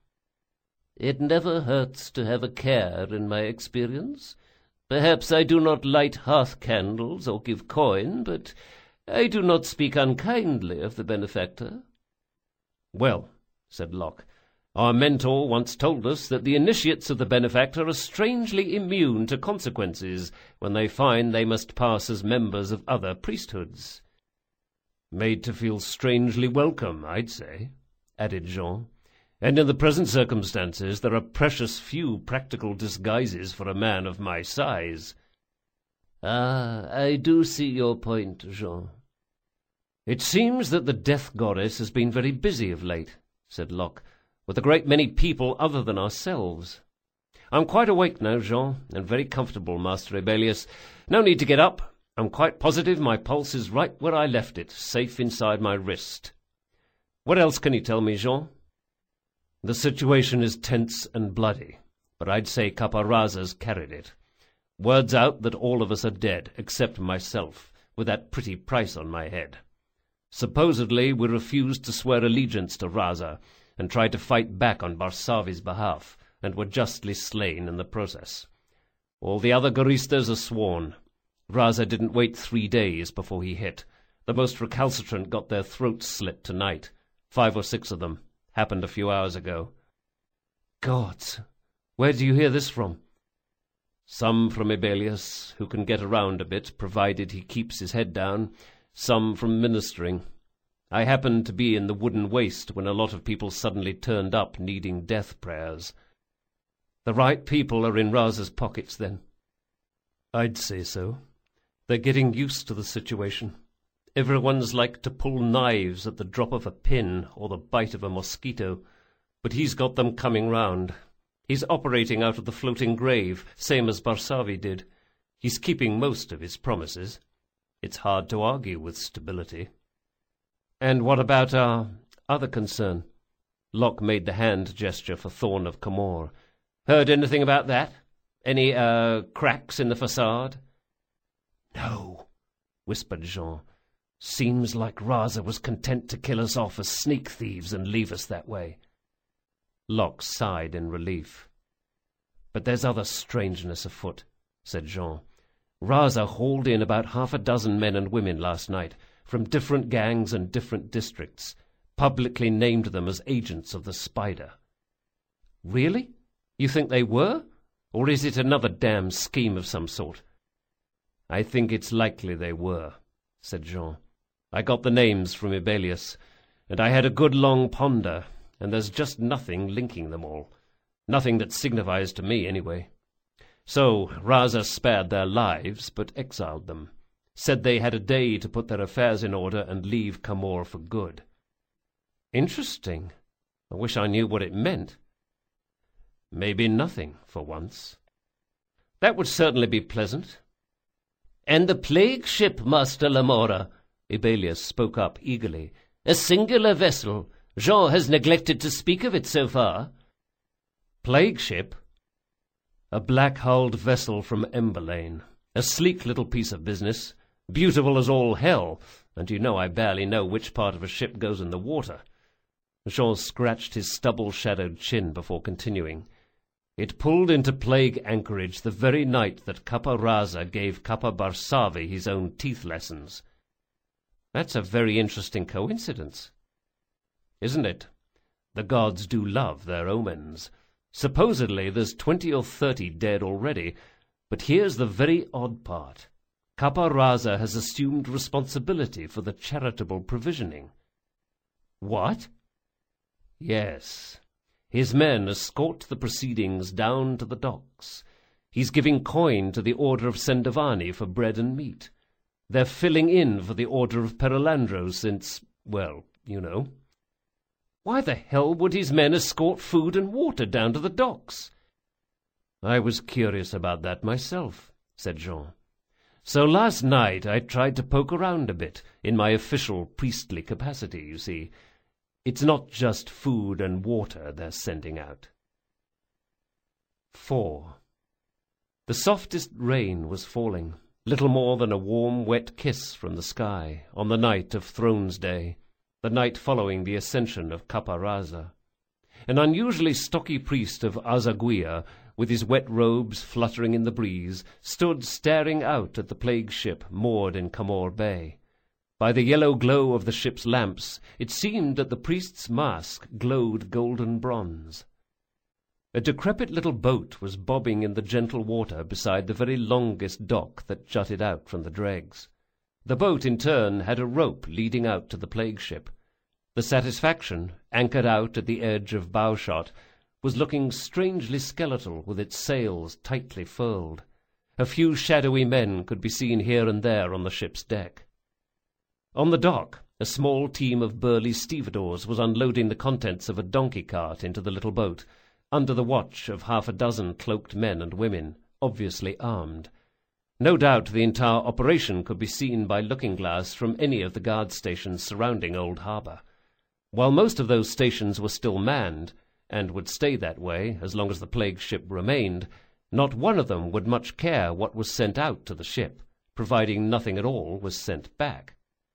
"It never hurts to have a care in my experience. Perhaps I do not light hearth-candles or give coin, but I do not speak unkindly of the benefactor." "Well," said Locke, "our mentor once told us that the initiates of the benefactor are strangely immune to consequences when they find they must pass as members of other priesthoods." "Made to feel strangely welcome, I'd say," added Jean. "And in the present circumstances there are precious few practical disguises for a man of my size." "Ah, I do see your point, Jean." "It seems that the death goddess has been very busy of late," said Locke, "with a great many people other than ourselves. I'm quite awake now, Jean, and very comfortable, Master Abelius. No need to get up. I'm quite positive my pulse is right where I left it, safe inside my wrist. What else can you tell me, Jean?" "The situation is tense and bloody, but I'd say Capo-Rasa's carried it. Word's out that all of us are dead, except myself, with that pretty price on my head. Supposedly we refused to swear allegiance to Rasa, and tried to fight back on Barsavi's behalf, and were justly slain in the process. All the other Goristas are sworn. Rasa didn't wait 3 days before he hit. The most recalcitrant got their throats slit tonight. 5 or 6 of them. Happened a few hours ago." "Gods! Where do you hear this from?" "Some from Abelius, who can get around a bit, provided he keeps his head down. Some from ministering. I happened to be in the wooden waste when a lot of people suddenly turned up needing death prayers." "The right people are in Rasa's pockets, then?" "I'd say so. They're getting used to the situation. Everyone's like to pull knives at the drop of a pin or the bite of a mosquito, but he's got them coming round. He's operating out of the floating grave, same as Barsavi did. He's keeping most of his promises. It's hard to argue with stability." "And what about our other concern?" Locke made the hand gesture for Thorn of Camor. "Heard anything about that? Any, cracks in the facade?" "No," whispered Jean. "Seems like Raza was content to kill us off as sneak thieves and leave us that way." Locke sighed in relief. "But there's other strangeness afoot," said Jean. "Raza hauled in about 6 men and women last night, from different gangs and different districts, publicly named them as agents of the Spider." "Really? You think they were? Or is it another damn scheme of some sort?" "I think it's likely they were," said Jean. "I got the names from Ebelius, and I had a good long ponder, and there's just nothing linking them all. Nothing that signifies to me, anyway. So Raza spared their lives, but exiled them. Said they had a day to put their affairs in order and leave Camor for good." "Interesting. I wish I knew what it meant." "Maybe nothing, for once." "That would certainly be pleasant." "And the plague ship, Master Lamora," Ebelius spoke up eagerly. "A singular vessel. Jean has neglected to speak of it so far." "Plague ship?" "A black-hulled vessel from Emberlane. A sleek little piece of business, beautiful as all hell, and you know I barely know which part of a ship goes in the water." Jean scratched his stubble-shadowed chin before continuing. "It pulled into Plague anchorage the very night that Kappa Raza gave Kappa Barsavi his own teeth lessons." "That's a very interesting coincidence." "Isn't it? The gods do love their omens. Supposedly there's 20 or 30 dead already, but here's the very odd part. Kappa Raza has assumed responsibility for the charitable provisioning." "What?" "Yes. His men escort the proceedings down to the docks. He's giving coin to the Order of Sendavani for bread and meat. They're filling in for the Order of Perilandro since, well, you know." "Why the hell would his men escort food and water down to the docks?" "I was curious about that myself," said Jean. "So last night I tried to poke around a bit, in my official priestly capacity, you see. It's not just food and water they're sending out." 4. The softest rain was falling, little more than a warm, wet kiss from the sky, on the night of Thrones Day, the night following the ascension of Kappa Raza. An unusually stocky priest of Azaguia, with his wet robes fluttering in the breeze, stood staring out at the plague ship moored in Camor Bay. By the yellow glow of the ship's lamps, it seemed that the priest's mask glowed golden bronze. A decrepit little boat was bobbing in the gentle water beside the very longest dock that jutted out from the dregs. The boat, in turn, had a rope leading out to the plague ship. The Satisfaction, anchored out at the edge of bowshot, was looking strangely skeletal with its sails tightly furled. A few shadowy men could be seen here and there on the ship's deck. On the dock, a small team of burly stevedores was unloading the contents of a donkey cart into the little boat, under the watch of 6 cloaked men and women, obviously armed. No doubt the entire operation could be seen by looking-glass from any of the guard stations surrounding Old Harbour. While most of those stations were still manned, and would stay that way as long as the plague ship remained, not one of them would much care what was sent out to the ship, providing nothing at all was sent back.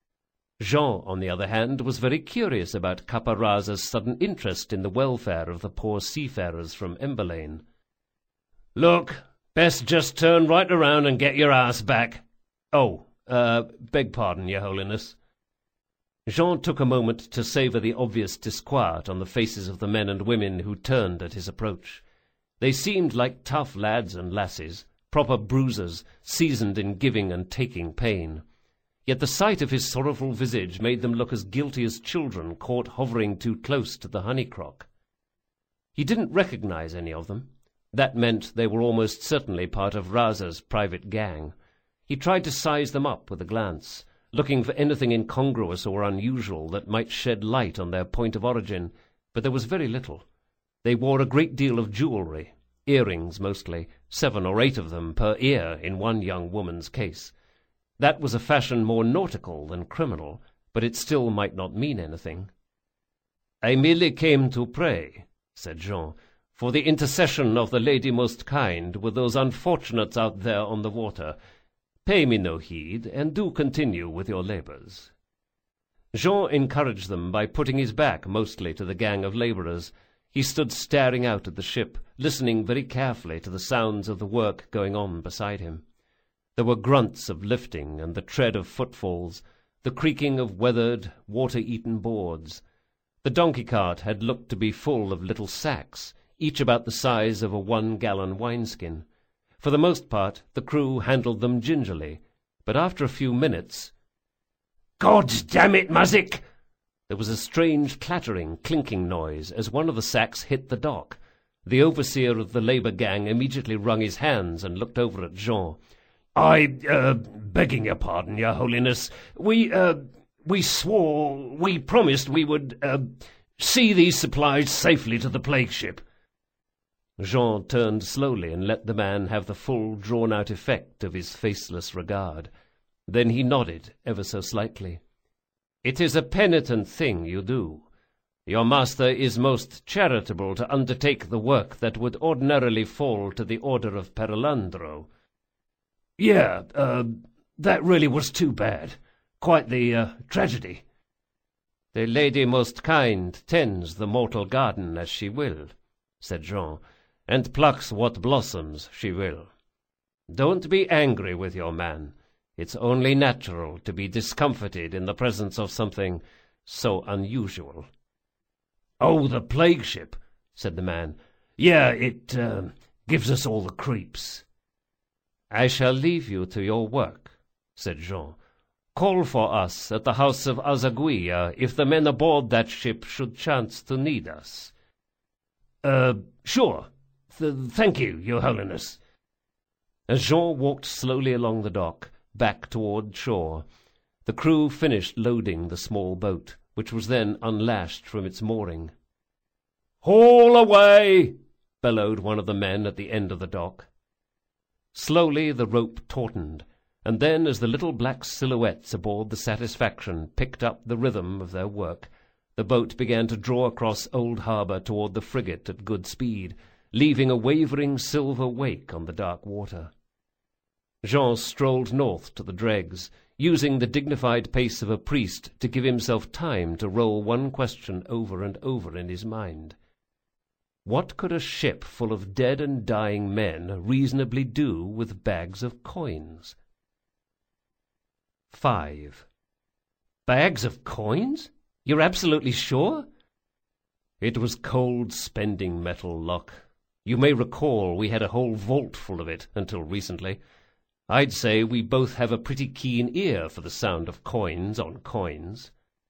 Jean, on the other hand, was very curious about Kappa Raza's sudden interest in the welfare of the poor seafarers from Emberlane. "Look, best just turn right around and get your ass back." "Oh, beg pardon, Your Holiness." Jean took a moment to savour the obvious disquiet on the faces of the men and women who turned at his approach. They seemed like tough lads and lasses, proper bruisers, seasoned in giving and taking pain. Yet the sight of his sorrowful visage made them look as guilty as children caught hovering too close to the honey-crock. He didn't recognize any of them. That meant they were almost certainly part of Raza's private gang. He tried to size them up with a glance, looking for anything incongruous or unusual that might shed light on their point of origin, but there was very little. They wore a great deal of jewelry, earrings mostly, 7 or 8 of them per ear in one young woman's case. That was a fashion more nautical than criminal, but it still might not mean anything. "I merely came to pray," said Jean, for the intercession of the Lady Most Kind with those unfortunates out there on the water. Pay me no heed, and do continue with your labours." Jean encouraged them by putting his back mostly to the gang of labourers. He stood staring out at the ship, listening very carefully to the sounds of the work going on beside him. There were grunts of lifting and the tread of footfalls, the creaking of weathered, water-eaten boards. The donkey-cart had looked to be full of little sacks, each about the size of a 1-gallon wineskin. For the most part, the crew handled them gingerly, but after a few minutes— "God damn it, Mazik!" There was a strange clattering, clinking noise as one of the sacks hit the dock. The overseer of the labour gang immediately wrung his hands and looked over at Jean. Begging your pardon, your holiness, we promised we would, see these supplies safely to the plague ship." Jean turned slowly and let the man have the full, drawn-out effect of his faceless regard. Then he nodded, ever so slightly. "It is a penitent thing you do. Your master is most charitable to undertake the work that would ordinarily fall to the order of Perilandro." "Yeah, that really was too bad. Quite the tragedy." "The Lady Most Kind tends the mortal garden as she will," said Jean, "and plucks what blossoms she will. Don't be angry with your man. It's only natural to be discomfited in the presence of something so unusual." "Oh, the plague ship," said the man. "Yeah, it gives us all the creeps." "I shall leave you to your work," said Jean. "Call for us at the house of Azaguia if the men aboard that ship should chance to need us." Sure. Thank you, Your Holiness." As Jean walked slowly along the dock, back toward shore, the crew finished loading the small boat, which was then unlashed from its mooring. "Haul away!" bellowed one of the men at the end of the dock. Slowly the rope tautened, and then as the little black silhouettes aboard the Satisfaction picked up the rhythm of their work, the boat began to draw across Old Harbour toward the frigate at good speed, leaving a wavering silver wake on the dark water. Jean strolled north to the dregs, using the dignified pace of a priest to give himself time to roll one question over and over in his mind. What could a ship full of dead and dying men reasonably do with bags of coins? 5. "Bags of coins? You're absolutely sure?" "It was cold spending metal, Locke. You may recall we had a whole vault full of it until recently. I'd say we both have a pretty keen ear for the sound of coins on coins."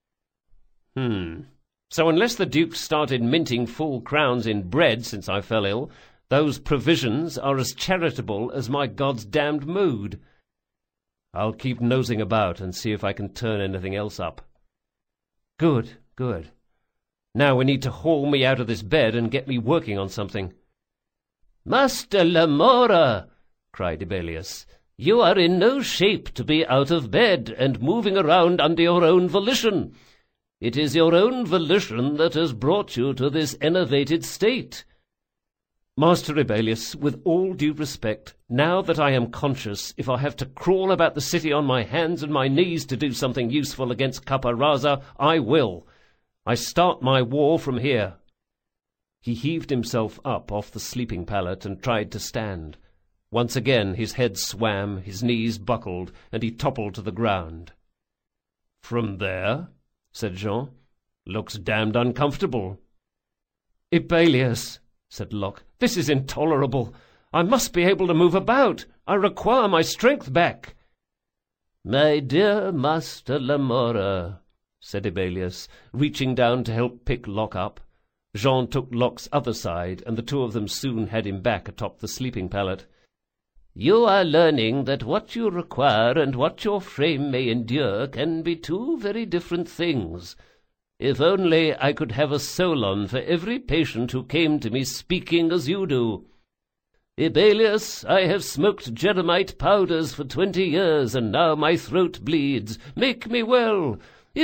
So unless the Duke started minting full crowns in bread since I fell ill, those provisions are as charitable as my God's damned mood. I'll keep nosing about and see if I can turn anything else up." Good, good. Now we need to haul me out of this bed and get me working on something." "Master Lamora," cried Ebelius, "you are in no shape to be out of bed and moving around under your own volition. It is your own volition that has brought you to this enervated state." "Master Ebelius, with all due respect, now that I am conscious, if I have to crawl about the city on my hands and my knees to do something useful against Caparraza, I will. I start my war from here." He heaved himself up off the sleeping pallet and tried to stand. Once again his head swam, his knees buckled, and he toppled to the ground. "From there?" said Jean. "Looks damned uncomfortable." "Ebelius," said Locke, "this is intolerable. I must be able to move about. I require my strength back." "My dear Master Lamora," said Ebelius, reaching down to help pick Locke up. Jean took Locke's other side, and the two of them soon had him back atop the sleeping pallet. "You are learning that what you require and what your frame may endure can be two very different things. If only I could have a Solon for every patient who came to me speaking as you do. Ebelius, I have smoked Jeremite powders for 20 years, and now my throat bleeds. Make me well.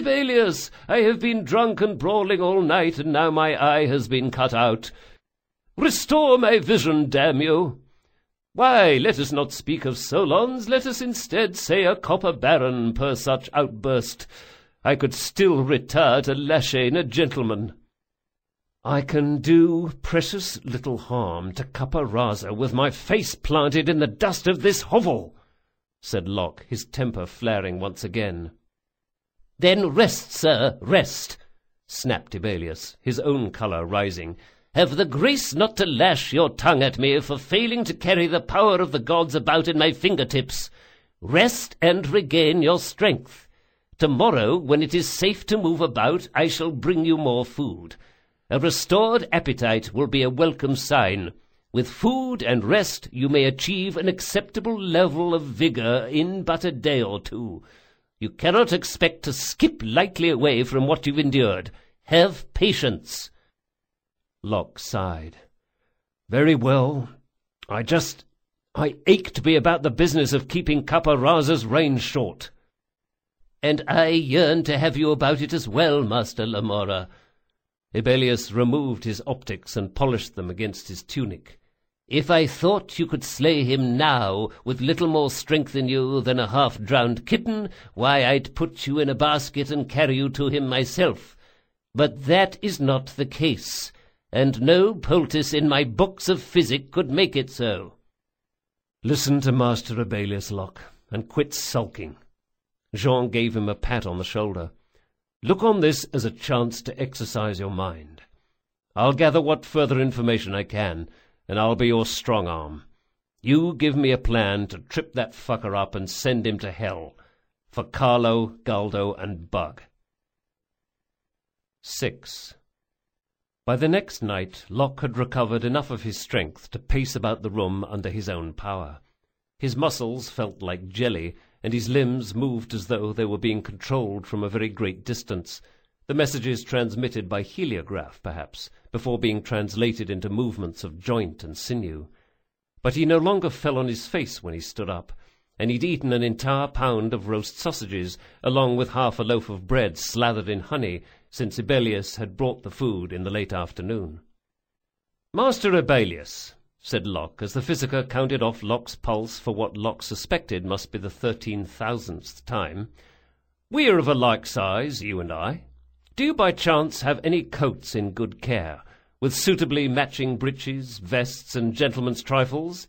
Ebelius, I have been drunk and brawling all night, and now my eye has been cut out. Restore my vision, damn you! Why, let us not speak of Solons, let us instead say a copper baron per such outburst. I could still retire to Lachesne a gentleman. I can do precious little harm to Capo-Rasa with my face planted in the dust of this hovel, said Locke, his temper flaring once again. Then rest, sir, rest, snapped Ebalius, his own colour rising. Have the grace not to lash your tongue at me for failing to carry the power of the gods about in my fingertips. Rest and regain your strength. Tomorrow, when it is safe to move about, I shall bring you more food. A restored appetite will be a welcome sign. With food and rest you may achieve an acceptable level of vigour in but a day or two. You cannot expect to skip lightly away from what you've endured. Have patience. Locke sighed. Very well. I ache to be about the business of keeping Capo-Rasa's reign short. And I yearn to have you about it as well, Master Lamora. Ebalius removed his optics and polished them against his tunic. If I thought you could slay him now with little more strength in you than a half-drowned kitten, why, I'd put you in a basket and carry you to him myself. But that is not the case, and no poultice in my books of physic could make it so. Listen to Master Ebalius, Locke, and quit sulking. Jean gave him a pat on the shoulder. Look on this as a chance to exercise your mind. I'll gather what further information I can, and I'll be your strong arm. You give me a plan to trip that fucker up and send him to hell, for Carlo, Galdo, and Bug. 6. By the next night, Locke had recovered enough of his strength to pace about the room under his own power. His muscles felt like jelly, and his limbs moved as though they were being controlled from a very great distance, the messages transmitted by heliograph, perhaps, before being translated into movements of joint and sinew. But he no longer fell on his face when he stood up, and he'd eaten an entire pound of roast sausages, along with half a loaf of bread slathered in honey, since Ebalius had brought the food in the late afternoon. "Master Ebalius," said Locke, as the physiker counted off Locke's pulse for what Locke suspected must be the 13,000th time, "we are of a like size, you and I. Do you by chance have any coats in good care, with suitably matching breeches, vests, and gentlemen's trifles?"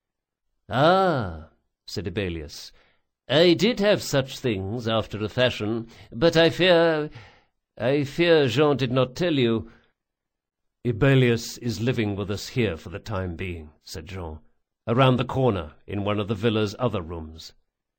"Ah," said Ebalius, "I did have such things after a fashion, but I fear Jean did not tell you." "Ebalius is living with us here for the time being," said Jean, "around the corner in one of the villa's other rooms."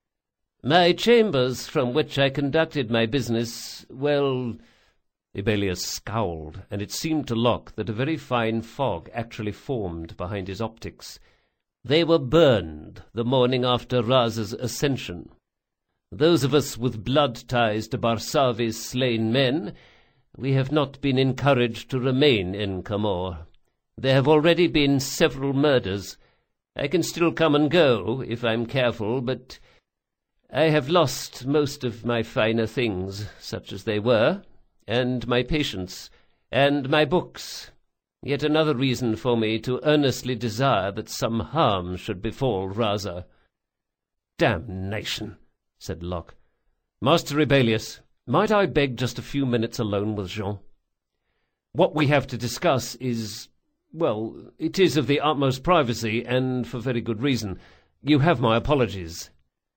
"My chambers, from which I conducted my business, well—" Ebalius scowled, and it seemed to Locke that a very fine fog actually formed behind his optics. "They were burned the morning after Rasa's ascension. Those of us with blood ties to Barsavi's slain men, we have not been encouraged to remain in Camor. There have already been several murders. I can still come and go, if I'm careful, but I have lost most of my finer things, such as they were, and my patience, and my books. Yet another reason for me to earnestly desire that some harm should befall Rasa." "Damnation!" said Locke. "Master Ebalius, might I beg just a few minutes alone with Jean? What we have to discuss is, well, it is of the utmost privacy, and for very good reason. You have my apologies."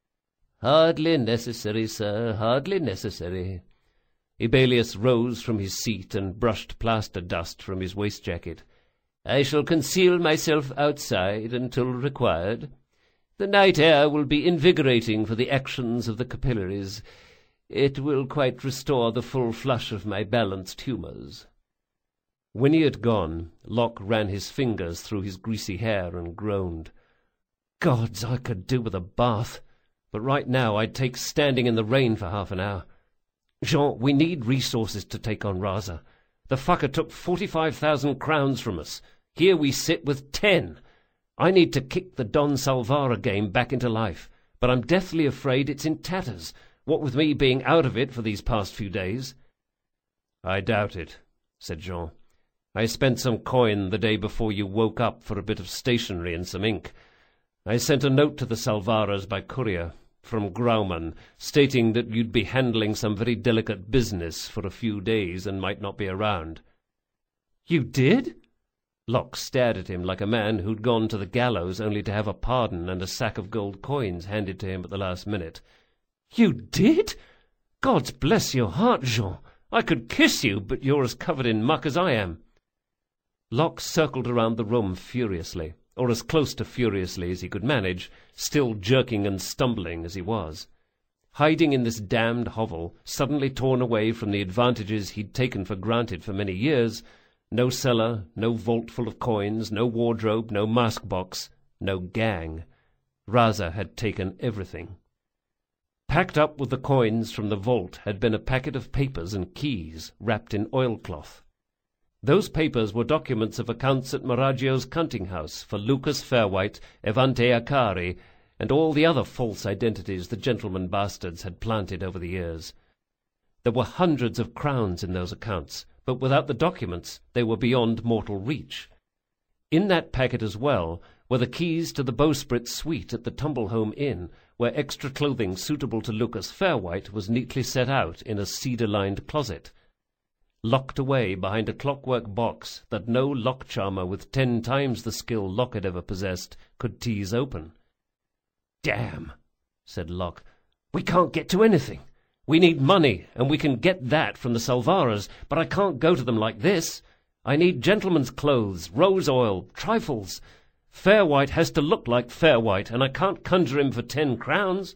"Hardly necessary, sir, hardly necessary." Ebalius rose from his seat and brushed plaster dust from his waist-jacket. "I shall conceal myself outside until required. The night air will be invigorating for the actions of the capillaries. It will quite restore the full flush of my balanced humours." When he had gone, Locke ran his fingers through his greasy hair and groaned. "Gods, I could do with a bath, but right now I'd take standing in the rain for half an hour. Jean, we need resources to take on Rasa. The fucker took 45,000 crowns from us. Here we sit with 10. I need to kick the Don Salvara game back into life, but I'm deathly afraid it's in tatters, what with me being out of it for these past few days." "I doubt it," said Jean. I spent some coin the day before you woke up for a bit of stationery and some ink. I sent a note to the Salvaras by courier, from Grauman, stating that you'd be handling some very delicate business for a few days and might not be around." "You did?" Locke stared at him like a man who'd gone to the gallows only to have a pardon and a sack of gold coins handed to him at the last minute. "You did? God bless your heart, Jean. I could kiss you, but you're as covered in muck as I am." Locke circled around the room furiously, or as close to furiously as he could manage, still jerking and stumbling as he was. Hiding in this damned hovel, suddenly torn away from the advantages he'd taken for granted for many years, no cellar, no vault full of coins, no wardrobe, no mask-box, no gang. Raza had taken everything. Packed up with the coins from the vault had been a packet of papers and keys, wrapped in oilcloth. Those papers were documents of accounts at Maraggio's counting house for Lucas Fairwhite, Evante Akari, and all the other false identities the gentleman bastards had planted over the years. There were hundreds of crowns in those accounts, but without the documents they were beyond mortal reach. In that packet as well were the keys to the bowsprit suite at the Tumblehome Inn, where extra clothing suitable to Lucas Fairwhite was neatly set out in a cedar-lined closet, locked away behind a clockwork box that no lock-charmer with 10 times the skill Locke had ever possessed could tease open. "Damn," said Locke. "We can't get to anything. We need money, and we can get that from the Salvaras, but I can't go to them like this. I need gentlemen's clothes, rose oil, trifles. Fairwhite has to look like Fairwhite, and I can't conjure him for 10 crowns.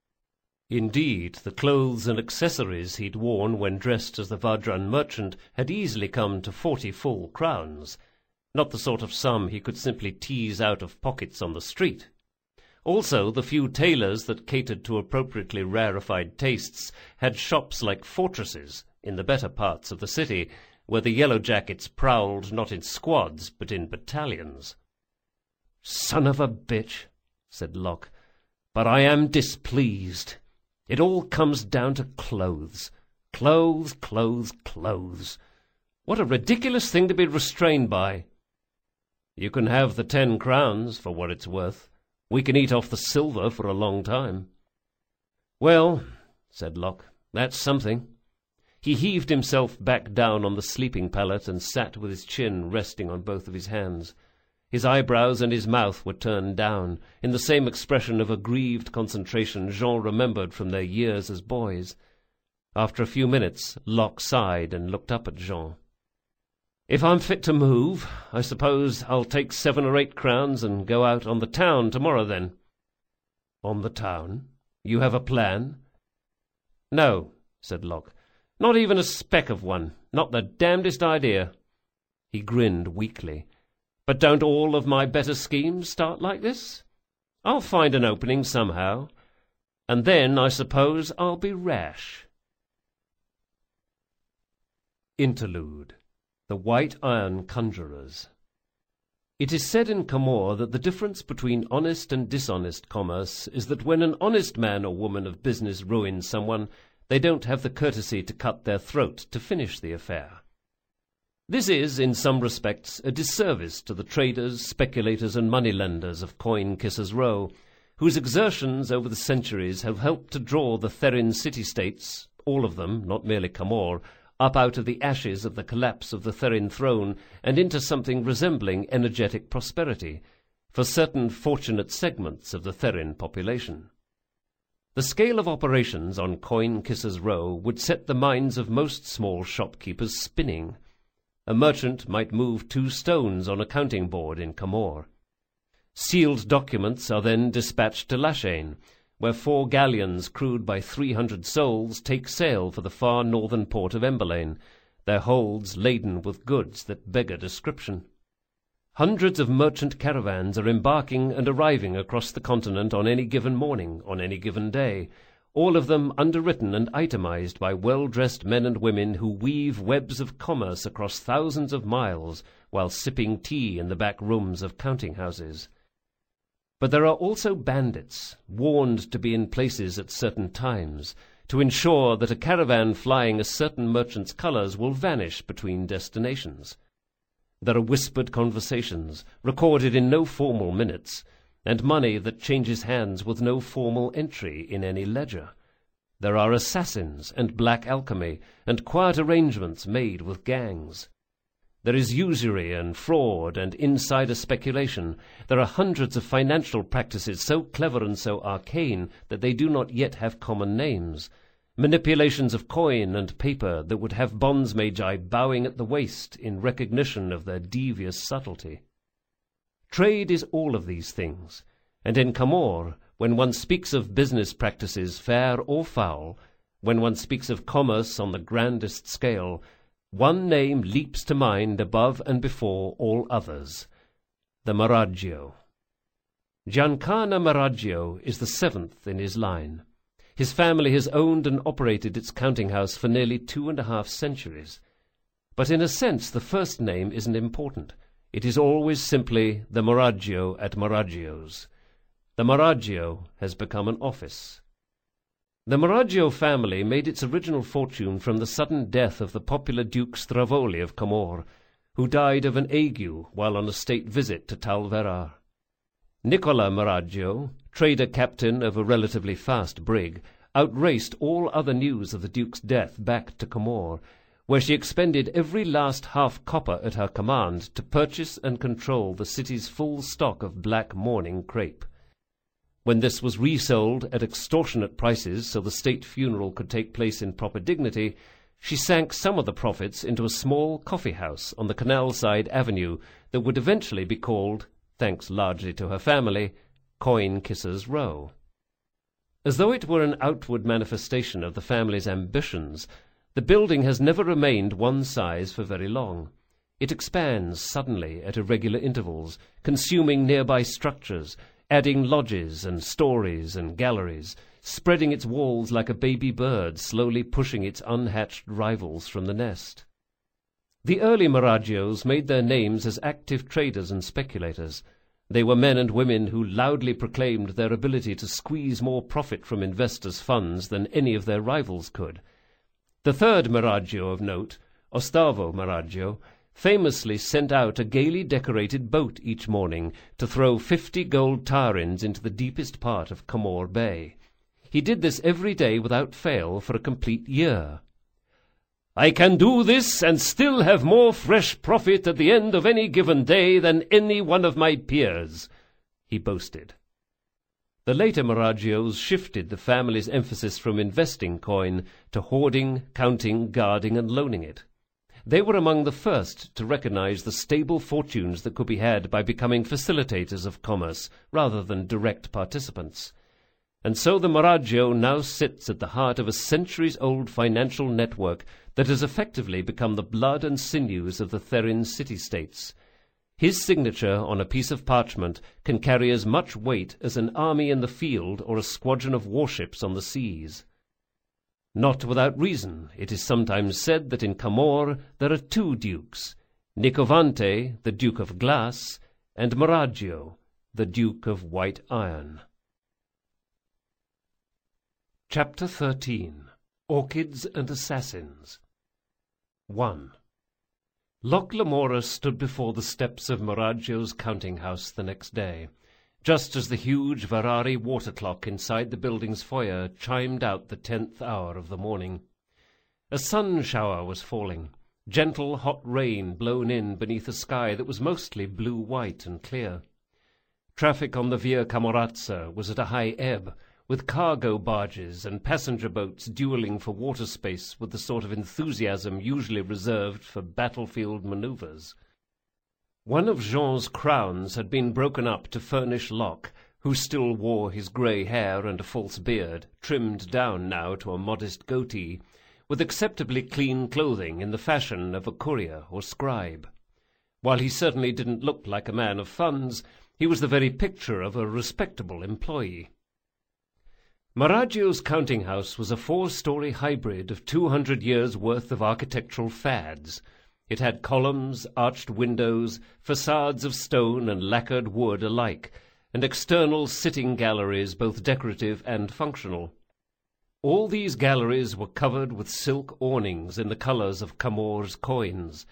Indeed, the clothes and accessories he'd worn when dressed as the Vadran merchant had easily come to 40 full crowns, not the sort of sum he could simply tease out of pockets on the street. Also, the few tailors that catered to appropriately rarefied tastes had shops like fortresses in the better parts of the city, where the yellow jackets prowled not in squads but in battalions. "Son of a bitch," said Locke, "but I am displeased. It all comes down to clothes. Clothes, clothes, clothes. What a ridiculous thing to be restrained by." "You can have the 10 crowns for what it's worth. We can eat off the silver for a long time." "Well," said Locke, "that's something." He heaved himself back down on the sleeping pallet and sat with his chin resting on both of his hands. His eyebrows and his mouth were turned down, in the same expression of aggrieved concentration Jean remembered from their years as boys. After a few minutes, Locke sighed and looked up at Jean. "If I'm fit to move, I suppose I'll take 7 or 8 crowns and go out on the town tomorrow, then." "On the town? You have a plan?" "No," said Locke. "Not even a speck of one. Not the damnedest idea." He grinned weakly. "But don't all of my better schemes start like this? I'll find an opening somehow, and then I suppose I'll be rash." Interlude. The White Iron Conjurers. It is said in Camorr that the difference between honest and dishonest commerce is that when an honest man or woman of business ruins someone, they don't have the courtesy to cut their throat to finish the affair. This is, in some respects, a disservice to the traders, speculators, and moneylenders of Coin-Kissers Row, whose exertions over the centuries have helped to draw the Therin city-states, all of them, not merely Camorr, up out of the ashes of the collapse of the Therin throne and into something resembling energetic prosperity for certain fortunate segments of the Therin population. The scale of operations on Coin-Kissers Row would set the minds of most small shopkeepers spinning. A merchant might move 2 stones on a counting board in Camorr. Sealed documents are then dispatched to Lashane, where 4 galleons crewed by 300 souls take sail for the far northern port of Emberlane, their holds laden with goods that beggar description. Hundreds of merchant caravans are embarking and arriving across the continent on any given morning, on any given day, all of them underwritten and itemized by well-dressed men and women who weave webs of commerce across thousands of miles while sipping tea in the back rooms of counting-houses. But there are also bandits, warned to be in places at certain times, to ensure that a caravan flying a certain merchant's colors will vanish between destinations. There are whispered conversations, recorded in no formal minutes, and money that changes hands with no formal entry in any ledger. There are assassins and black alchemy, and quiet arrangements made with gangs. There is usury and fraud and insider speculation. There are hundreds of financial practices so clever and so arcane that they do not yet have common names. Manipulations of coin and paper that would have bonds magi bowing at the waist in recognition of their devious subtlety. Trade is all of these things, and in Camorr, when one speaks of business practices, fair or foul, when one speaks of commerce on the grandest scale, one name leaps to mind above and before all others: the Maraggio. Giancana Maraggio is the seventh in his line. His family has owned and operated its counting house for nearly 2.5 centuries. But in a sense, the first name isn't important. It is always simply the Maraggio at Maraggio's. The Maraggio has become an office. The Maraggio family made its original fortune from the sudden death of the popular Duke Stravoli of Camorr, who died of an ague while on a state visit to Tal Verar. Nicola Maraggio, trader-captain of a relatively fast brig, outraced all other news of the Duke's death back to Camorr, where she expended every last half-copper at her command to purchase and control the city's full stock of black mourning crepe. When this was resold at extortionate prices so the state funeral could take place in proper dignity, she sank some of the profits into a small coffee-house on the canal-side avenue that would eventually be called, thanks largely to her family, Coin Kissers Row. As though it were an outward manifestation of the family's ambitions, the building has never remained one size for very long. It expands suddenly at irregular intervals, consuming nearby structures, adding lodges and stories and galleries, spreading its walls like a baby bird slowly pushing its unhatched rivals from the nest. The early Maraggios made their names as active traders and speculators. They were men and women who loudly proclaimed their ability to squeeze more profit from investors' funds than any of their rivals could. The third Maraggio of note, Ostavo Maraggio, famously sent out a gaily decorated boat each morning to throw 50 gold tarins into the deepest part of Camorr Bay. He did this every day without fail for a complete year. "I can do this and still have more fresh profit at the end of any given day than any one of my peers," he boasted. The later Maraggios shifted the family's emphasis from investing coin to hoarding, counting, guarding, and loaning it. They were among the first to recognize the stable fortunes that could be had by becoming facilitators of commerce rather than direct participants. And so the Maraggio now sits at the heart of a centuries-old financial network that has effectively become the blood and sinews of the Therin city-states. His signature on a piece of parchment can carry as much weight as an army in the field or a squadron of warships on the seas. Not without reason, it is sometimes said that in Camorr there are two dukes, Nicovante, the Duke of Glass, and Maraggio, the Duke of White Iron. Chapter 13. Orchids and Assassins. 1. Loch Lamora stood before the steps of Maraggio's counting-house the next day, just as the huge Varari water clock inside the building's foyer chimed out the 10th hour of the morning. A sun-shower was falling, gentle hot rain blown in beneath a sky that was mostly blue-white and clear. Traffic on the Via Camorazza was at a high ebb, with cargo barges and passenger boats dueling for water space with the sort of enthusiasm usually reserved for battlefield maneuvers. One of Jean's crowns had been broken up to furnish Locke, who still wore his grey hair and a false beard, trimmed down now to a modest goatee, with acceptably clean clothing in the fashion of a courier or scribe. While he certainly didn't look like a man of funds, he was the very picture of a respectable employee. Maraggio's counting-house was a 4-story hybrid of 200 years' worth of architectural fads. It had columns, arched windows, facades of stone and lacquered wood alike, and external sitting galleries both decorative and functional. All these galleries were covered with silk awnings in the colours of Camorr's coins,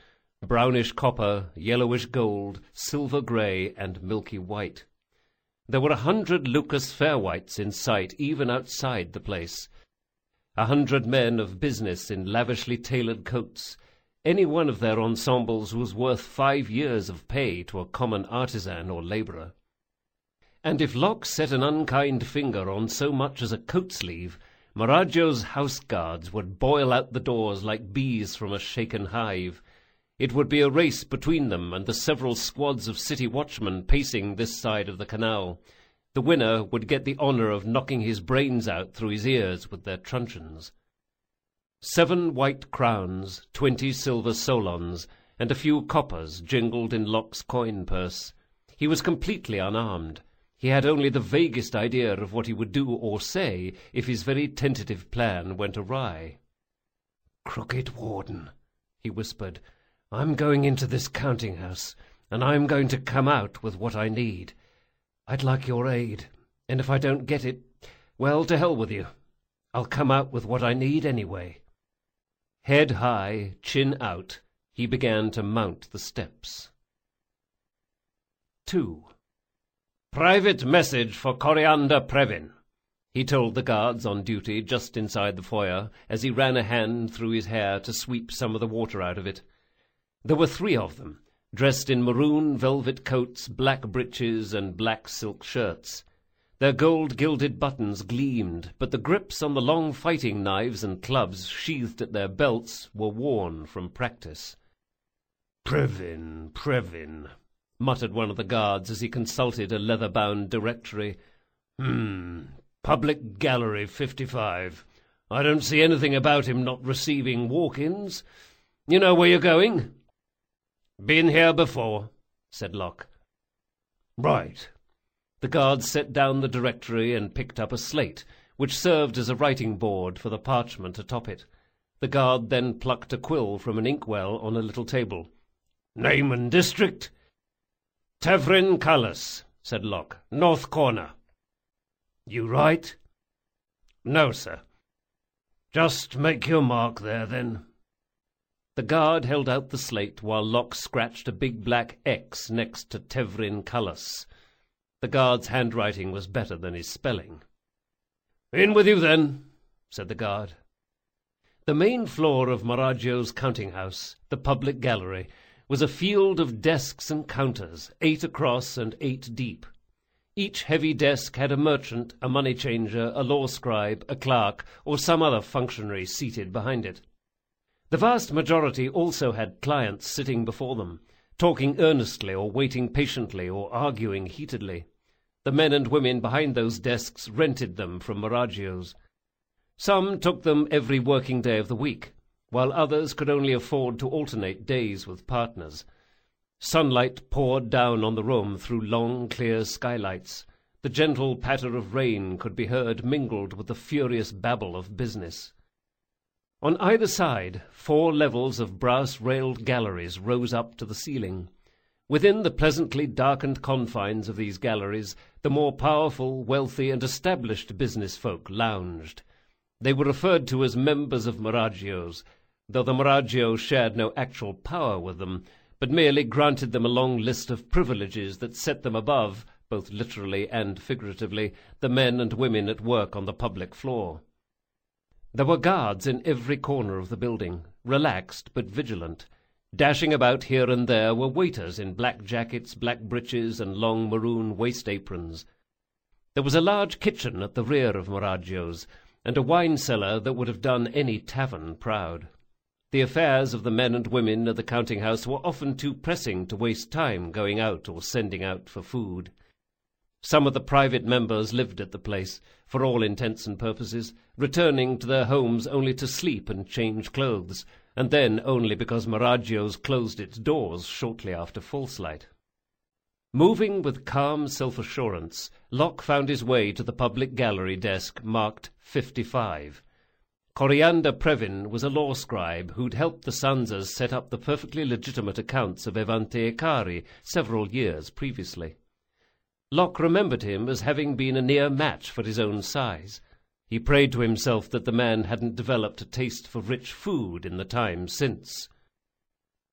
brownish copper, yellowish gold, silver grey, and milky white. There were 100 Lucas Fairwhites in sight, even outside the place. 100 men of business in lavishly tailored coats. Any one of their ensembles was worth 5 years of pay to a common artisan or labourer. And if Locke set an unkind finger on so much as a coat-sleeve, Maraggio's house guards would boil out the doors like bees from a shaken hive. It would be a race between them and the several squads of city watchmen pacing this side of the canal. The winner would get the honour of knocking his brains out through his ears with their truncheons. 7 white crowns, 20 silver solons, and a few coppers jingled in Locke's coin-purse. He was completely unarmed. He had only the vaguest idea of what he would do or say if his very tentative plan went awry. "Crooked Warden," he whispered, "I'm going into this counting-house, and I'm going to come out with what I need. I'd like your aid, and if I don't get it, well, to hell with you. I'll come out with what I need anyway." Head high, chin out, he began to mount the steps. 2. "Private message for Coriander Previn," he told the guards on duty just inside the foyer as he ran a hand through his hair to sweep some of the water out of it. There were 3 of them, dressed in maroon velvet coats, black breeches, and black silk shirts. Their gold-gilded buttons gleamed, but the grips on the long fighting knives and clubs sheathed at their belts were worn from practice. Previn, muttered one of the guards as he consulted a leather-bound directory. Public Gallery 55. I don't see anything about him not receiving walk-ins. You know where you're going?" "Been here before," said Locke. "Right." The guard set down the directory and picked up a slate, which served as a writing board for the parchment atop it. The guard then plucked a quill from an inkwell on a little table. "Name and district?" "Tevrin Cullis," said Locke. "North corner." "You right?" "No, sir." "Just make your mark there, then." The guard held out the slate while Locke scratched a big black X next to Tevrin Cullis. The guard's handwriting was better than his spelling. "In with you, then," said the guard. The main floor of Maraggio's counting-house, the public gallery, was a field of desks and counters, 8 across and 8 deep. Each heavy desk had a merchant, a money-changer, a law scribe, a clerk, or some other functionary seated behind it. The vast majority also had clients sitting before them, talking earnestly or waiting patiently or arguing heatedly. The men and women behind those desks rented them from Maraggio's. Some took them every working day of the week, while others could only afford to alternate days with partners. Sunlight poured down on the room through long, clear skylights. The gentle patter of rain could be heard mingled with the furious babble of business. On either side, 4 levels of brass-railed galleries rose up to the ceiling. Within the pleasantly darkened confines of these galleries, the more powerful, wealthy, and established business folk lounged. They were referred to as members of Maraggio's, though the Maraggio shared no actual power with them, but merely granted them a long list of privileges that set them above, both literally and figuratively, the men and women at work on the public floor. There were guards in every corner of the building, relaxed but vigilant. Dashing about here and there were waiters in black jackets, black breeches, and long maroon waist aprons. There was a large kitchen at the rear of Maraggio's, and a wine cellar that would have done any tavern proud. The affairs of the men and women at the counting-house were often too pressing to waste time going out or sending out for food. Some of the private members lived at the place, for all intents and purposes, returning to their homes only to sleep and change clothes, and then only because Maraggio's closed its doors shortly after false light. Moving with calm self-assurance, Locke found his way to the public gallery desk marked 55. Coriander Previn was a law scribe who'd helped the Sanzas set up the perfectly legitimate accounts of Evante Ekari several years previously. Locke remembered him as having been a near match for his own size. He prayed to himself that the man hadn't developed a taste for rich food in the time since.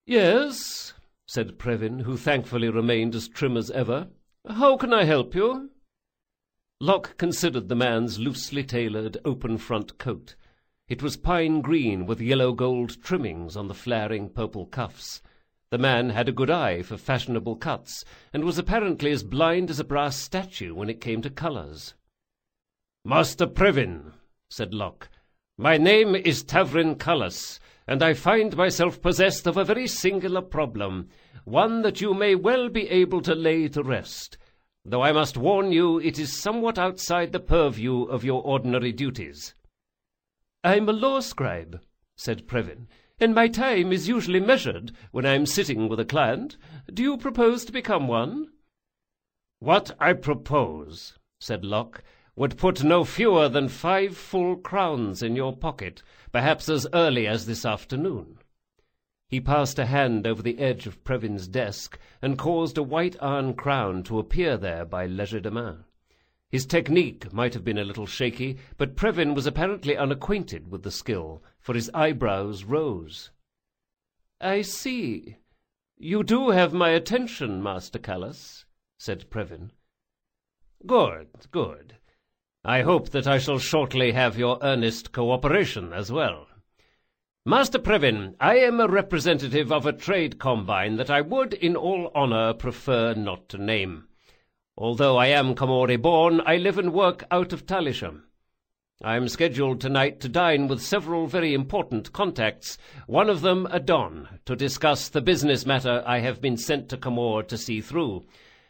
"Yes," said Previn, who thankfully remained as trim as ever. "How can I help you?" Locke considered the man's loosely tailored, open-front coat. It was pine green with yellow-gold trimmings on the flaring purple cuffs. The man had a good eye for fashionable cuts, and was apparently as blind as a brass statue when it came to colours. "Master Previn," said Locke, "my name is Tavrin Cullis, and I find myself possessed of a very singular problem, one that you may well be able to lay to rest, though I must warn you it is somewhat outside the purview of your ordinary duties." "I'm a law scribe," said Previn, "and my time is usually measured when I am sitting with a client. Do you propose to become one?" "What I propose," said Locke, "would put no fewer than 5 full crowns in your pocket, perhaps as early as this afternoon." He passed a hand over the edge of Previn's desk and caused a white iron crown to appear there by legerdemain. His technique might have been a little shaky, but Previn was apparently unacquainted with the skill, for his eyebrows rose. "I see. You do have my attention, Master Cullis," said Previn. "Good, good. I hope that I shall shortly have your earnest cooperation as well. Master Previn, I am a representative of a trade combine that I would, in all honour, prefer not to name. Although I am Comori born, I live and work out of Talisham. I am scheduled tonight to dine with several very important contacts, one of them a Don, to discuss the business matter I have been sent to Comor to see through.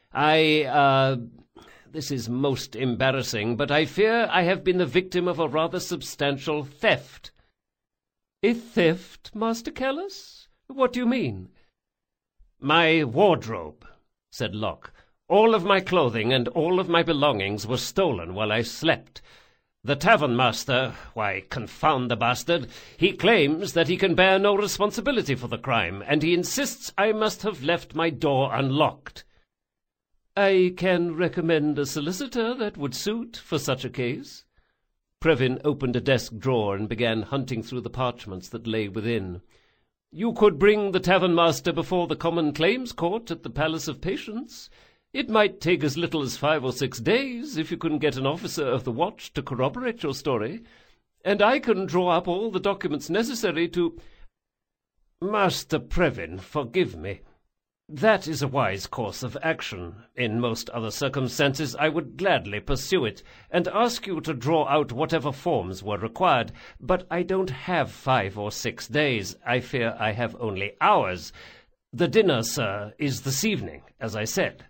This is most embarrassing, but I fear I have been the victim of a rather substantial theft." "A theft, Master Cullis? What do you mean?" "My wardrobe," said Locke. "All of my clothing and all of my belongings were stolen while I slept. The tavern-master, why, confound the bastard, he claims that he can bear no responsibility for the crime, and he insists I must have left my door unlocked." "I can recommend a solicitor that would suit for such a case." Previn opened a desk drawer and began hunting through the parchments that lay within. "You could bring the tavern-master before the Common Claims Court at the Palace of Patience. It might take as little as 5 or 6 days if you can get an officer of the watch to corroborate your story, and I can draw up all the documents necessary to—" "Master Previn, forgive me. That is a wise course of action. In most other circumstances I would gladly pursue it, and ask you to draw out whatever forms were required. But I don't have 5 or 6 days. I fear I have only hours. The dinner, sir, is this evening, as I said."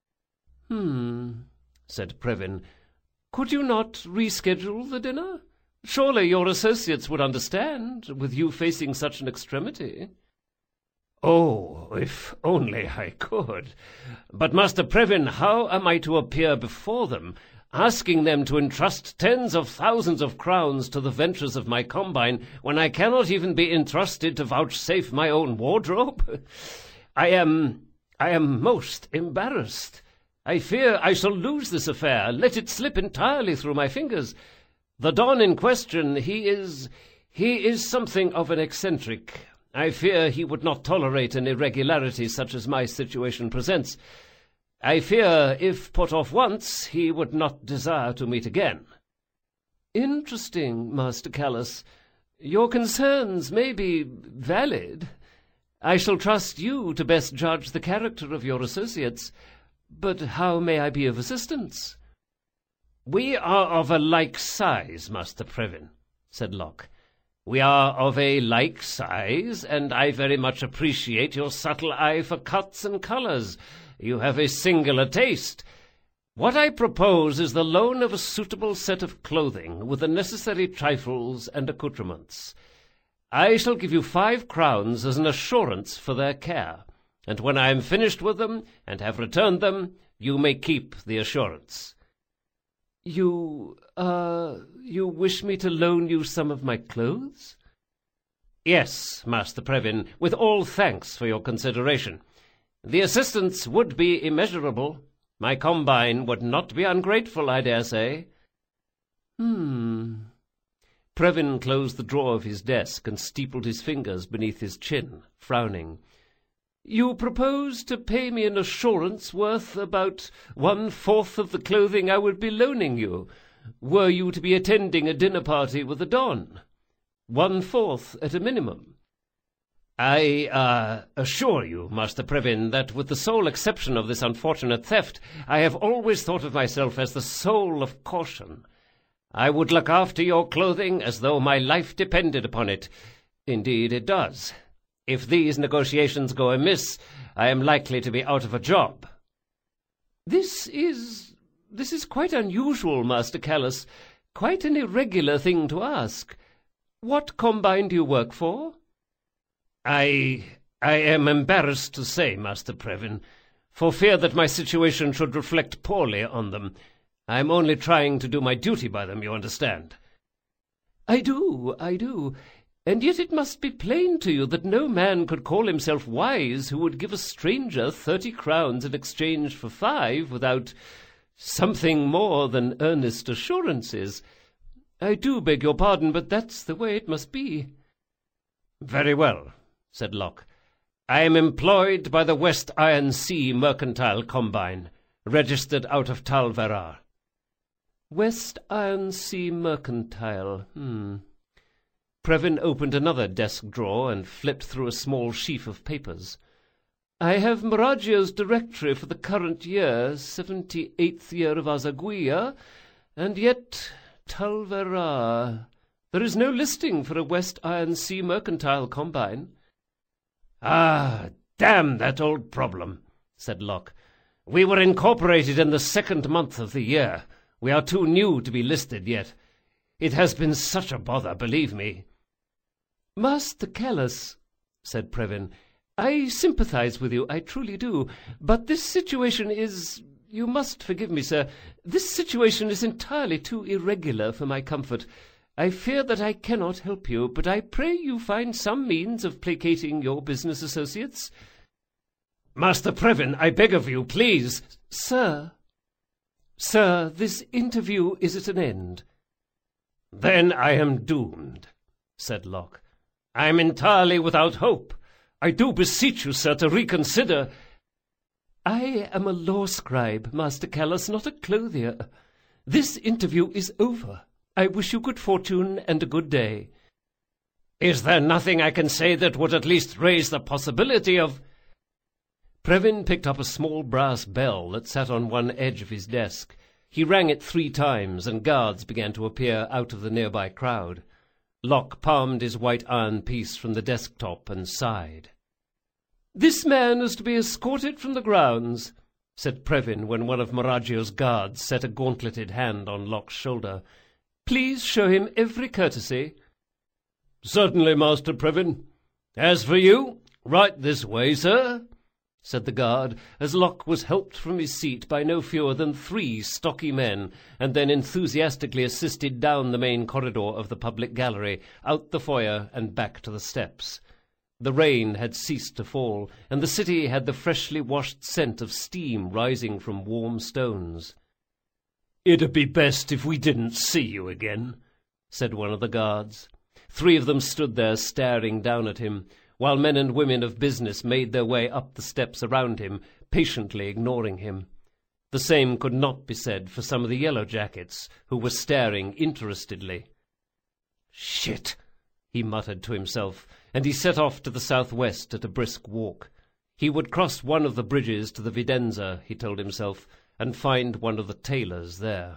Said Previn. "Could you not reschedule the dinner? Surely your associates would understand, with you facing such an extremity." "Oh, if only I could! But, Master Previn, how am I to appear before them, asking them to entrust tens of thousands of crowns to the ventures of my combine, when I cannot even be entrusted to vouchsafe my own wardrobe? I am most embarrassed. I fear I shall lose this affair, let it slip entirely through my fingers. The Don in question, he is something of an eccentric. I fear he would not tolerate an irregularity such as my situation presents. I fear, if put off once, he would not desire to meet again." "Interesting, Master Cullis. Your concerns may be valid. I shall trust you to best judge the character of your associates. But how may I be of assistance?" "We are of a like size, Master Previn," said Locke. "We are of a like size, and I very much appreciate your subtle eye for cuts and colours. You have a singular taste. What I propose is the loan of a suitable set of clothing, with the necessary trifles and accoutrements. I shall give you 5 crowns as an assurance for their care, and when I am finished with them and have returned them, you may keep the assurance." You wish me to loan you some of my clothes?" "Yes, Master Previn, with all thanks for your consideration. The assistance would be immeasurable. My combine would not be ungrateful, I dare say." Previn Previn closed the drawer of his desk and steepled his fingers beneath his chin, frowning. You propose to pay me an assurance worth about 1/4 of the clothing I would be loaning you, were you to be attending a dinner party with the Don. 1/4 at a minimum. I assure you, Master Previn, that with the sole exception of this unfortunate theft, I have always thought of myself as the soul of caution. I would look after your clothing as though my life depended upon it. Indeed, it does. If these negotiations go amiss, I am likely to be out of a job." This is quite unusual, Master Callus, quite an irregular thing to ask. What combine do you work for?" I am embarrassed to say, Master Previn, for fear that my situation should reflect poorly on them. I am only trying to do my duty by them, you understand." I do. And yet it must be plain to you that no man could call himself wise who would give a stranger 30 crowns in exchange for 5 without something more than earnest assurances. I do beg your pardon, but that's the way it must be." "Very well," said Locke. "I am employed by the West Iron Sea Mercantile Combine, registered out of Talverar." West Iron Sea Mercantile. Previn opened another desk drawer and flipped through a small sheaf of papers. "I have Maraggio's directory for the current year, 78th year of Azaguia, and yet Talverar. There is no listing for a West Iron Sea Mercantile Combine." "Ah, damn that old problem," said Locke. "We were incorporated in the 2nd month of the year. We are too new to be listed yet. It has been such a bother, believe me." "Master Callus," said Previn, "I sympathize with you, I truly do. But this situation is—you must forgive me, sir— this situation is entirely too irregular for my comfort. I fear that I cannot help you, but I pray you find some means of placating your business associates." "Master Previn, I beg of you, please—" Sir, this interview is at an end." "Then I am doomed," said Locke. "I am entirely without hope. I do beseech you, sir, to reconsider." "I am a law scribe, Master Callus, not a clothier. This interview is over. I wish you good fortune and a good day." "Is there nothing I can say that would at least raise the possibility of—" Previn picked up a small brass bell that sat on one edge of his desk. He rang it 3 times, and guards began to appear out of the nearby crowd. Locke palmed his white iron piece from the desk-top and sighed. "This man is to be escorted from the grounds," said Previn when one of Maraggio's guards set a gauntleted hand on Locke's shoulder. "Please show him every courtesy." "Certainly, Master Previn. As for you, right this way, sir," said the guard, as Locke was helped from his seat by no fewer than 3 stocky men, and then enthusiastically assisted down the main corridor of the public gallery, out the foyer, and back to the steps. The rain had ceased to fall, and the city had the freshly washed scent of steam rising from warm stones. "It'd be best if we didn't see you again," said one of the guards. 3 of them stood there staring down at him, while men and women of business made their way up the steps around him, patiently ignoring him. The same could not be said for some of the yellow jackets, who were staring interestedly. "Shit!" he muttered to himself, and he set off to the southwest at a brisk walk. He would cross one of the bridges to the Videnza, he told himself, and find one of the tailors there.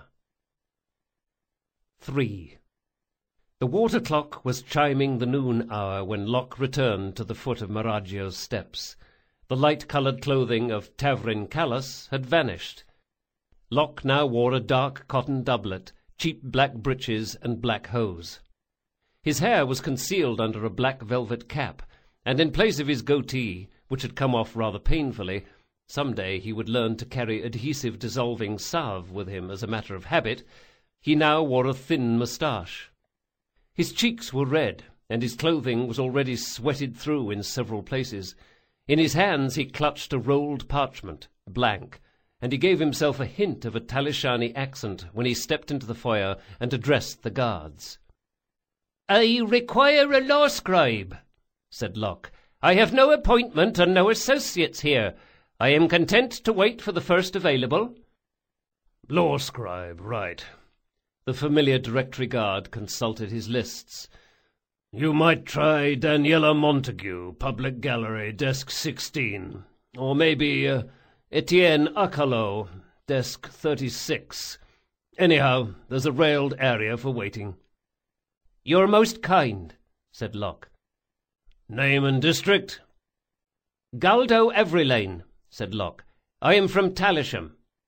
3. The water clock was chiming the noon hour when Locke returned to the foot of Maraggio's steps. The light-coloured clothing of Tavrin Callus had vanished. Locke now wore a dark cotton doublet, cheap black breeches, and black hose. His hair was concealed under a black velvet cap, and in place of his goatee, which had come off rather painfully, some day he would learn to carry adhesive dissolving salve with him as a matter of habit, he now wore a thin moustache. His cheeks were red, and his clothing was already sweated through in several places. In his hands he clutched a rolled parchment, blank, and he gave himself a hint of a Talishani accent when he stepped into the foyer and addressed the guards. "I require a law scribe," said Locke. I have no appointment and no associates here. I am content to wait for the first available. Law scribe, right. The familiar directory guard consulted his lists. You might try Daniela Montague, Public Gallery, Desk 16. Or maybe Etienne Acalo, Desk 36. Anyhow, there's a railed area for waiting. You're most kind, said Locke. Name and district? Galdo Everylane, said Locke. I am from Talisham.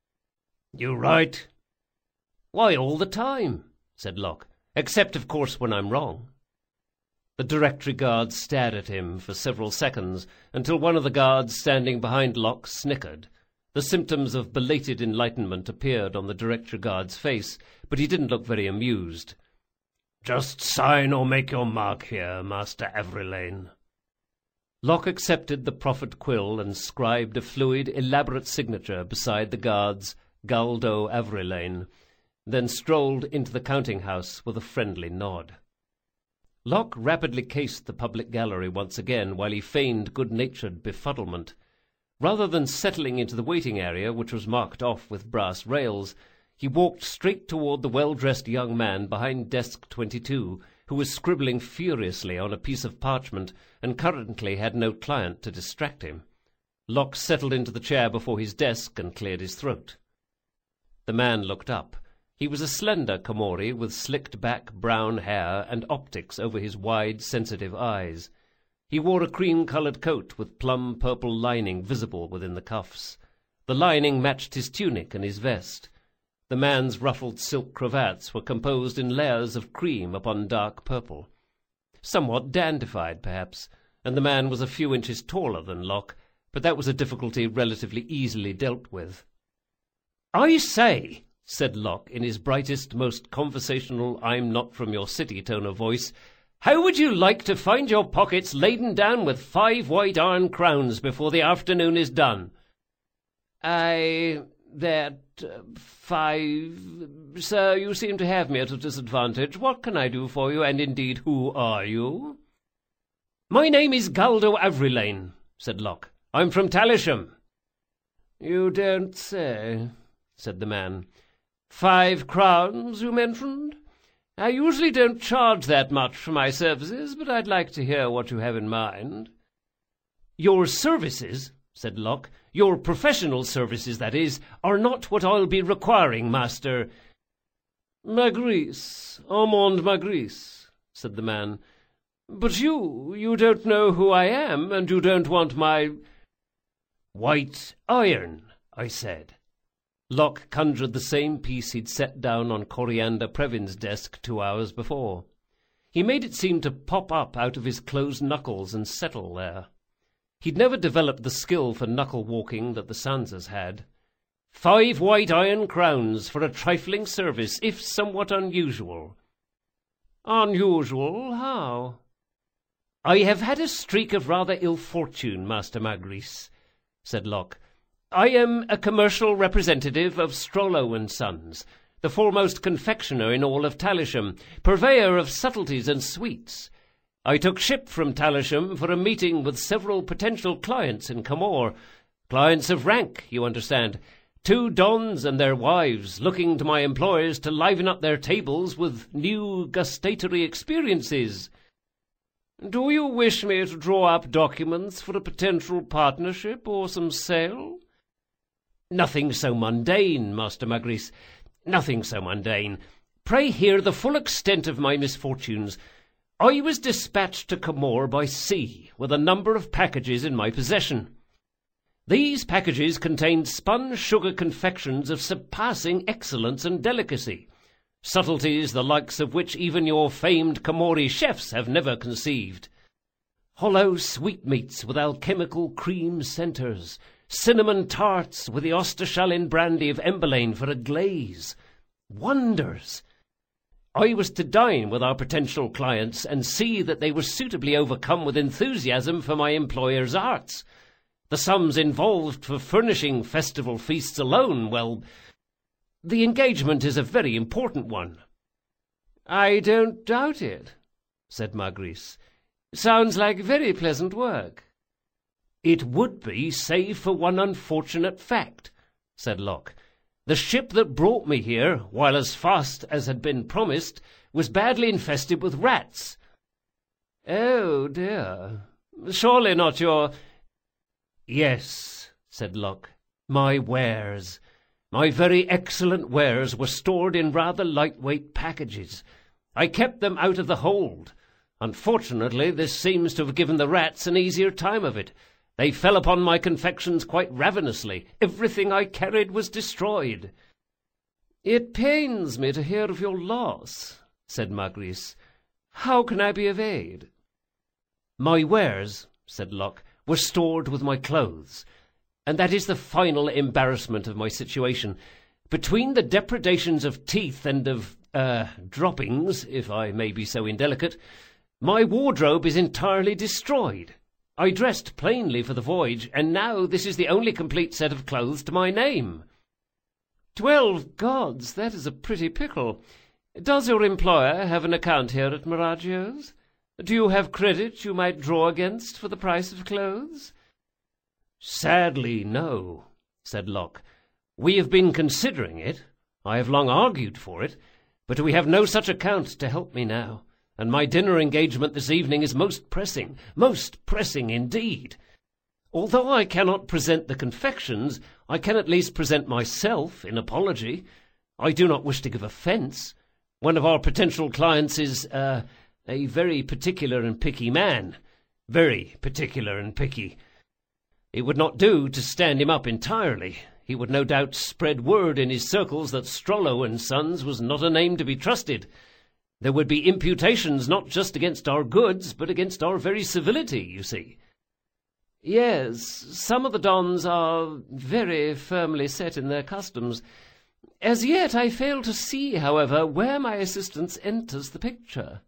You right? Why, all the time, said Locke, except, of course, when I'm wrong. The directory guard stared at him for several seconds, until one of the guards standing behind Locke snickered. The symptoms of belated enlightenment appeared on the directory guard's face, but he didn't look very amused. Just sign or make your mark here, Master Everylane. Locke accepted the proffered quill and scribed a fluid, elaborate signature beside the guard's Galdo Everylane, then strolled into the counting-house with a friendly nod. Locke rapidly cased the public gallery once again while he feigned good-natured befuddlement. Rather than settling into the waiting area, which was marked off with brass rails, he walked straight toward the well-dressed young man behind desk 22, who was scribbling furiously on a piece of parchment and currently had no client to distract him. Locke settled into the chair before his desk and cleared his throat. The man looked up. He was a slender Komori with slicked-back brown hair and optics over his wide, sensitive eyes. He wore a cream-coloured coat with plum-purple lining visible within the cuffs. The lining matched his tunic and his vest. The man's ruffled silk cravats were composed in layers of cream upon dark purple. Somewhat dandified, perhaps, and the man was a few inches taller than Locke, but that was a difficulty relatively easily dealt with. "I say," said Locke in his brightest, most conversational I'm-not-from-your-city tone of voice, "how would you like to find your pockets laden down with 5 white iron crowns before the afternoon is done?" That 5... Sir, you seem to have me at a disadvantage. What can I do for you, and indeed, who are you?" "My name is Galdo Everylane," said Locke. "I'm from Talisham." "You don't say," said the man. 5 crowns, you mentioned? I usually don't charge that much for my services, but I'd like to hear what you have in mind." "Your services," said Locke, "your professional services, that is, are not what I'll be requiring, Master—" "Magrice, Armand Magrice," said the man. "But you don't know who I am, and you don't want my—" "White iron, I said." Locke conjured the same piece he'd set down on Coriander Previn's desk 2 hours before. He made it seem to pop up out of his closed knuckles and settle there. He'd never developed the skill for knuckle-walking that the Sanzas had. 5 white iron crowns for a trifling service, if somewhat unusual." "Unusual? How?" "I have had a streak of rather ill fortune, Master Magrice," said Locke. "I am a commercial representative of Strollo & Sons, the foremost confectioner in all of Talisham, purveyor of subtleties and sweets. I took ship from Talisham for a meeting with several potential clients in Camor. Clients of rank, you understand. 2 dons and their wives looking to my employers to liven up their tables with new gustatory experiences." "Do you wish me to draw up documents for a potential partnership or some sale?" "Nothing so mundane, Master Magrice, nothing so mundane. Pray hear the full extent of my misfortunes. I was dispatched to Camor by sea with a number of packages in my possession. These packages contained spun sugar confections of surpassing excellence and delicacy, subtleties the likes of which even your famed Camorri chefs have never conceived. Hollow sweetmeats with alchemical cream centres, cinnamon tarts with the Osterschalen brandy of Embelane for a glaze. Wonders! I was to dine with our potential clients and see that they were suitably overcome with enthusiasm for my employer's arts. The sums involved for furnishing festival feasts alone, well, the engagement is a very important one." "I don't doubt it," said Magrice. "Sounds like very pleasant work. "It would be, save for one unfortunate fact," said Locke. "The ship that brought me here, while as fast as had been promised, was badly infested with rats." "Oh, dear. Surely not your—" "Yes," said Locke, "my wares. My very excellent wares were stored in rather lightweight packages. I kept them out of the hold. Unfortunately, this seems to have given the rats an easier time of it. They fell upon my confections quite ravenously. Everything I carried was destroyed." "It pains me to hear of your loss," said Maurice. "How can I be of aid?" "My wares," said Locke, "were stored with my clothes, and that is the final embarrassment of my situation. Between the depredations of teeth and of droppings, if I may be so indelicate, my wardrobe is entirely destroyed. I dressed plainly for the voyage, and now this is the only complete set of clothes to my name." "12 gods, that is a pretty pickle. Does your employer have an account here at Miraggio's? Do you have credit you might draw against for the price of clothes?" "Sadly, no," said Locke. "We have been considering it. I have long argued for it, but we have no such account to help me now, and my dinner engagement this evening is most pressing indeed. Although I cannot present the confections, I can at least present myself in apology. I do not wish to give offence. One of our potential clients is a very particular and picky man. Very particular and picky. It would not do to stand him up entirely. He would no doubt spread word in his circles that Strollo and Sons was not a name to be trusted. There would be imputations not just against our goods, but against our very civility, you see." "Yes, some of the dons are very firmly set in their customs. As yet I fail to see, however, where my assistance enters the picture."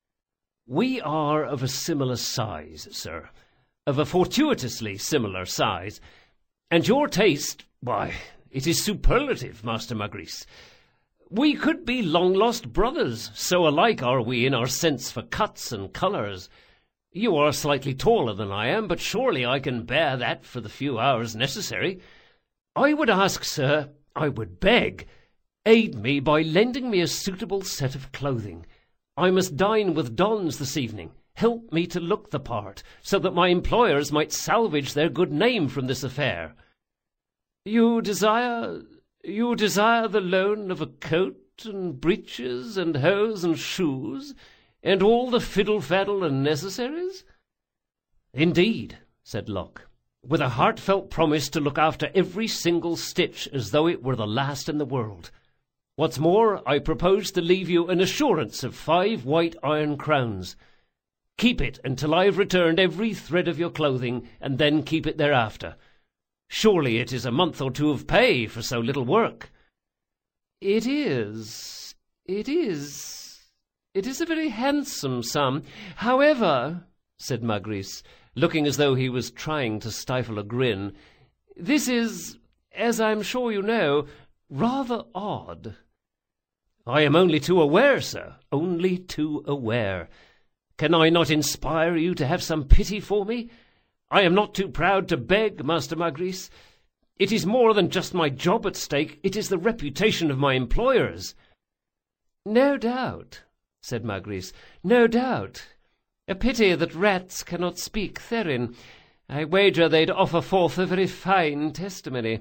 "We are of a similar size, sir, of a fortuitously similar size, and your taste, why, it is superlative, Master Maurice. We could be long-lost brothers, so alike are we in our sense for cuts and colours. You are slightly taller than I am, but surely I can bear that for the few hours necessary. I would ask, sir, I would beg, aid me by lending me a suitable set of clothing. I must dine with dons this evening. Help me to look the part, so that my employers might salvage their good name from this affair." You desire the loan of a coat and breeches and hose and shoes, and all the fiddle-faddle and necessaries?" "Indeed," said Locke, "with a heartfelt promise to look after every single stitch as though it were the last in the world. What's more, I propose to leave you an assurance of 5 white iron crowns. Keep it until I have returned every thread of your clothing, and then keep it thereafter. Surely it is a month or 2 of pay for so little work." It is a very handsome sum. However," said Maurice, looking as though he was trying to stifle a grin, "this is, as I am sure you know, rather odd." "I am only too aware, sir, only too aware. Can I not inspire you to have some pity for me? I am not too proud to beg, Master Maurice. It is more than just my job at stake. It is the reputation of my employers." "No doubt," said Maurice, "no doubt. A pity that rats cannot speak Therin. I wager they'd offer forth a very fine testimony."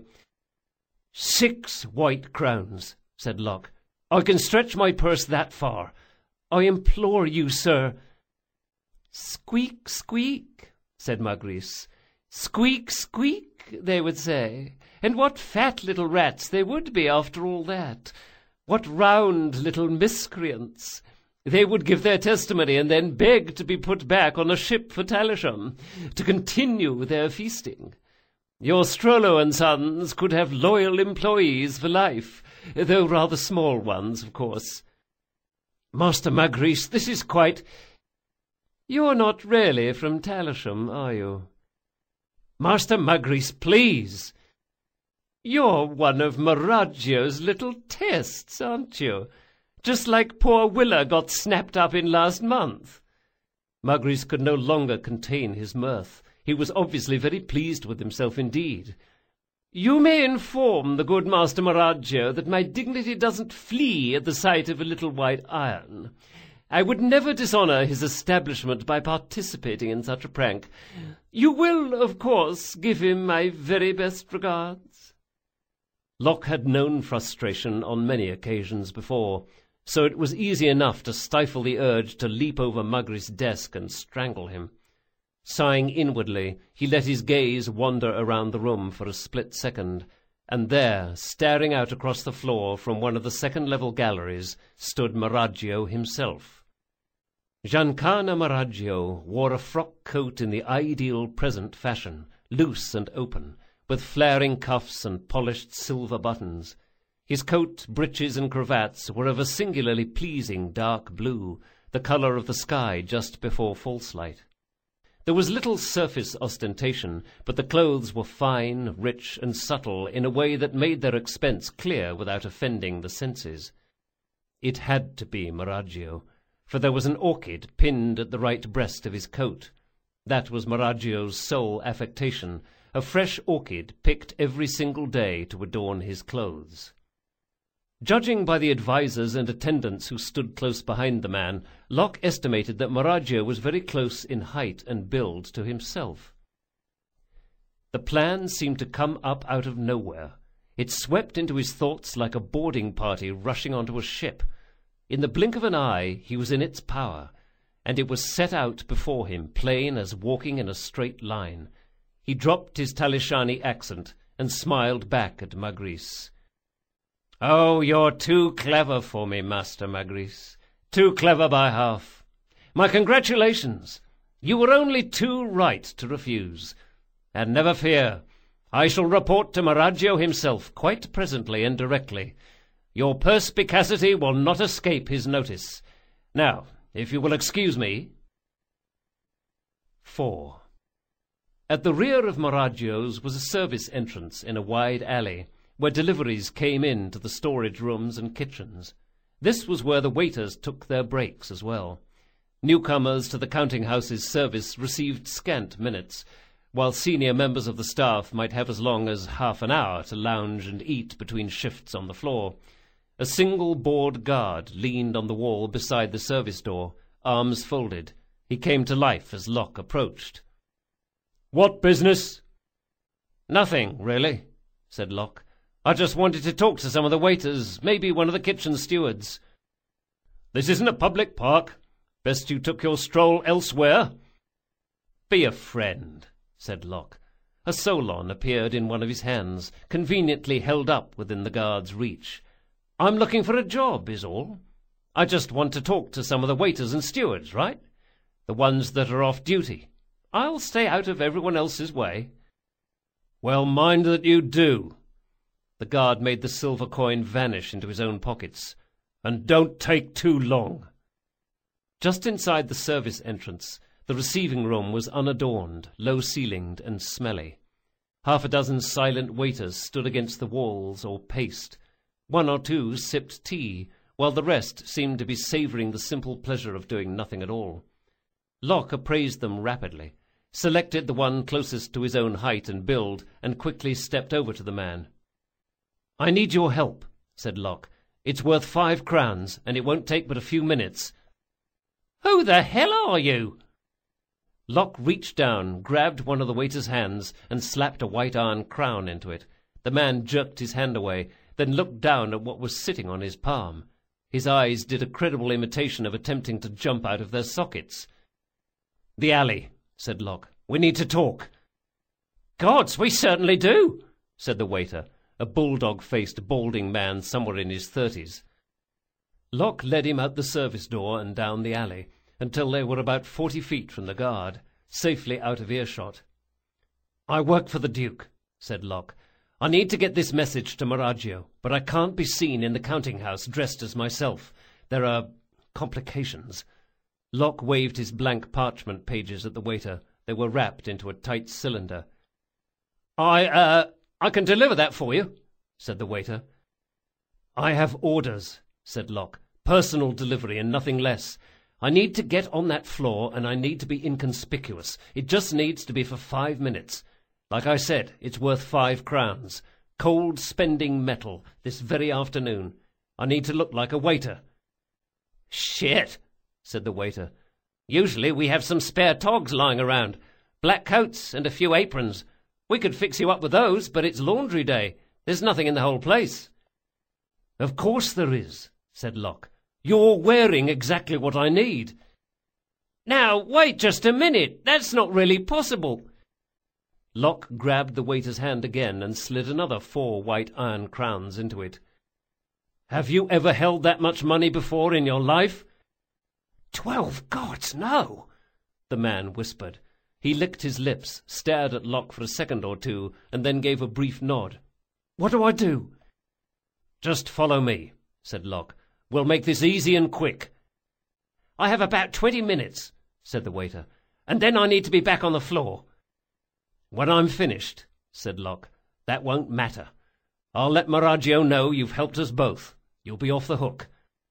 6 white crowns, said Locke. "I can stretch my purse that far. I implore you, sir." "Squeak, squeak," said Maurice. "Squeak, squeak, they would say. And what fat little rats they would be after all that. What round little miscreants. They would give their testimony and then beg to be put back on a ship for Talisham, to continue their feasting. Your Strollo and Sons could have loyal employees for life, though rather small ones, of course." "Master Maurice, this is quite—" "You're not really from Talisham, are you?" "Master Maurice, please!" "You're one of Miraggio's little tests, aren't you? Just like poor Willa got snapped up in last month." Maurice could no longer contain his mirth. He was obviously very pleased with himself indeed. "You may inform the good Master Maraggio that my dignity doesn't flee at the sight of a little white iron. I would never dishonour his establishment by participating in such a prank. You will, of course, give him my very best regards." Locke had known frustration on many occasions before, so it was easy enough to stifle the urge to leap over Magri's desk and strangle him. Sighing inwardly, he let his gaze wander around the room for a split second, and there, staring out across the floor from one of the second-level galleries, stood Maraggio himself. Giancana Maraggio wore a frock coat in the ideal present fashion, loose and open, with flaring cuffs and polished silver buttons. His coat, breeches, and cravats were of a singularly pleasing dark blue, the colour of the sky just before false light. There was little surface ostentation, but the clothes were fine, rich, and subtle in a way that made their expense clear without offending the senses. It had to be Maraggio, for there was an orchid pinned at the right breast of his coat. That was Maraggio's sole affectation, a fresh orchid picked every single day to adorn his clothes. Judging by the advisers and attendants who stood close behind the man, Locke estimated that Maraggio was very close in height and build to himself. The plan seemed to come up out of nowhere. It swept into his thoughts like a boarding party rushing onto a ship. In the blink of an eye he was in its power, and it was set out before him, plain as walking in a straight line. He dropped his Talishani accent and smiled back at Magris. "Oh, you're too clever for me, Master Magris. Too clever by half. My congratulations. You were only too right to refuse. And never fear, I shall report to Maraggio himself quite presently and directly. Your perspicacity will not escape his notice. Now, if you will excuse me." 4. At the rear of Maraggio's was a service entrance in a wide alley, where deliveries came in to the storage rooms and kitchens. This was where the waiters took their breaks as well. Newcomers to the counting-house's service received scant minutes, while senior members of the staff might have as long as half an hour to lounge and eat between shifts on the floor. A single board guard leaned on the wall beside the service door, arms folded. He came to life as Locke approached. "What business?" "Nothing, really," said Locke. "I just wanted to talk to some of the waiters, maybe one of the kitchen stewards." "This isn't a public park. Best you took your stroll elsewhere." "Be a friend," said Locke. A solon appeared in one of his hands, conveniently held up within the guard's reach. "I'm looking for a job, is all. I just want to talk to some of the waiters and stewards, right? The ones that are off duty. I'll stay out of everyone else's way." "Well, mind that you do." The guard made the silver coin vanish into his own pockets. "And don't take too long." Just inside the service entrance, the receiving room was unadorned, low-ceilinged, and smelly. Half a dozen silent waiters stood against the walls or paced. One or two sipped tea, while the rest seemed to be savouring the simple pleasure of doing nothing at all. Locke appraised them rapidly, selected the one closest to his own height and build, and quickly stepped over to the man. "I need your help," said Locke. "It's worth 5 crowns, and it won't take but a few minutes." "Who the hell are you?" Locke reached down, grabbed one of the waiter's hands, and slapped a white iron crown into it. The man jerked his hand away, then looked down at what was sitting on his palm. His eyes did a credible imitation of attempting to jump out of their sockets. "The alley," said Locke. "We need to talk." "Gods, we certainly do," said the waiter, a bulldog-faced, balding man somewhere in his 30s. Locke led him out the service door and down the alley, until they were about 40 feet from the guard, safely out of earshot. "I work for the Duke," said Locke. "I need to get this message to Maraggio, but I can't be seen in the counting-house dressed as myself. There are complications." Locke waved his blank parchment pages at the waiter. They were wrapped into a tight cylinder. I can deliver that for you," said the waiter. "I have orders," said Locke. "Personal delivery and nothing less. I need to get on that floor, and I need to be inconspicuous. It just needs to be for 5 minutes. Like I said, it's worth 5 crowns. Cold spending metal, this very afternoon. I need to look like a waiter." "Shit," said the waiter. "Usually we have some spare togs lying around. Black coats and a few aprons. We could fix you up with those, but it's laundry day. There's nothing in the whole place." "Of course there is," said Locke. "You're wearing exactly what I need." "Now, wait just a minute. That's not really possible." Locke grabbed the waiter's hand again and slid another 4 white iron crowns into it. "Have you ever held that much money before in your life?" "12 gods, no," the man whispered. He licked his lips, stared at Locke for a second or two, and then gave a brief nod. "What do I do?" "Just follow me," said Locke. "We'll make this easy and quick." "I have about 20 minutes," said the waiter, "and then I need to be back on the floor." "When I'm finished," said Locke, "that won't matter. I'll let Maraggio know you've helped us both. You'll be off the hook."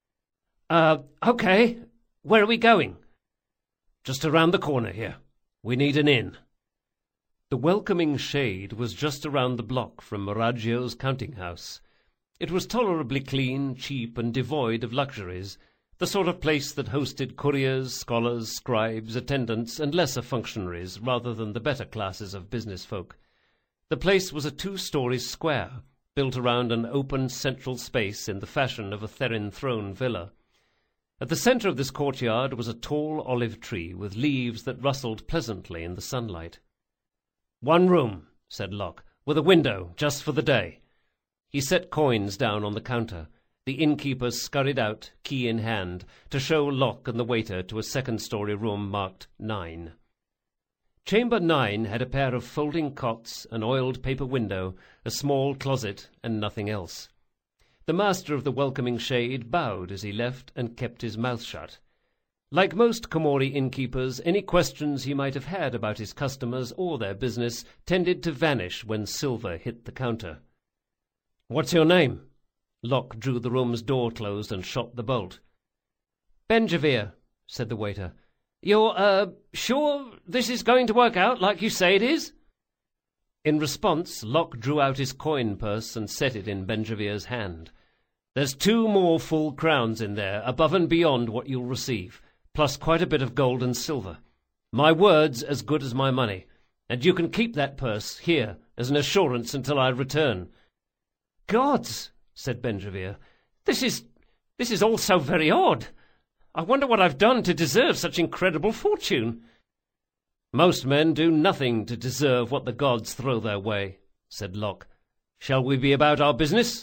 Okay. Where are we going?" "Just around the corner here. We need an inn." The welcoming shade was just around the block from Maraggio's counting-house. It was tolerably clean, cheap, and devoid of luxuries, the sort of place that hosted couriers, scholars, scribes, attendants, and lesser functionaries rather than the better classes of business folk. The place was a 2-story square, built around an open central space in the fashion of a Therin throne villa. At the centre of this courtyard was a tall olive tree with leaves that rustled pleasantly in the sunlight. "1 room," said Locke, "with a window, just for the day." He set coins down on the counter. The innkeeper scurried out, key in hand, to show Locke and the waiter to a 2nd-story room marked 9. Chamber 9 had a pair of folding cots, an oiled paper window, a small closet, and nothing else. The master of the welcoming shade bowed as he left and kept his mouth shut. Like most Komori innkeepers, any questions he might have had about his customers or their business tended to vanish when silver hit the counter. "What's your name?" Locke drew the room's door closed and shot the bolt. "Benjavir," said the waiter. "You're, sure this is going to work out like you say it is?" In response, Locke drew out his coin purse and set it in Benjavir's hand. "There's 2 more full crowns in there, above and beyond what you'll receive, plus quite a bit of gold and silver. My word's as good as my money, and you can keep that purse here as an assurance until I return." "Gods!" said Benjavir. This is all so very odd. I wonder what I've done to deserve such incredible fortune." "Most men do nothing to deserve what the gods throw their way," said Locke. "Shall we be about our business?"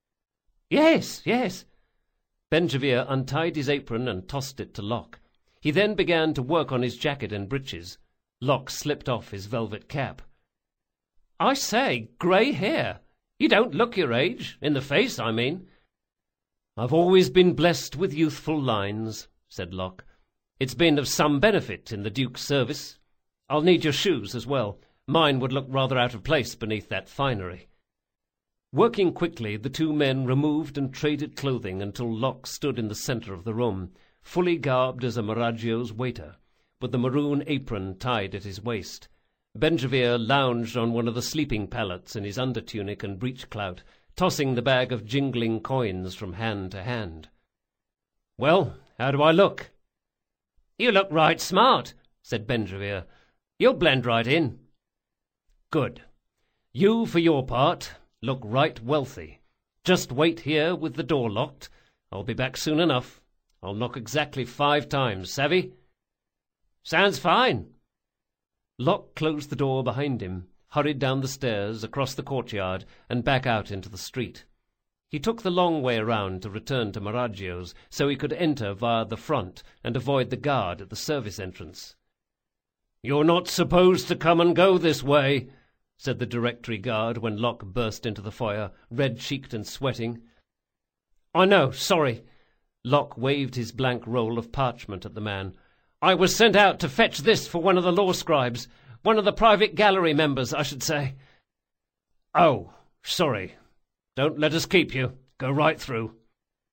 Yes. Benjavir untied his apron and tossed it to Locke. He then began to work on his jacket and breeches. Locke slipped off his velvet cap. "I say, grey hair. You don't look your age, in the face, I mean." "I've always been blessed with youthful lines," said Locke. "It's been of some benefit in the Duke's service. I'll need your shoes as well. Mine would look rather out of place beneath that finery." Working quickly, the 2 men removed and traded clothing until Locke stood in the centre of the room, fully garbed as a Maraggio's waiter, with the maroon apron tied at his waist. Benjavir lounged on one of the sleeping pallets in his undertunic and breech-clout, tossing the bag of jingling coins from hand to hand. "Well, how do I look?" "You look right smart," said Benjavir. "You'll blend right in." "Good. You, for your part, look right wealthy. Just wait here with the door locked. I'll be back soon enough. I'll knock exactly 5 times, savvy?" "Sounds fine." Locke closed the door behind him, hurried down the stairs, across the courtyard, and back out into the street. He took the long way around to return to Maraggio's, so he could enter via the front and avoid the guard at the service entrance. "You're not supposed to come and go this way," said the directory guard when Locke burst into the foyer, red-cheeked and sweating. "I know, sorry." Locke waved his blank roll of parchment at the man. "I was sent out to fetch this for one of the law scribes. One of the private gallery members, I should say." "Oh, sorry. Don't let us keep you. Go right through."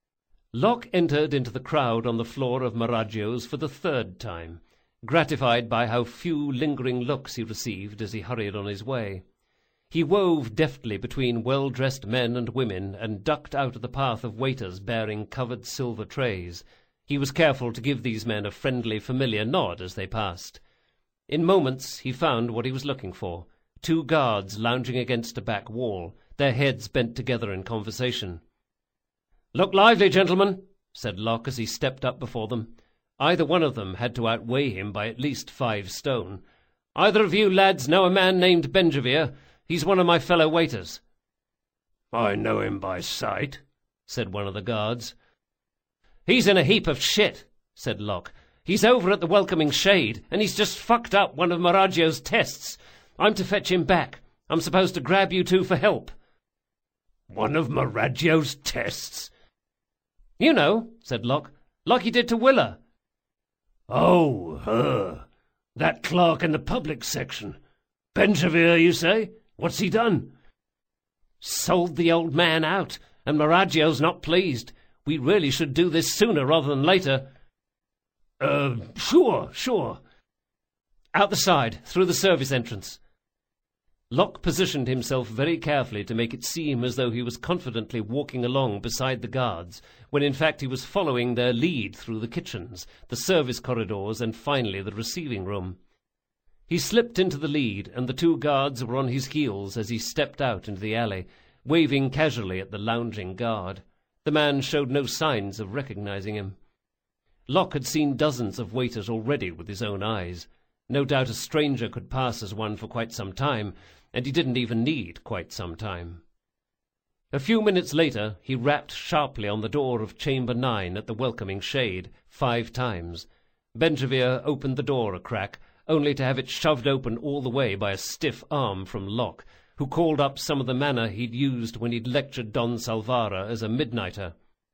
Locke entered into the crowd on the floor of Maraggio's for the third time, gratified by how few lingering looks he received as he hurried on his way. He wove deftly between well-dressed men and women and ducked out of the path of waiters bearing covered silver trays. He was careful to give these men a friendly, familiar nod as they passed. In moments he found what he was looking for, 2 guards lounging against a back wall, their heads bent together in conversation. "Look lively, gentlemen," said Locke as he stepped up before them. Either one of them had to outweigh him by at least 5 stone. "Either of you lads know a man named Benjavir? He's one of my fellow waiters." "I know him by sight," said one of the guards. "He's in a heap of shit," said Locke. "He's over at the Welcoming Shade, and he's just fucked up one of Maraggio's tests. I'm to fetch him back. I'm supposed to grab you 2 for help." "One of Maraggio's tests?" "You know," said Locke, "like he did to Willa." "Oh, her. That clerk in the public section. Benjavir, you say? What's he done?" "Sold the old man out, and Maraggio's not pleased. We really should do this sooner rather than later." Sure. "Out the side, through the service entrance." Locke positioned himself very carefully to make it seem as though he was confidently walking along beside the guards, when in fact he was following their lead through the kitchens, the service corridors, and finally the receiving room. He slipped into the lead, and the 2 guards were on his heels as he stepped out into the alley, waving casually at the lounging guard. The man showed no signs of recognizing him. Locke had seen dozens of waiters already with his own eyes. No doubt a stranger could pass as one for quite some time, and he didn't even need quite some time. A few minutes later he rapped sharply on the door of Chamber 9 at the Welcoming Shade 5 times. Benjavir opened the door a crack, only to have it shoved open all the way by a stiff arm from Locke, who called up some of the manner he'd used when he'd lectured Don Salvara as a midnighter.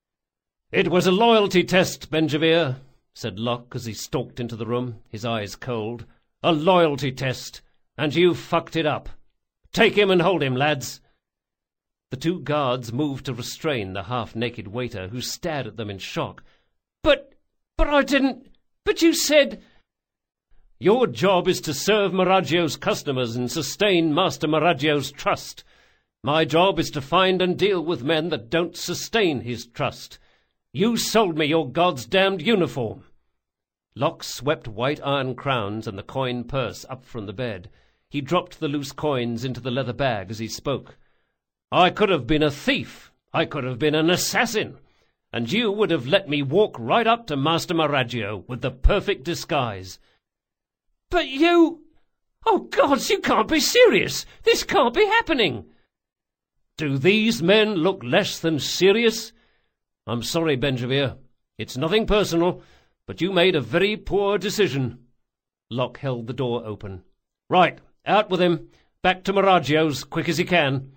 "It was a loyalty test, Benjavir," said Locke as he stalked into the room, his eyes cold. "A loyalty test, and you fucked it up. Take him and hold him, lads." The 2 guards moved to restrain the half-naked waiter, who stared at them in shock. But I didn't... But you said..." "Your job is to serve Maraggio's customers and sustain Master Maraggio's trust. My job is to find and deal with men that don't sustain his trust. You sold me your God's-damned uniform." Locke swept white iron crowns and the coin purse up from the bed. He dropped the loose coins into the leather bag as he spoke. "I could have been a thief. I could have been an assassin. And you would have let me walk right up to Master Maraggio with the perfect disguise." "But you... Oh, gods, you can't be serious! This can't be happening!" "Do these men look less than serious? I'm sorry, Benjavir. It's nothing personal, but you made a very poor decision." Locke held the door open. "Right, out with him. Back to Maraggio's, quick as he can."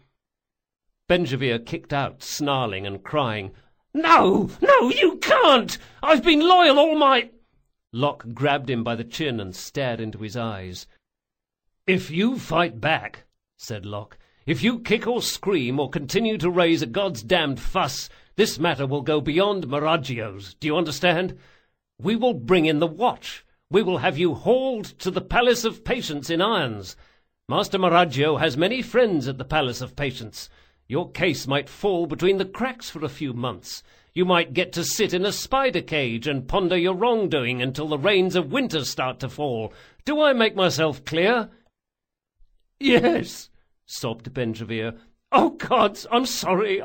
Benjavir kicked out, snarling and crying. No, you can't! I've been loyal all my—" Locke grabbed him by the chin and stared into his eyes. "If you fight back," said Locke, "if you kick or scream or continue to raise a God's-damned fuss, this matter will go beyond Maraggio's. Do you understand? We will bring in the watch. We will have you hauled to the Palace of Patience in irons. Master Maraggio has many friends at the Palace of Patience. Your case might fall between the cracks for a few months. You might get to sit in a spider cage and ponder your wrongdoing until the rains of winter start to fall. Do I make myself clear?" "Yes," sobbed Benjavir. "Oh, gods, I'm sorry.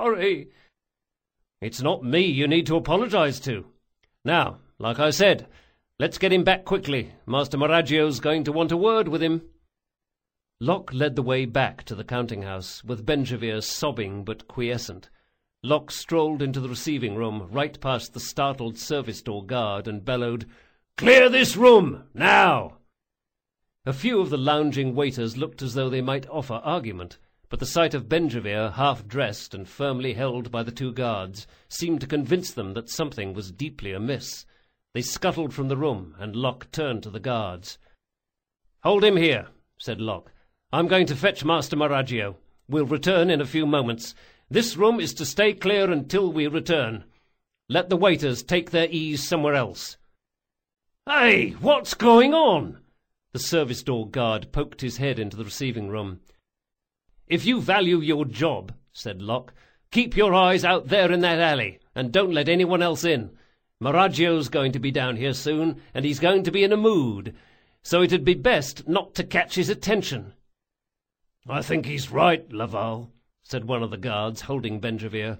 "It's not me you need to apologize to. Now, like I said, let's get him back quickly. Master Maraggio's going to want a word with him." Locke led the way back to the counting-house, with Benjavir sobbing but quiescent. Locke strolled into the receiving room, right past the startled service-door guard, and bellowed, "Clear this room, now!" A few of the lounging waiters looked as though they might offer argument, but the sight of Benjavir, half-dressed and firmly held by the 2 guards, seemed to convince them that something was deeply amiss. They scuttled from the room, and Locke turned to the guards. "Hold him here," said Locke. "I'm going to fetch Master Maraggio. We'll return in a few moments. This room is to stay clear until we return. Let the waiters take their ease somewhere else." "Hey, what's going on?" The service door guard poked his head into the receiving room. "If you value your job," said Locke, "keep your eyes out there in that alley, and don't let anyone else in. Maraggio's going to be down here soon, and he's going to be in a mood, so it'd be best not to catch his attention." "I think he's right, Laval," said one of the guards, holding Benjavir.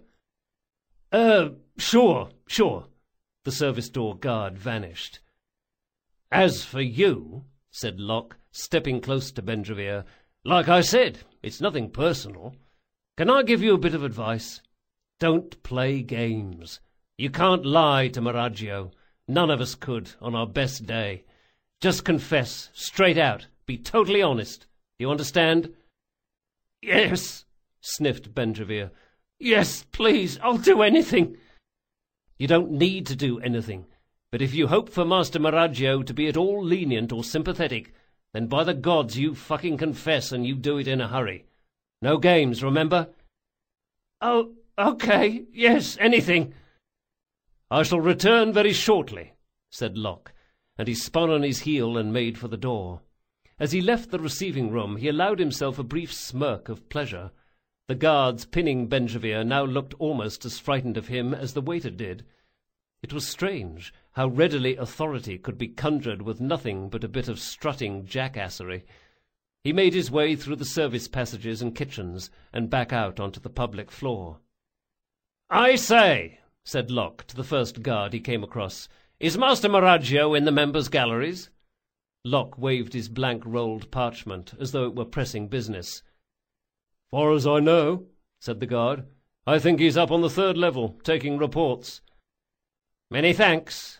Sure." The service door guard vanished. "As for you," said Locke, stepping close to Benjavir, "like I said, it's nothing personal. Can I give you a bit of advice? Don't play games. You can't lie to Maraggio. None of us could on our best day. Just confess, straight out. Be totally honest. Do you understand?" "Yes," sniffed Benjavir. "Yes, please, I'll do anything." "You don't need to do anything. But if you hope for Master Maraggio to be at all lenient or sympathetic, then by the gods you fucking confess, and you do it in a hurry. No games, remember?" "Oh, okay. Yes, anything." "I shall return very shortly," said Locke, and he spun on his heel and made for the door. As he left the receiving room, he allowed himself a brief smirk of pleasure. The guards pinning Benjavir now looked almost as frightened of him as the waiter did. It was strange how readily authority could be conjured with nothing but a bit of strutting jackassery. He made his way through the service passages and kitchens and back out onto the public floor. "I say," said Locke to the first guard he came across, "is Master Maraggio in the members' galleries?" Locke waved his blank-rolled parchment as though it were pressing business. "Far as I know," said the guard. "I think he's up on the 3rd level, taking reports." "Many thanks."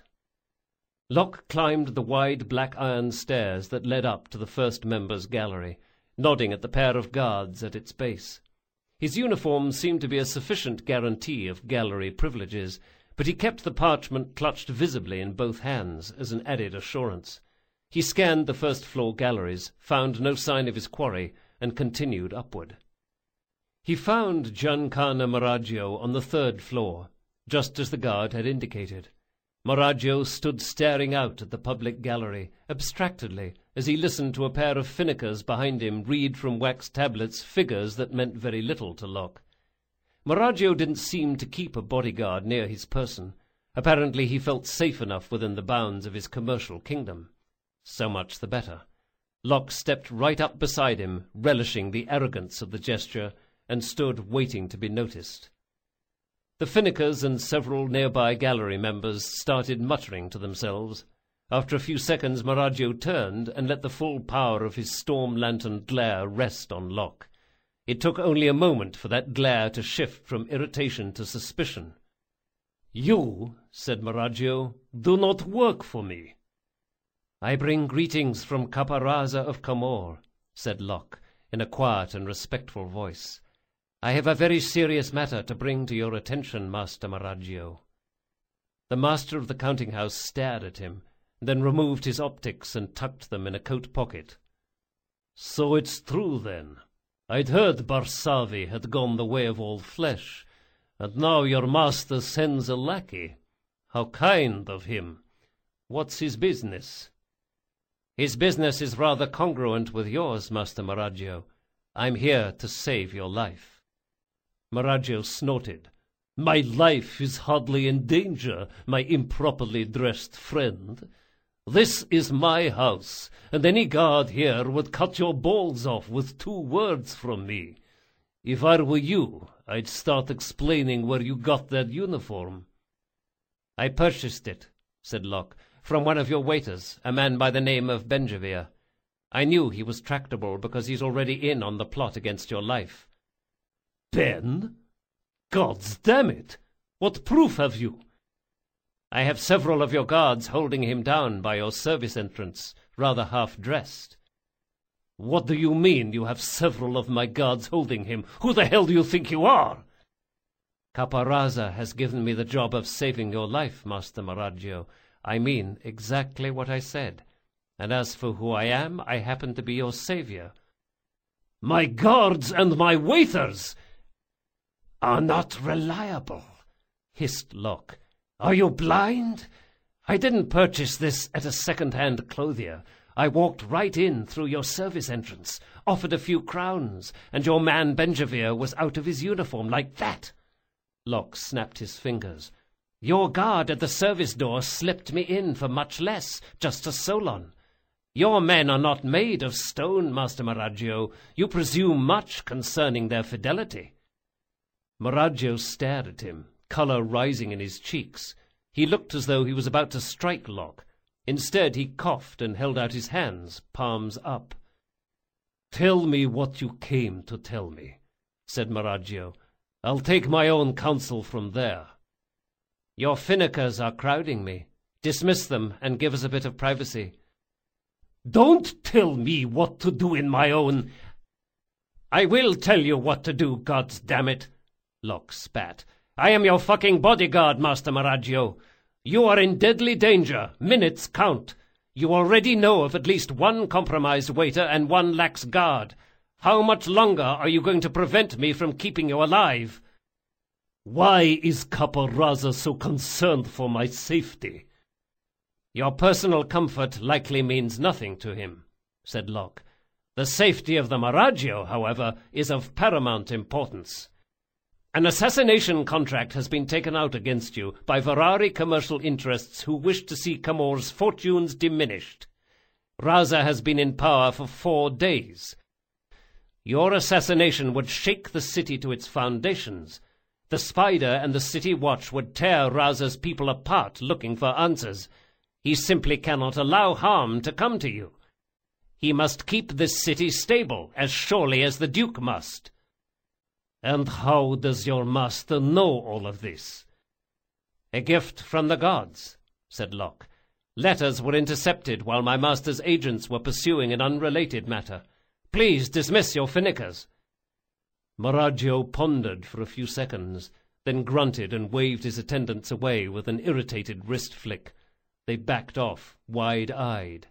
Locke climbed the wide black iron stairs that led up to the first members' gallery, nodding at the pair of guards at its base. His uniform seemed to be a sufficient guarantee of gallery privileges, but he kept the parchment clutched visibly in both hands as an added assurance. He scanned the first-floor galleries, found no sign of his quarry, and continued upward. He found Giancana Maraggio on the 3rd floor, just as the guard had indicated. Maraggio stood staring out at the public gallery, abstractedly, as he listened to a pair of finicers behind him read from wax tablets figures that meant very little to Locke. Maraggio didn't seem to keep a bodyguard near his person. Apparently he felt safe enough within the bounds of his commercial kingdom. So much the better. Locke stepped right up beside him, relishing the arrogance of the gesture, and stood waiting to be noticed. The finicers and several nearby gallery members started muttering to themselves. After a few seconds, Maraggio turned and let the full power of his storm lantern glare rest on Locke. It took only a moment for that glare to shift from irritation to suspicion. "You," said Maraggio, "do not work for me." "I bring greetings from Caparraza of Camor," said Locke, in a quiet and respectful voice. "I have a very serious matter to bring to your attention, Master Maraggio." The master of the counting-house stared at him, then removed his optics and tucked them in a coat pocket. "So it's true, then. I'd heard Barsavi had gone the way of all flesh, and now your master sends a lackey. How kind of him. What's his business?" "His business is rather congruent with yours, Master Maraggio. I'm here to save your life." Maraggio snorted. "My life is hardly in danger, my improperly dressed friend. This is my house, and any guard here would cut your balls off with 2 words from me. If I were you, I'd start explaining where you got that uniform." "I purchased it," said Locke, "from one of your waiters, a man by the name of Benjavir. I knew he was tractable because he's already in on the plot against your life." "Ben? Gods damn it! What proof have you?" "I have several of your guards holding him down by your service entrance, rather half-dressed." "What do you mean, you have several of my guards holding him? Who the hell do you think you are?" "Caparraza has given me the job of saving your life, Master Maraggio. I mean exactly what I said. And as for who I am, I happen to be your savior." "My guards and my waiters are not reliable," hissed Locke, Are you blind? I didn't purchase this at a second-hand clothier. I walked right in through your service entrance, offered a few crowns, and your man Benjavir was out of his uniform like that." Locke snapped his fingers. "Your guard at the service door slipped me in for much less, just a solon. Your men are not made of stone, Master Maraggio. You presume much concerning their fidelity." Maraggio stared at him, color rising in his cheeks. He looked as though he was about to strike Locke. Instead, he coughed and held out his hands, palms up. "Tell me what you came to tell me," said Maraggio. "I'll take my own counsel from there." "Your Finnegans are crowding me. Dismiss them and give us a bit of privacy." "Don't tell me what to do in my own—" "I will tell you what to do, goddammit!" Locke spat. "I am your fucking bodyguard, Master Maraggio. You are in deadly danger. Minutes count. You already know of at least one compromised waiter and one lax guard. How much longer are you going to prevent me from keeping you alive?" "Why is Caparrazza so concerned for my safety?" "Your personal comfort likely means nothing to him," said Locke. "The safety of the Maraggio, however, is of paramount importance. An assassination contract has been taken out against you by Varari commercial interests who wish to see Camor's fortunes diminished. Raza has been in power for 4 days. Your assassination would shake the city to its foundations. The Spider and the City Watch would tear Raza's people apart looking for answers. He simply cannot allow harm to come to you. He must keep this city stable, as surely as the Duke must." "And how does your master know all of this?" "A gift from the gods," said Locke. "Letters were intercepted while my master's agents were pursuing an unrelated matter. Please dismiss your Finnegans." Maraggio pondered for a few seconds, then grunted and waved his attendants away with an irritated wrist flick. They backed off, wide-eyed.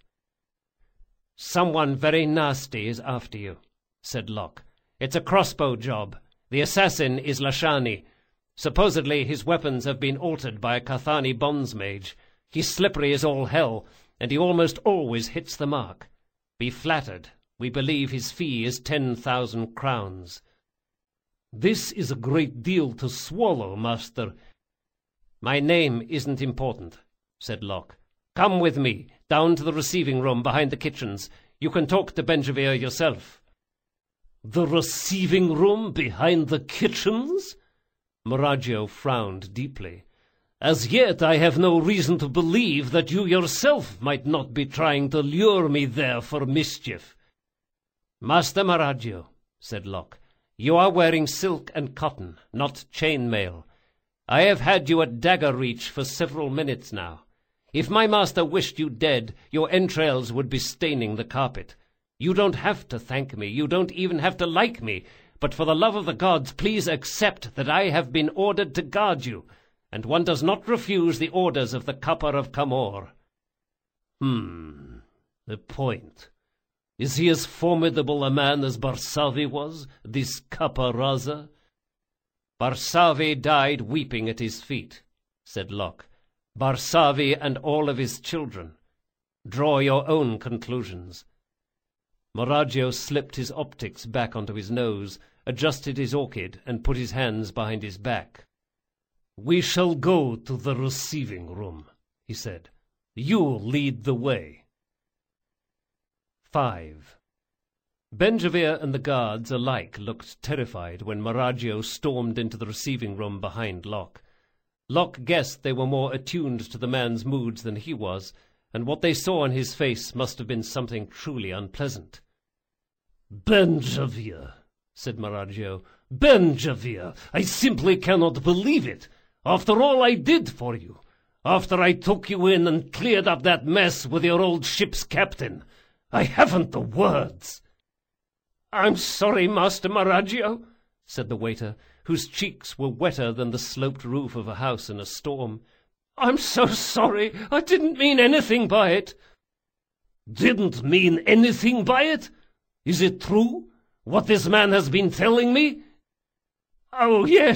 "Someone very nasty is after you," said Locke. "It's a crossbow job. The assassin is Lashani. Supposedly his weapons have been altered by a Cathani bondsmage. He's slippery as all hell, and he almost always hits the mark. Be flattered. We believe his fee is 10,000 crowns. "This is a great deal to swallow, master." "My name isn't important," said Locke. "Come with me, down to the receiving room behind the kitchens. You can talk to Benjavir yourself." "The receiving room behind the kitchens?" Maraggio frowned deeply. "As yet I have no reason to believe that you yourself might not be trying to lure me there for mischief." "Master Maraggio," said Locke, "you are wearing silk and cotton, not chain mail. I have had you at dagger reach for several minutes now. If my master wished you dead, your entrails would be staining the carpet. You don't have to thank me, you don't even have to like me, but for the love of the gods, please accept that I have been ordered to guard you, and one does not refuse the orders of the Kappa of Camor." "A point. Is he as formidable a man as Barsavi was, this Caparrazza?" "Barsavi died weeping at his feet," said Locke. "Barsavi and all of his children. Draw your own conclusions." Maraggio slipped his optics back onto his nose, adjusted his orchid, and put his hands behind his back. "We shall go to the receiving room," he said. "You lead the way." 5. Benjavir and the guards alike looked terrified when Maraggio stormed into the receiving room behind Locke. Locke guessed they were more attuned to the man's moods than he was, and what they saw on his face must have been something truly unpleasant. "Benjavir," said Maraggio. "Benjavir, I simply cannot believe it. After all I did for you, after I took you in and cleared up that mess with your old ship's captain, I haven't the words." "I'm sorry, Master Maraggio," said the waiter, whose cheeks were wetter than the sloped roof of a house in a storm. "I'm so sorry. I didn't mean anything by it." "Didn't mean anything by it? Is it true, what this man has been telling me?" "Oh, yes,"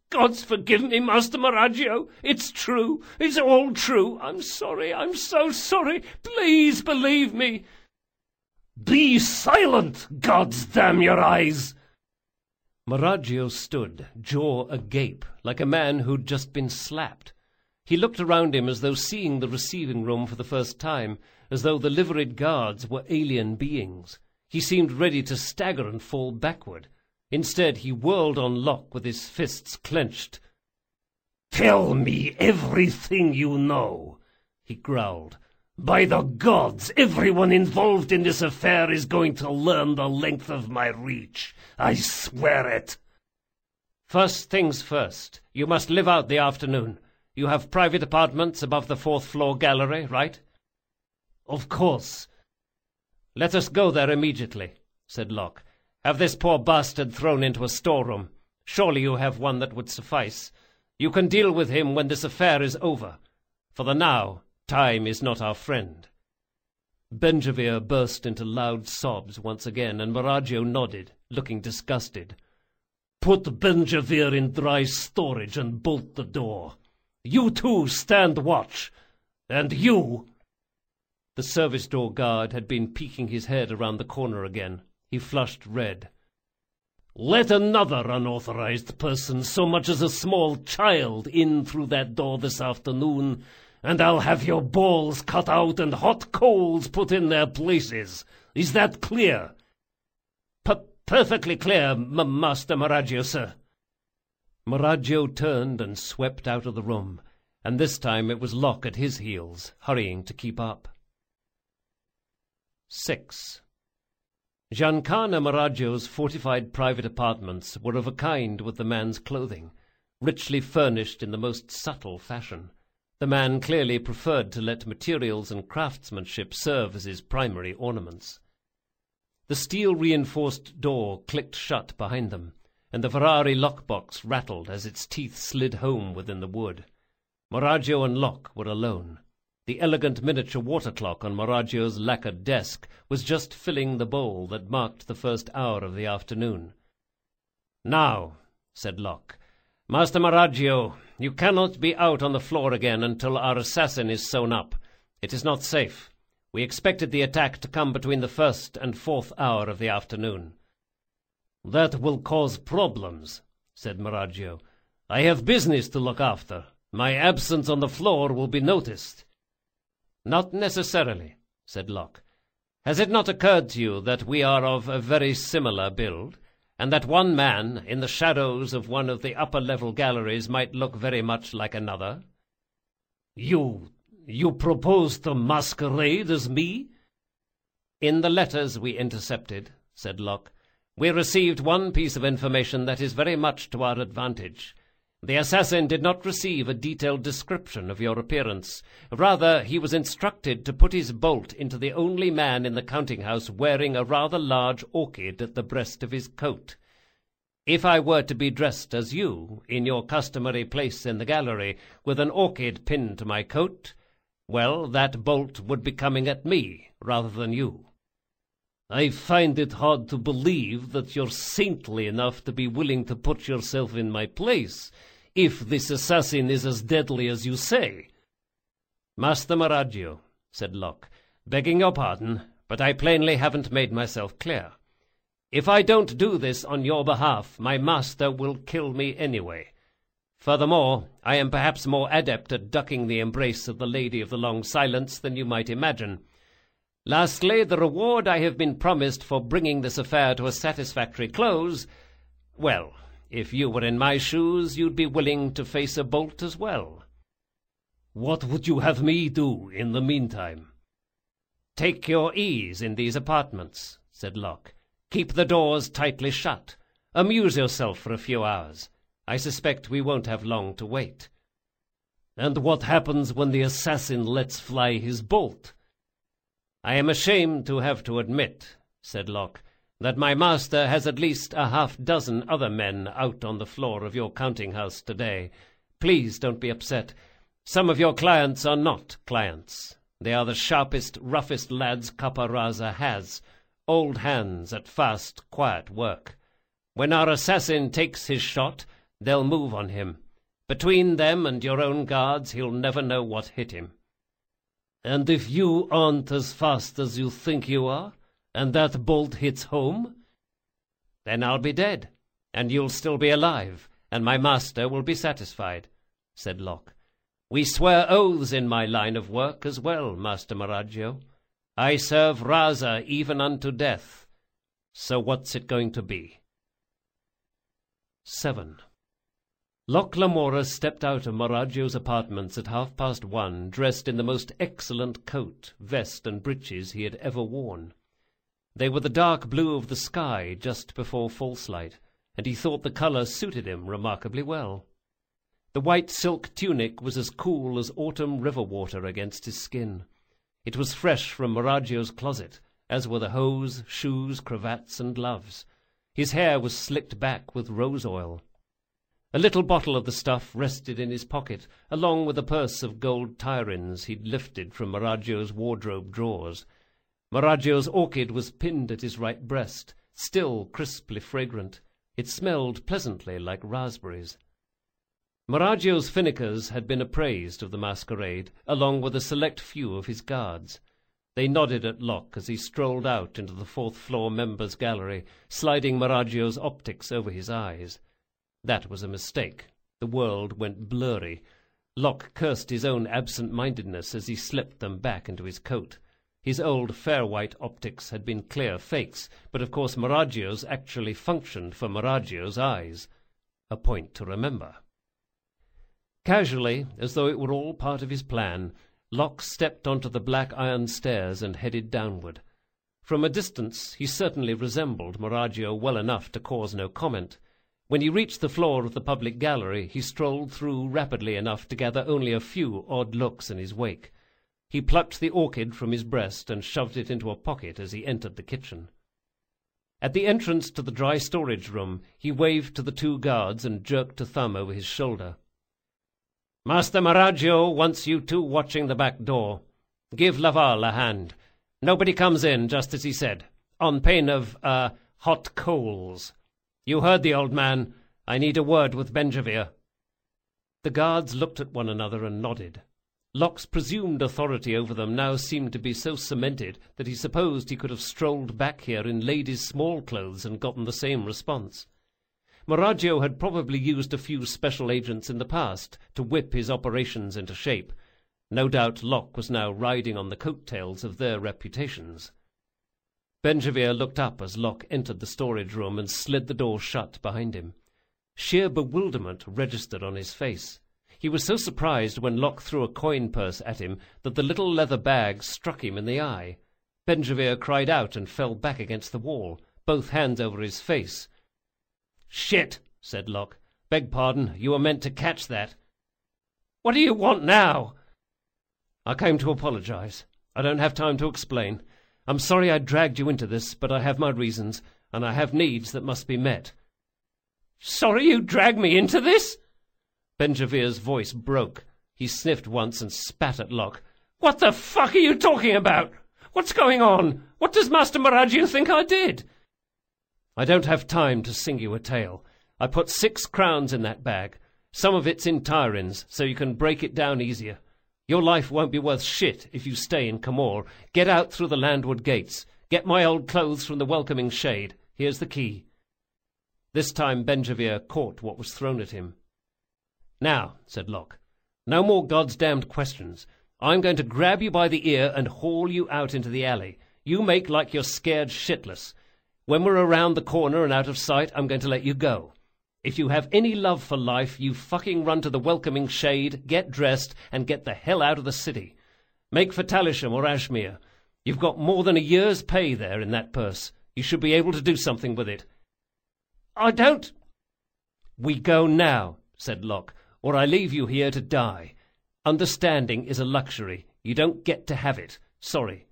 God's forgive me, Master Maraggio. It's true. It's all true. I'm sorry. I'm so sorry. Please believe me." "Be silent, gods damn your eyes!" Maraggio stood, jaw agape, like a man who'd just been slapped. He looked around him as though seeing the receiving room for the first time, as though the liveried guards were alien beings. He seemed ready to stagger and fall backward. Instead, he whirled on Locke with his fists clenched. "Tell me everything you know," he growled. "By the gods, everyone involved in this affair is going to learn the length of my reach. I swear it." "First things first. You must live out the afternoon. You have private apartments above the fourth-floor gallery, right?" "Of course." "Let us go there immediately," said Locke. "Have this poor bastard thrown into a storeroom. Surely you have one that would suffice. You can deal with him when this affair is over. For the now, time is not our friend." Benjavir burst into loud sobs once again, and Maraggio nodded, looking disgusted. "Put Benjavir in dry storage and bolt the door. You two stand watch. And you—" The service door guard had been peeking his head around the corner again. He flushed red. "Let another unauthorized person, so much as a small child, in through that door this afternoon, and I'll have your balls cut out and hot coals put in their places. Is that clear?" Perfectly clear, Master Maraggio, sir." Maraggio turned and swept out of the room, and this time it was Locke at his heels, hurrying to keep up. 6. Giancana Maraggio's fortified private apartments were of a kind with the man's clothing, richly furnished in the most subtle fashion. The man clearly preferred to let materials and craftsmanship serve as his primary ornaments. The steel-reinforced door clicked shut behind them, and the Ferrari lockbox rattled as its teeth slid home within the wood. Maraggio and Locke were alone. The elegant miniature water clock on Maraggio's lacquered desk was just filling the bowl that marked the first hour of the afternoon. "Now," said Locke, "Master Maraggio, you cannot be out on the floor again until our assassin is sewn up. It is not safe. We expected the attack to come between the first and fourth hour of the afternoon." "That will cause problems," said Maraggio. "I have business to look after. My absence on the floor will be noticed." "Not necessarily," said Locke. "Has it not occurred to you that we are of a very similar build, and that one man in the shadows of one of the upper-level galleries might look very much like another?" You propose to masquerade as me?" "In the letters we intercepted," said Locke, "we received one piece of information that is very much to our advantage. The assassin did not receive a detailed description of your appearance. Rather, he was instructed to put his bolt into the only man in the counting-house wearing a rather large orchid at the breast of his coat. If I were to be dressed as you, in your customary place in the gallery, with an orchid pinned to my coat, well, that bolt would be coming at me rather than you." "I find it hard to believe that you're saintly enough to be willing to put yourself in my place, if this assassin is as deadly as you say." "Master Maraggio," said Locke, "begging your pardon, but I plainly haven't made myself clear. If I don't do this on your behalf, my master will kill me anyway. Furthermore, I am perhaps more adept at ducking the embrace of the Lady of the Long Silence than you might imagine. Lastly, the reward I have been promised for bringing this affair to a satisfactory close, well, if you were in my shoes, you'd be willing to face a bolt as well." "What would you have me do in the meantime?" "Take your ease in these apartments," said Locke. "Keep the doors tightly shut. Amuse yourself for a few hours. I suspect we won't have long to wait." "And what happens when the assassin lets fly his bolt?" "I am ashamed to have to admit," said Locke, "that my master has at least a half-dozen other men out on the floor of your counting-house today. Please don't be upset. Some of your clients are not clients. They are the sharpest, roughest lads Caparraza has, old hands at fast, quiet work. When our assassin takes his shot, They'll move on him. Between them and your own guards, he'll never know what hit him." "And if you aren't as fast as you think you are, and that bolt hits home?" "Then I'll be dead, and you'll still be alive, and my master will be satisfied," said Locke. "We swear oaths in my line of work as well, Master Maraggio. I serve Raza even unto death. So what's it going to be?" 7. Locke Lamora stepped out of Maraggio's apartments at 1:30, dressed in the most excellent coat, vest, and breeches he had ever worn. They were the dark blue of the sky just before false light, and he thought the colour suited him remarkably well. The white silk tunic was as cool as autumn river water against his skin. It was fresh from Maraggio's closet, as were the hose, shoes, cravats, and gloves. His hair was slicked back with rose oil. A little bottle of the stuff rested in his pocket, along with a purse of gold tyrins he'd lifted from Maraggio's wardrobe drawers. Maraggio's orchid was pinned at his right breast, still crisply fragrant. It smelled pleasantly like raspberries. Maraggio's finicers had been appraised of the masquerade, along with a select few of his guards. They nodded at Locke as he strolled out into the fourth-floor members' gallery, sliding Maraggio's optics over his eyes. That was a mistake. The world went blurry. Locke cursed his own absent-mindedness as he slipped them back into his coat. His old fair-white optics had been clear fakes, but of course Maraggio's actually functioned for Maraggio's eyes. A point to remember. Casually, as though it were all part of his plan, Locke stepped onto the black iron stairs and headed downward. From a distance he certainly resembled Maraggio well enough to cause no comment. When he reached the floor of the public gallery, he strolled through rapidly enough to gather only a few odd looks in his wake. He plucked the orchid from his breast and shoved it into a pocket as he entered the kitchen. At the entrance to the dry storage room, he waved to the two guards and jerked a thumb over his shoulder. "Master Maraggio wants you two watching the back door. Give Laval a hand. Nobody comes in, just as he said, on pain of, hot coals. You heard the old man. I need a word with Benjavir." The guards looked at one another and nodded. Locke's presumed authority over them now seemed to be so cemented that he supposed he could have strolled back here in ladies' small clothes and gotten the same response. Maraggio had probably used a few special agents in the past to whip his operations into shape. No doubt Locke was now riding on the coattails of their reputations. Benjavir looked up as Locke entered the storage room and slid the door shut behind him. Sheer bewilderment registered on his face. He was so surprised when Locke threw a coin purse at him that the little leather bag struck him in the eye. Benjavir cried out and fell back against the wall, both hands over his face. "Shit," said Locke. "Beg pardon, you were meant to catch that." "What do you want now?" "I came to apologize. I don't have time to explain. I'm sorry I dragged you into this, but I have my reasons, and I have needs that must be met." "Sorry you dragged me into this?" Benjavir's voice broke. He sniffed once and spat at Locke. "What the fuck are you talking about? What's going on? What does Master Maraggio think I did?" "I don't have time to sing you a tale. I put 6 crowns in that bag. Some of it's in tyrins, so you can break it down easier. Your life won't be worth shit if you stay in Camor. Get out through the landward gates. Get my old clothes from the welcoming shade. Here's the key." This time Benjavir caught what was thrown at him. "Now," said Locke, "no more goddamned questions. I'm going to grab you by the ear and haul you out into the alley. You make like you're scared shitless. When we're around the corner and out of sight, I'm going to let you go. If you have any love for life, you fucking run to the welcoming shade, get dressed, and get the hell out of the city. Make for Talisham or Ashmere. You've got more than a year's pay there in that purse. You should be able to do something with it." "I don't—" "We go now," said Locke, "or I leave you here to die. Understanding is a luxury. You don't get to have it. Sorry."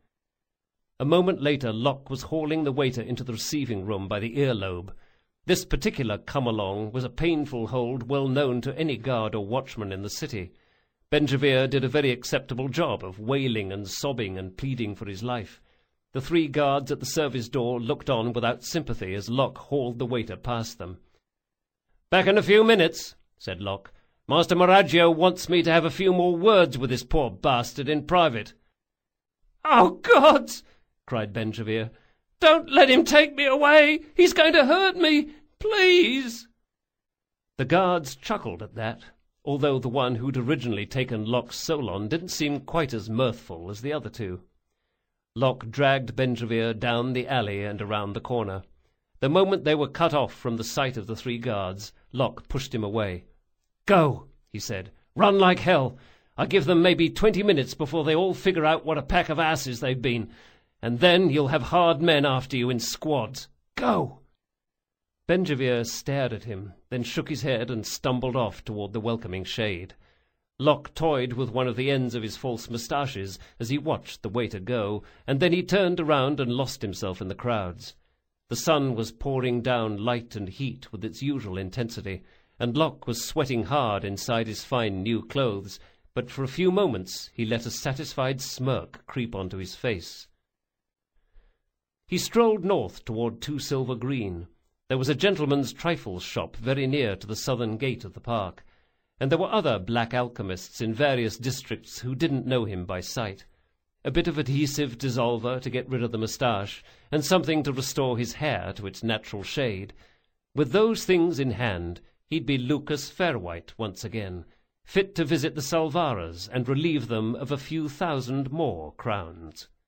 A moment later, Locke was hauling the waiter into the receiving room by the earlobe. This particular come-along was a painful hold well known to any guard or watchman in the city. Benjavir did a very acceptable job of wailing and sobbing and pleading for his life. The 3 guards at the service door looked on without sympathy as Locke hauled the waiter past them. "Back in a few minutes," said Locke. "Master Maraggio wants me to have a few more words with this poor bastard in private." "Oh, gods!" cried Benjuvier. "Don't let him take me away! He's going to hurt me! Please!" The guards chuckled at that, although the one who'd originally taken Locke's Solon didn't seem quite as mirthful as the other two. Locke dragged Benjuvier down the alley and around the corner. The moment they were cut off from the sight of the three guards, Locke pushed him away. "Go," he said. "Run like hell. I give them maybe 20 minutes before they all figure out what a pack of asses they've been, and then you'll have hard men after you in squads. Go!" Benjuvier stared at him, then shook his head and stumbled off toward the welcoming shade. Locke toyed with one of the ends of his false moustaches as he watched the waiter go, and then he turned around and lost himself in the crowds. The sun was pouring down light and heat with its usual intensity, and Locke was sweating hard inside his fine new clothes, but for a few moments he let a satisfied smirk creep onto his face. He strolled north toward 2 Silver Green. There was a gentleman's trifles shop very near to the southern gate of the park, and there were other black alchemists in various districts who didn't know him by sight. A bit of adhesive dissolver to get rid of the moustache, and something to restore his hair to its natural shade. With those things in hand, he'd be Lucas Fairwhite once again, fit to visit the Salvaras and relieve them of a few thousand more crowns.